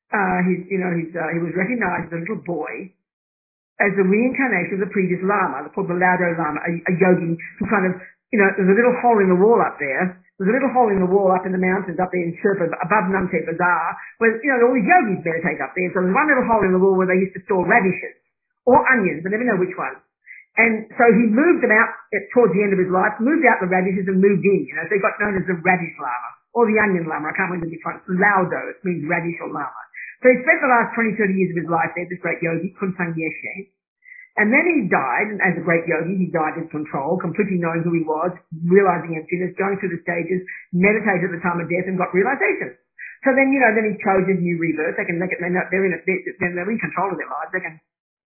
uh, he's, you know, he's, uh, he was recognized as a little boy as the reincarnation of the previous Lama, called the Laudo Lama, a, a yogi who kind of, you know, there's a little hole in the wall up there. There's a little hole in the wall up in the mountains up there in Sherpa, above Namche Bazaar, where, you know, all these yogis meditate up there. So there's one little hole in the wall where they used to store radishes or onions, I never know which one. And so he moved them out at, towards the end of his life, moved out the radishes and moved in, you know, so he got known as the radish lama, or the onion lama, I can't remember which one. It's Laudo, it means radish or lama. So he spent the last twenty, thirty years of his life there, this great yogi, Kuntang Yeshe. And then he died, and as a great yogi, he died in control, completely knowing who he was, realizing emptiness, going through the stages, meditated at the time of death and got realization. So then, you know, then he chose his new rebirth. They can, they can, they're in, a, they're, they're in control of their lives. They can,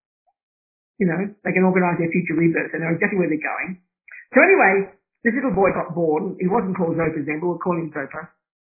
you know, they can organize their future rebirth and know exactly where they're going. So anyway, this little boy got born. He wasn't called Zopa Zemba, we'll call him Zopa.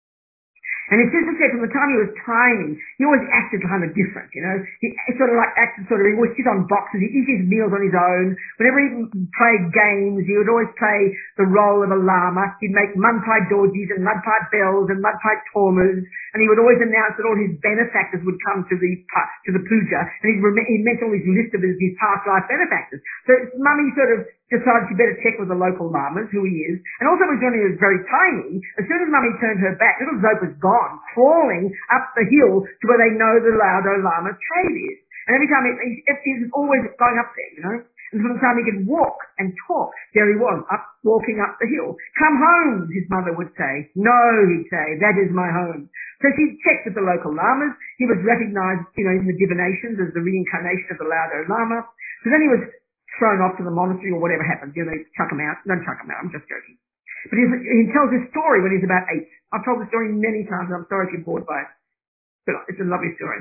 And his sister said from the time he was tiny, he always acted kind of different, you know. He sort of like acted sort of, he would sit on boxes, he'd eat his meals on his own. Whenever he played games, he would always play the role of a lama. He'd make mud-pie dodgies and mud-pie bells and mud-pie tormas. And he would always announce that all his benefactors would come to the to the puja. And he'd, rem- he'd mention all his list of his, his past life benefactors. So Mummy sort of decided she better check with the local lamas who he is. And also when Johnny was very tiny, as soon as Mummy turned her back, little Zopa's gone, crawling up the hill to where they know the Laudo Lama's cave is. And every time, it, it, it was always going up there, you know. And from the time he could walk and talk, there he was, up, walking up the hill. Come home, his mother would say. No, he'd say, that is my home. So she checked with the local lamas. He was recognized, you know, in the divinations as the reincarnation of the Laudo Lama. So then he was thrown off to the monastery or whatever happens. You know, they chuck him out. Don't chuck him out, I'm just joking. But he's, he tells his story when he's about eight. I've told the story many times, and I'm sorry if you're bored by it. But it's a lovely story.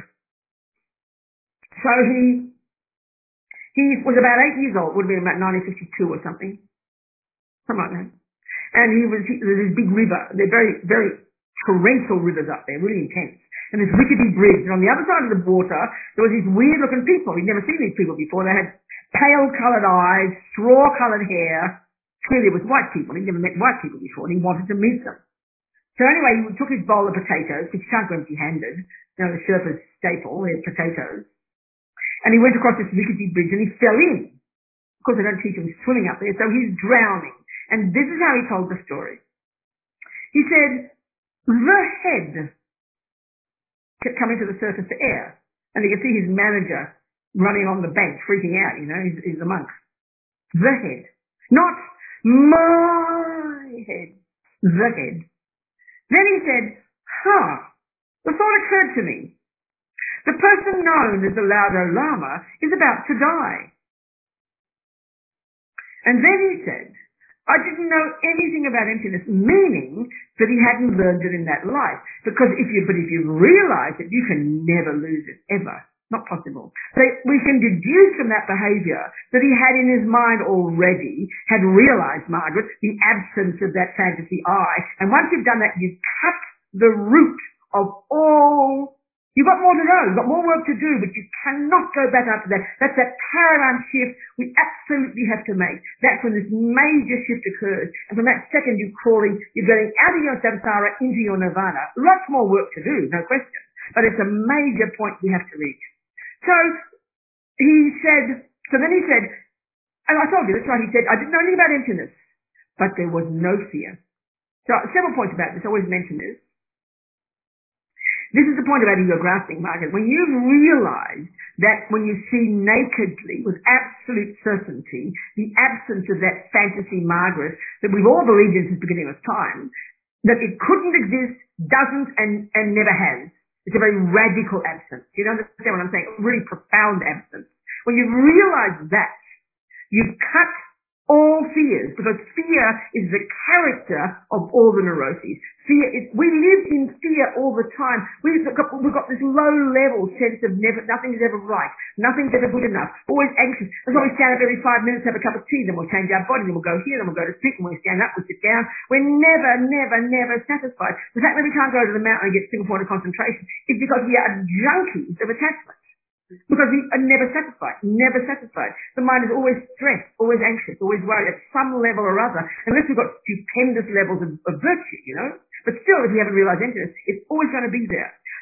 So he he was about eight years old, would have been about nineteen fifty-two or something. Something like that. And he was, he, there's this big river. They're very, very torrential rivers up there, really intense. And this rickety bridge. And on the other side of the water, there was these weird-looking people. He'd never seen these people before. They had pale-coloured eyes, straw-coloured hair. Clearly it was white people. He'd never met white people before, and he wanted to meet them. So anyway, he took his bowl of potatoes, which you can't go empty-handed. You know, the Sherpa's staple, they had potatoes. And he went across this rickety bridge and he fell in. Of course, they don't teach him swimming up there, so he's drowning. And this is how he told the story. He said, the head kept coming to the surface to air. And you could see his manager running on the bank, freaking out, you know, he's, he's a monk. The head. Not my head. The head. Then he said, huh, the thought occurred to me. The person known as the Laudo Lama is about to die. And then he said, I didn't know anything about emptiness, meaning that he hadn't learned it in that life. Because if you, but if you realize it, you can never lose it, ever. Not possible. So we can deduce from that behaviour that he had in his mind already, had realised, Margaret, the absence of that fantasy I. And once you've done that, you've cut the root of all. You've got more to know, you've got more work to do, but you cannot go back after that. That's that paradigm shift we absolutely have to make. That's when this major shift occurs. And from that second you're crawling, you're getting out of your samsara into your nirvana. Lots more work to do, no question. But it's a major point we have to reach. So he said, so then he said, and I told you, that's right, he said, I didn't know anything about emptiness, but there was no fear. So several points about this, I always mention this. This is the point about ego grasping, Margaret. When you've realized that when you see nakedly, with absolute certainty, the absence of that fantasy, Margaret, that we've all believed in since the beginning of time, that it couldn't exist, doesn't, and, and never has. It's a very radical absence. You understand what I'm saying? A really profound absence. When you've realized that, you've cut all fears, because fear is the character of all the neuroses. Fear is, we live in fear all the time. We've got, we've got this low-level sense of never, nothing's ever right, nothing's ever good enough, always anxious. That's why we stand up every five minutes, have a cup of tea, then we'll change our body, then we'll go here, then we'll go to sleep, and when we stand up, we'll sit down. We're never, never, never satisfied. The fact that we can't go to the mountain and get single point of concentration is because we are junkies of attachment. Because we are never satisfied, never satisfied. The mind is always stressed, always anxious, always worried at some level or other, unless we've got stupendous levels of, of virtue, you know. But still, if we haven't realized emptiness, it's always going to be there.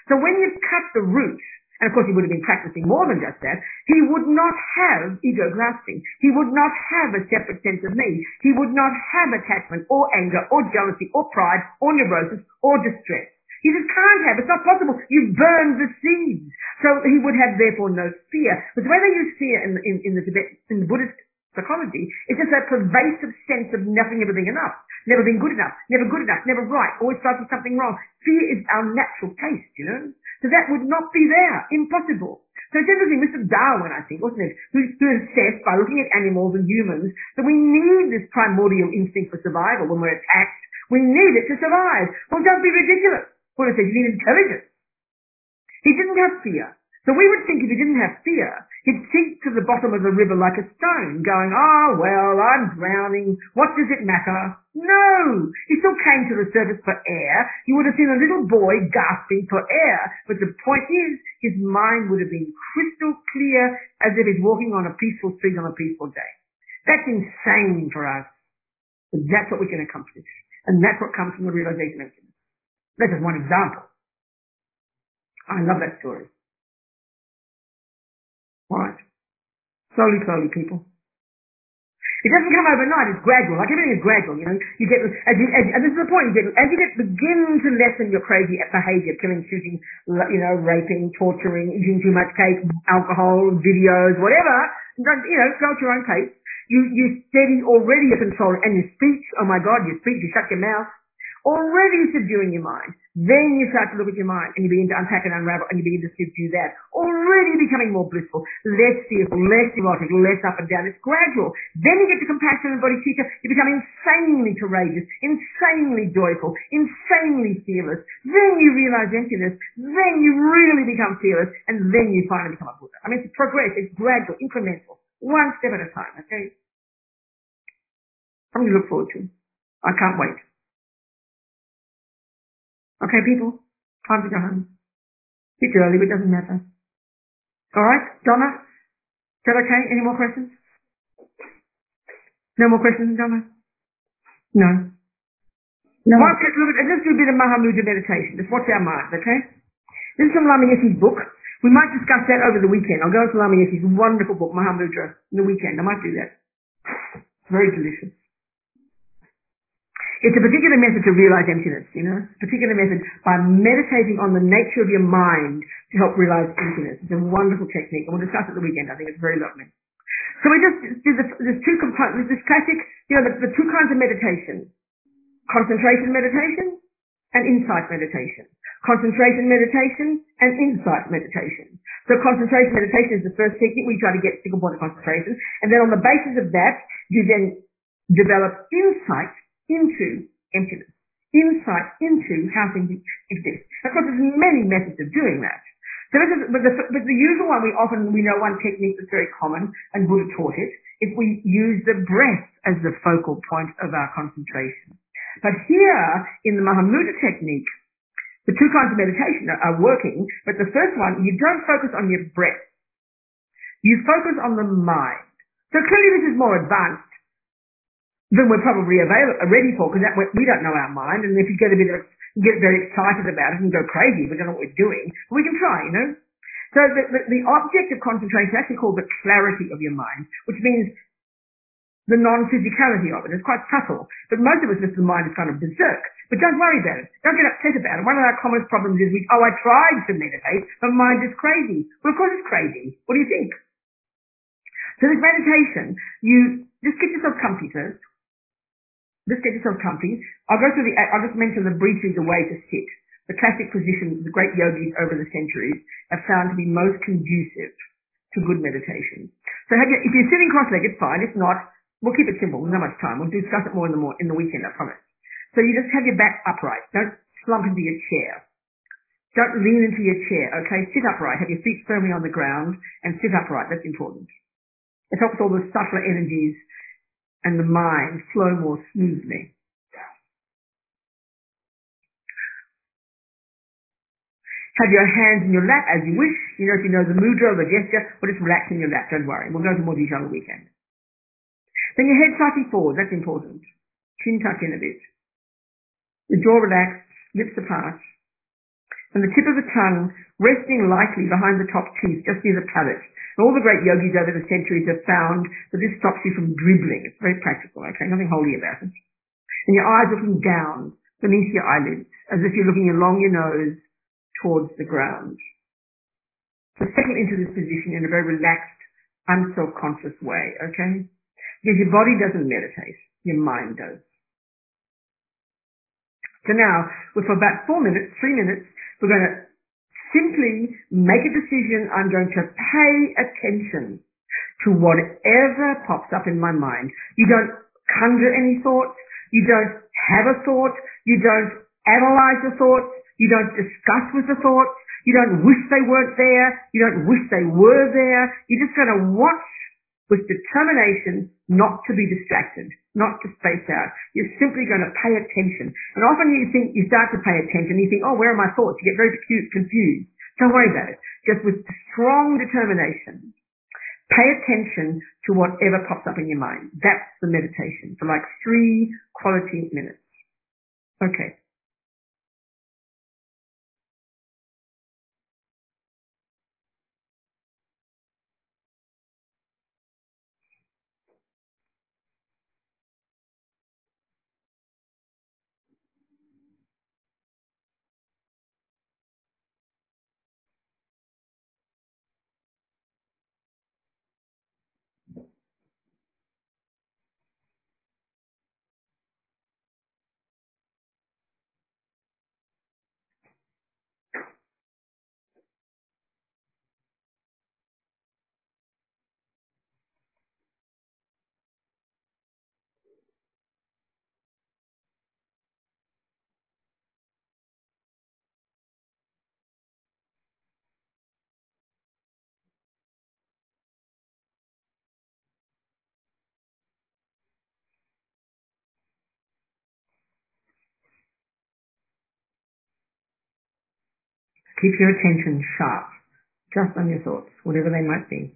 So when you cut the root, and of course he would have been practicing more than just that, he would not have ego grasping. He would not have a separate sense of me. He would not have attachment or anger or jealousy or pride or neurosis or distress. He just can't have. It's not possible. You've burned the seeds. So he would have therefore no fear. But the way they use fear in, in, in the Tibet, in the Buddhist psychology, is just that pervasive sense of nothing ever being enough, never being good enough, never good enough, never right, always starting something wrong. Fear is our natural taste, you know. So that would not be there. Impossible. So it's interesting, Mister Darwin, I think, wasn't it, who, who assessed by looking at animals and humans that we need this primordial instinct for survival when we're attacked. We need it to survive. Well, don't be ridiculous. Well, it says you need intelligence. He didn't have fear. So we would think if he didn't have fear, he'd sink to the bottom of the river like a stone, going, oh, well, I'm drowning. What does it matter? No! He still came to the surface for air. You would have seen a little boy gasping for air. But the point is, his mind would have been crystal clear as if he's walking on a peaceful street on a peaceful day. That's insane for us. But that's what we can accomplish. And that's what comes from the realization of it. That's just one example. I love that story. Right. Slowly, slowly, people. It doesn't come overnight. It's gradual. Like everything is gradual. You know, you get as you, as, and this is the point. You get as you get begin to lessen your crazy behaviour, killing, shooting, you know, raping, torturing, eating too much cake, alcohol, videos, whatever. You know, go at your own pace. You you steady already your control and your speech. Oh my God, your speech. You shut your mouth. Already subduing your mind. Then you start to look at your mind and you begin to unpack and unravel and you begin to subdue that. Already becoming more blissful, less fearful, less erotic, less up and down. It's gradual. Then you get to compassion and body chitta. You become insanely courageous, insanely joyful, insanely fearless. Then you realize emptiness. Then you really become fearless and then you finally become a Buddha. I mean, it's progress. It's gradual, incremental. One step at a time, okay? Something to look forward to. I can't wait. Okay, people, time to go home. It's early, but it doesn't matter. All right, Donna, is that okay? Any more questions? No more questions, Donna? No. No. Well, let's, look at, let's do a bit of Mahamudra meditation. Just watch our mind, okay? This is from Lama Yeshe's book. We might discuss that over the weekend. I'll go into Lama Yeshe's wonderful book, Mahamudra, in the weekend. I might do that. It's very delicious. It's a particular method to realize emptiness, you know, a particular method by meditating on the nature of your mind to help realize emptiness. It's a wonderful technique, and we'll discuss it the weekend. I think it's very lovely. So we just did the, there's two components, this classic, you know, the, the two kinds of meditation, concentration meditation and insight meditation. Concentration meditation and insight meditation. So concentration meditation is the first technique where you try to get single point of concentration, and then on the basis of that, you then develop insight into emptiness, insight into how things exist. Of course, there's many methods of doing that. So this is, but, the, but the usual one, we often, we know one technique that's very common, and Buddha taught it, is we use the breath as the focal point of our concentration. But here, in the Mahamudra technique, the two kinds of meditation are, are working, but the first one, you don't focus on your breath. You focus on the mind. So clearly this is more advanced than we're probably avail- ready for, because we don't know our mind, and if you get a bit of, get very excited about it and go crazy, we don't know what we're doing, we can try, you know. So the, the, the object of concentration is actually called the clarity of your mind, which means the non-physicality of it. It's quite subtle, but most of us, the mind is kind of berserk. But don't worry about it. Don't get upset about it. One of our common problems is, we, oh, I tried to meditate, but my mind is crazy. Well, of course it's crazy. What do you think? So this meditation, you just get yourself comfy first. Just get yourself comfy. I'll go through the, I'll just mention the briefly the way to sit. The classic position the great yogis over the centuries have found to be most conducive to good meditation. So have you, if you're sitting cross-legged, fine. If not, we'll keep it simple. There's not much time. We'll discuss it more in the, more, in the weekend, I promise. So you just have your back upright. Don't slump into your chair. Don't lean into your chair, okay? Sit upright. Have your feet firmly on the ground and sit upright. That's important. It helps all the subtler energies and the mind flow more smoothly. Have your hands in your lap as you wish. You know, if you know the mudra or the gesture, but just relax in your lap. Don't worry. We'll go into more detail on the weekend. Then your head slightly forward. That's important. Chin tuck in a bit. The jaw relaxed, lips apart. and the tip of the tongue resting lightly behind the top teeth, just near the palate. And all the great yogis over the centuries have found that this stops you from dribbling. It's very practical, okay? Nothing holy about it. And your eyes looking down beneath your eyelids, as if you're looking along your nose towards the ground. So settle into this position in a very relaxed, unself-conscious way, okay? Because your body doesn't meditate, your mind does. So now, for about four minutes, three minutes, we're going to simply make a decision. I'm going to pay attention to whatever pops up in my mind. You don't conjure any thoughts. You don't have a thought. You don't analyze the thoughts. You don't discuss with the thoughts. You don't wish they weren't there. You don't wish they were there. You're just going to watch with determination not to be distracted, not to space out. You're simply going to pay attention. And often you think, you start to pay attention, you think, oh, where are my thoughts? You get very confused. Don't worry about it. Just with strong determination, pay attention to whatever pops up in your mind. That's the meditation for like three quality minutes. Okay. Keep your attention sharp, just on your thoughts, whatever they might be.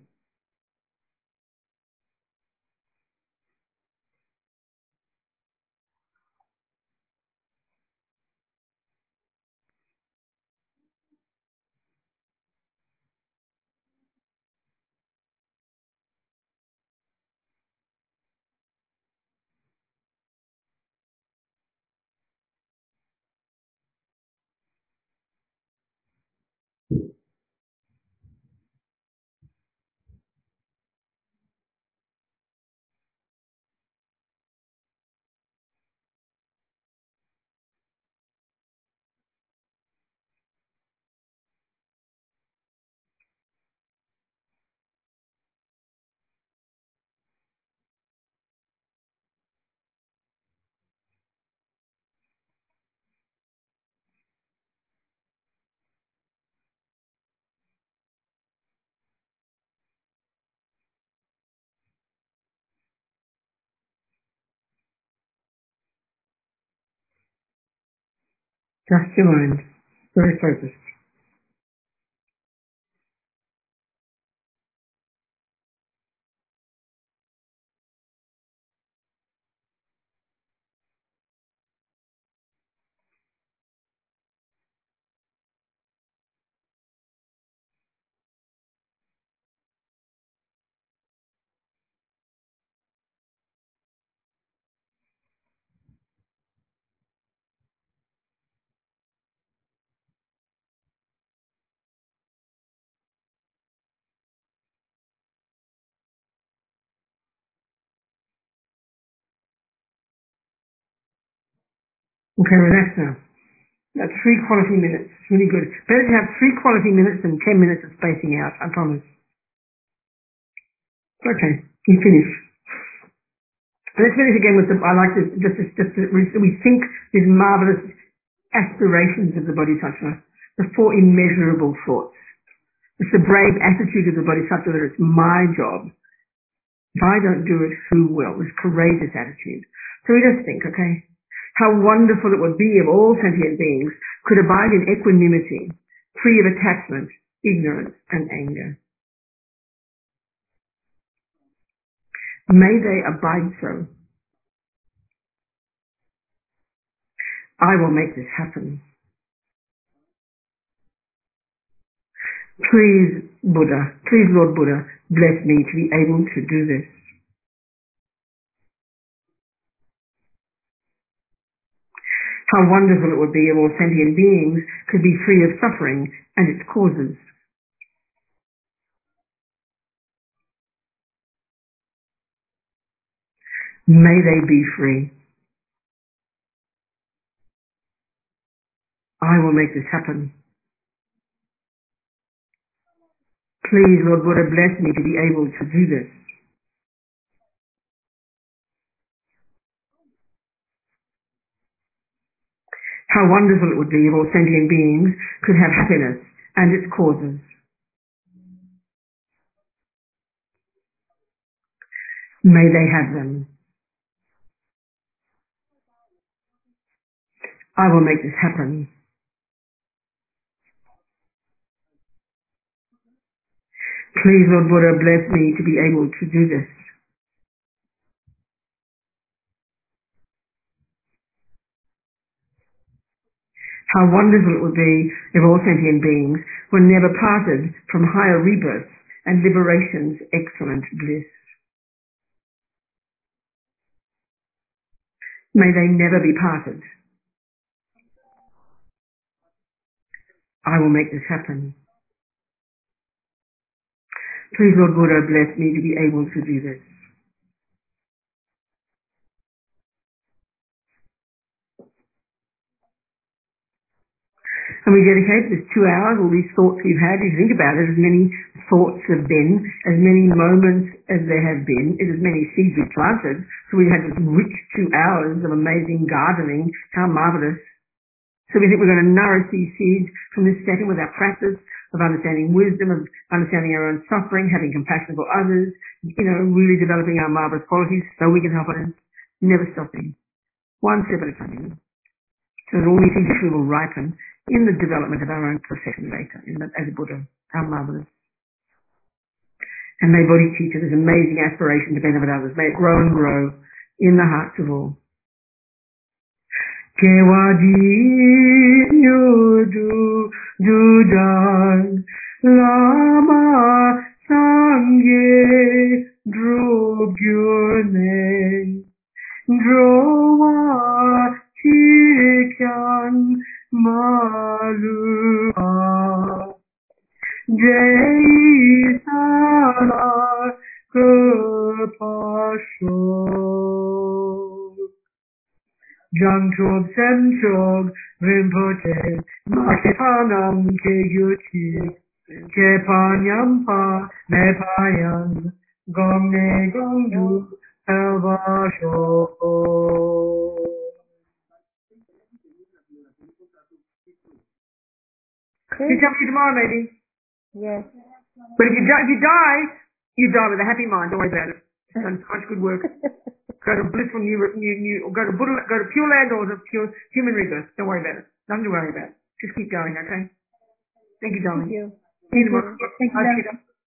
Just your mind, very focused. Okay, relax now. That's three quality minutes. It's really good. Better to have three quality minutes than ten minutes of spacing out, I promise. Okay, you finish. Let's finish again with the, I like this, just, just, just we think these marvelous aspirations of the Bodhisattva, the four immeasurable thoughts. It's the brave attitude of the Bodhisattva that it's my job. If I don't do it, who will? This courageous attitude. So we just think, okay, how wonderful it would be if all sentient beings could abide in equanimity, free of attachment, ignorance, and anger. May they abide so. I will make this happen. Please, Buddha, please, Lord Buddha, bless me to be able to do this. How wonderful it would be if all sentient beings could be free of suffering and its causes. May they be free. I will make this happen. Please, Lord Buddha, bless me to be able to do this. How wonderful it would be if all sentient beings could have happiness and its causes. May they have them. I will make this happen. Please, Lord Buddha, bless me to be able to do this. How wonderful it would be if all sentient beings were never parted from higher rebirths and liberation's excellent bliss. May they never be parted. I will make this happen. Please, Lord Buddha, bless me to be able to do this. And we dedicate this two hours, all these thoughts we've had. If you think about it, as many thoughts have been, as many moments as there have been, is as many seeds we've planted. So we've had this rich two hours of amazing gardening. How marvelous. So we think we're going to nourish these seeds from this second with our practice of understanding wisdom, of understanding our own suffering, having compassion for others, you know, really developing our marvelous qualities so we can help others, never stopping. One step at a time. So that all these things actually will ripen in the development of our own perfection later, in the, as a Buddha, our marvelous. And may bodhicitta, this amazing aspiration to benefit others, may it grow and grow in the hearts of all. Kewaji yudu dudan lama sangye drugyune drowa chikyan maluka jai sara kapasho Jangchog Semchog Rinpoche Makipanam Kegyuchi Kepanyampa Nepayan Gomne Gongdu Elvasho. You tell me tomorrow, maybe. Yes. But if you, die, if you die, you die with a happy mind. Don't worry about it. You've done so much good work. Go to blissful new, new, new, or go to Buddha, go to Pure Land or the Pure Human Rebirth. Don't worry about it. Nothing to worry about. Just keep going, okay? Thank you, darling. Thank you. See you Thank you. tomorrow. Thank you, Bye, Jen. Peter.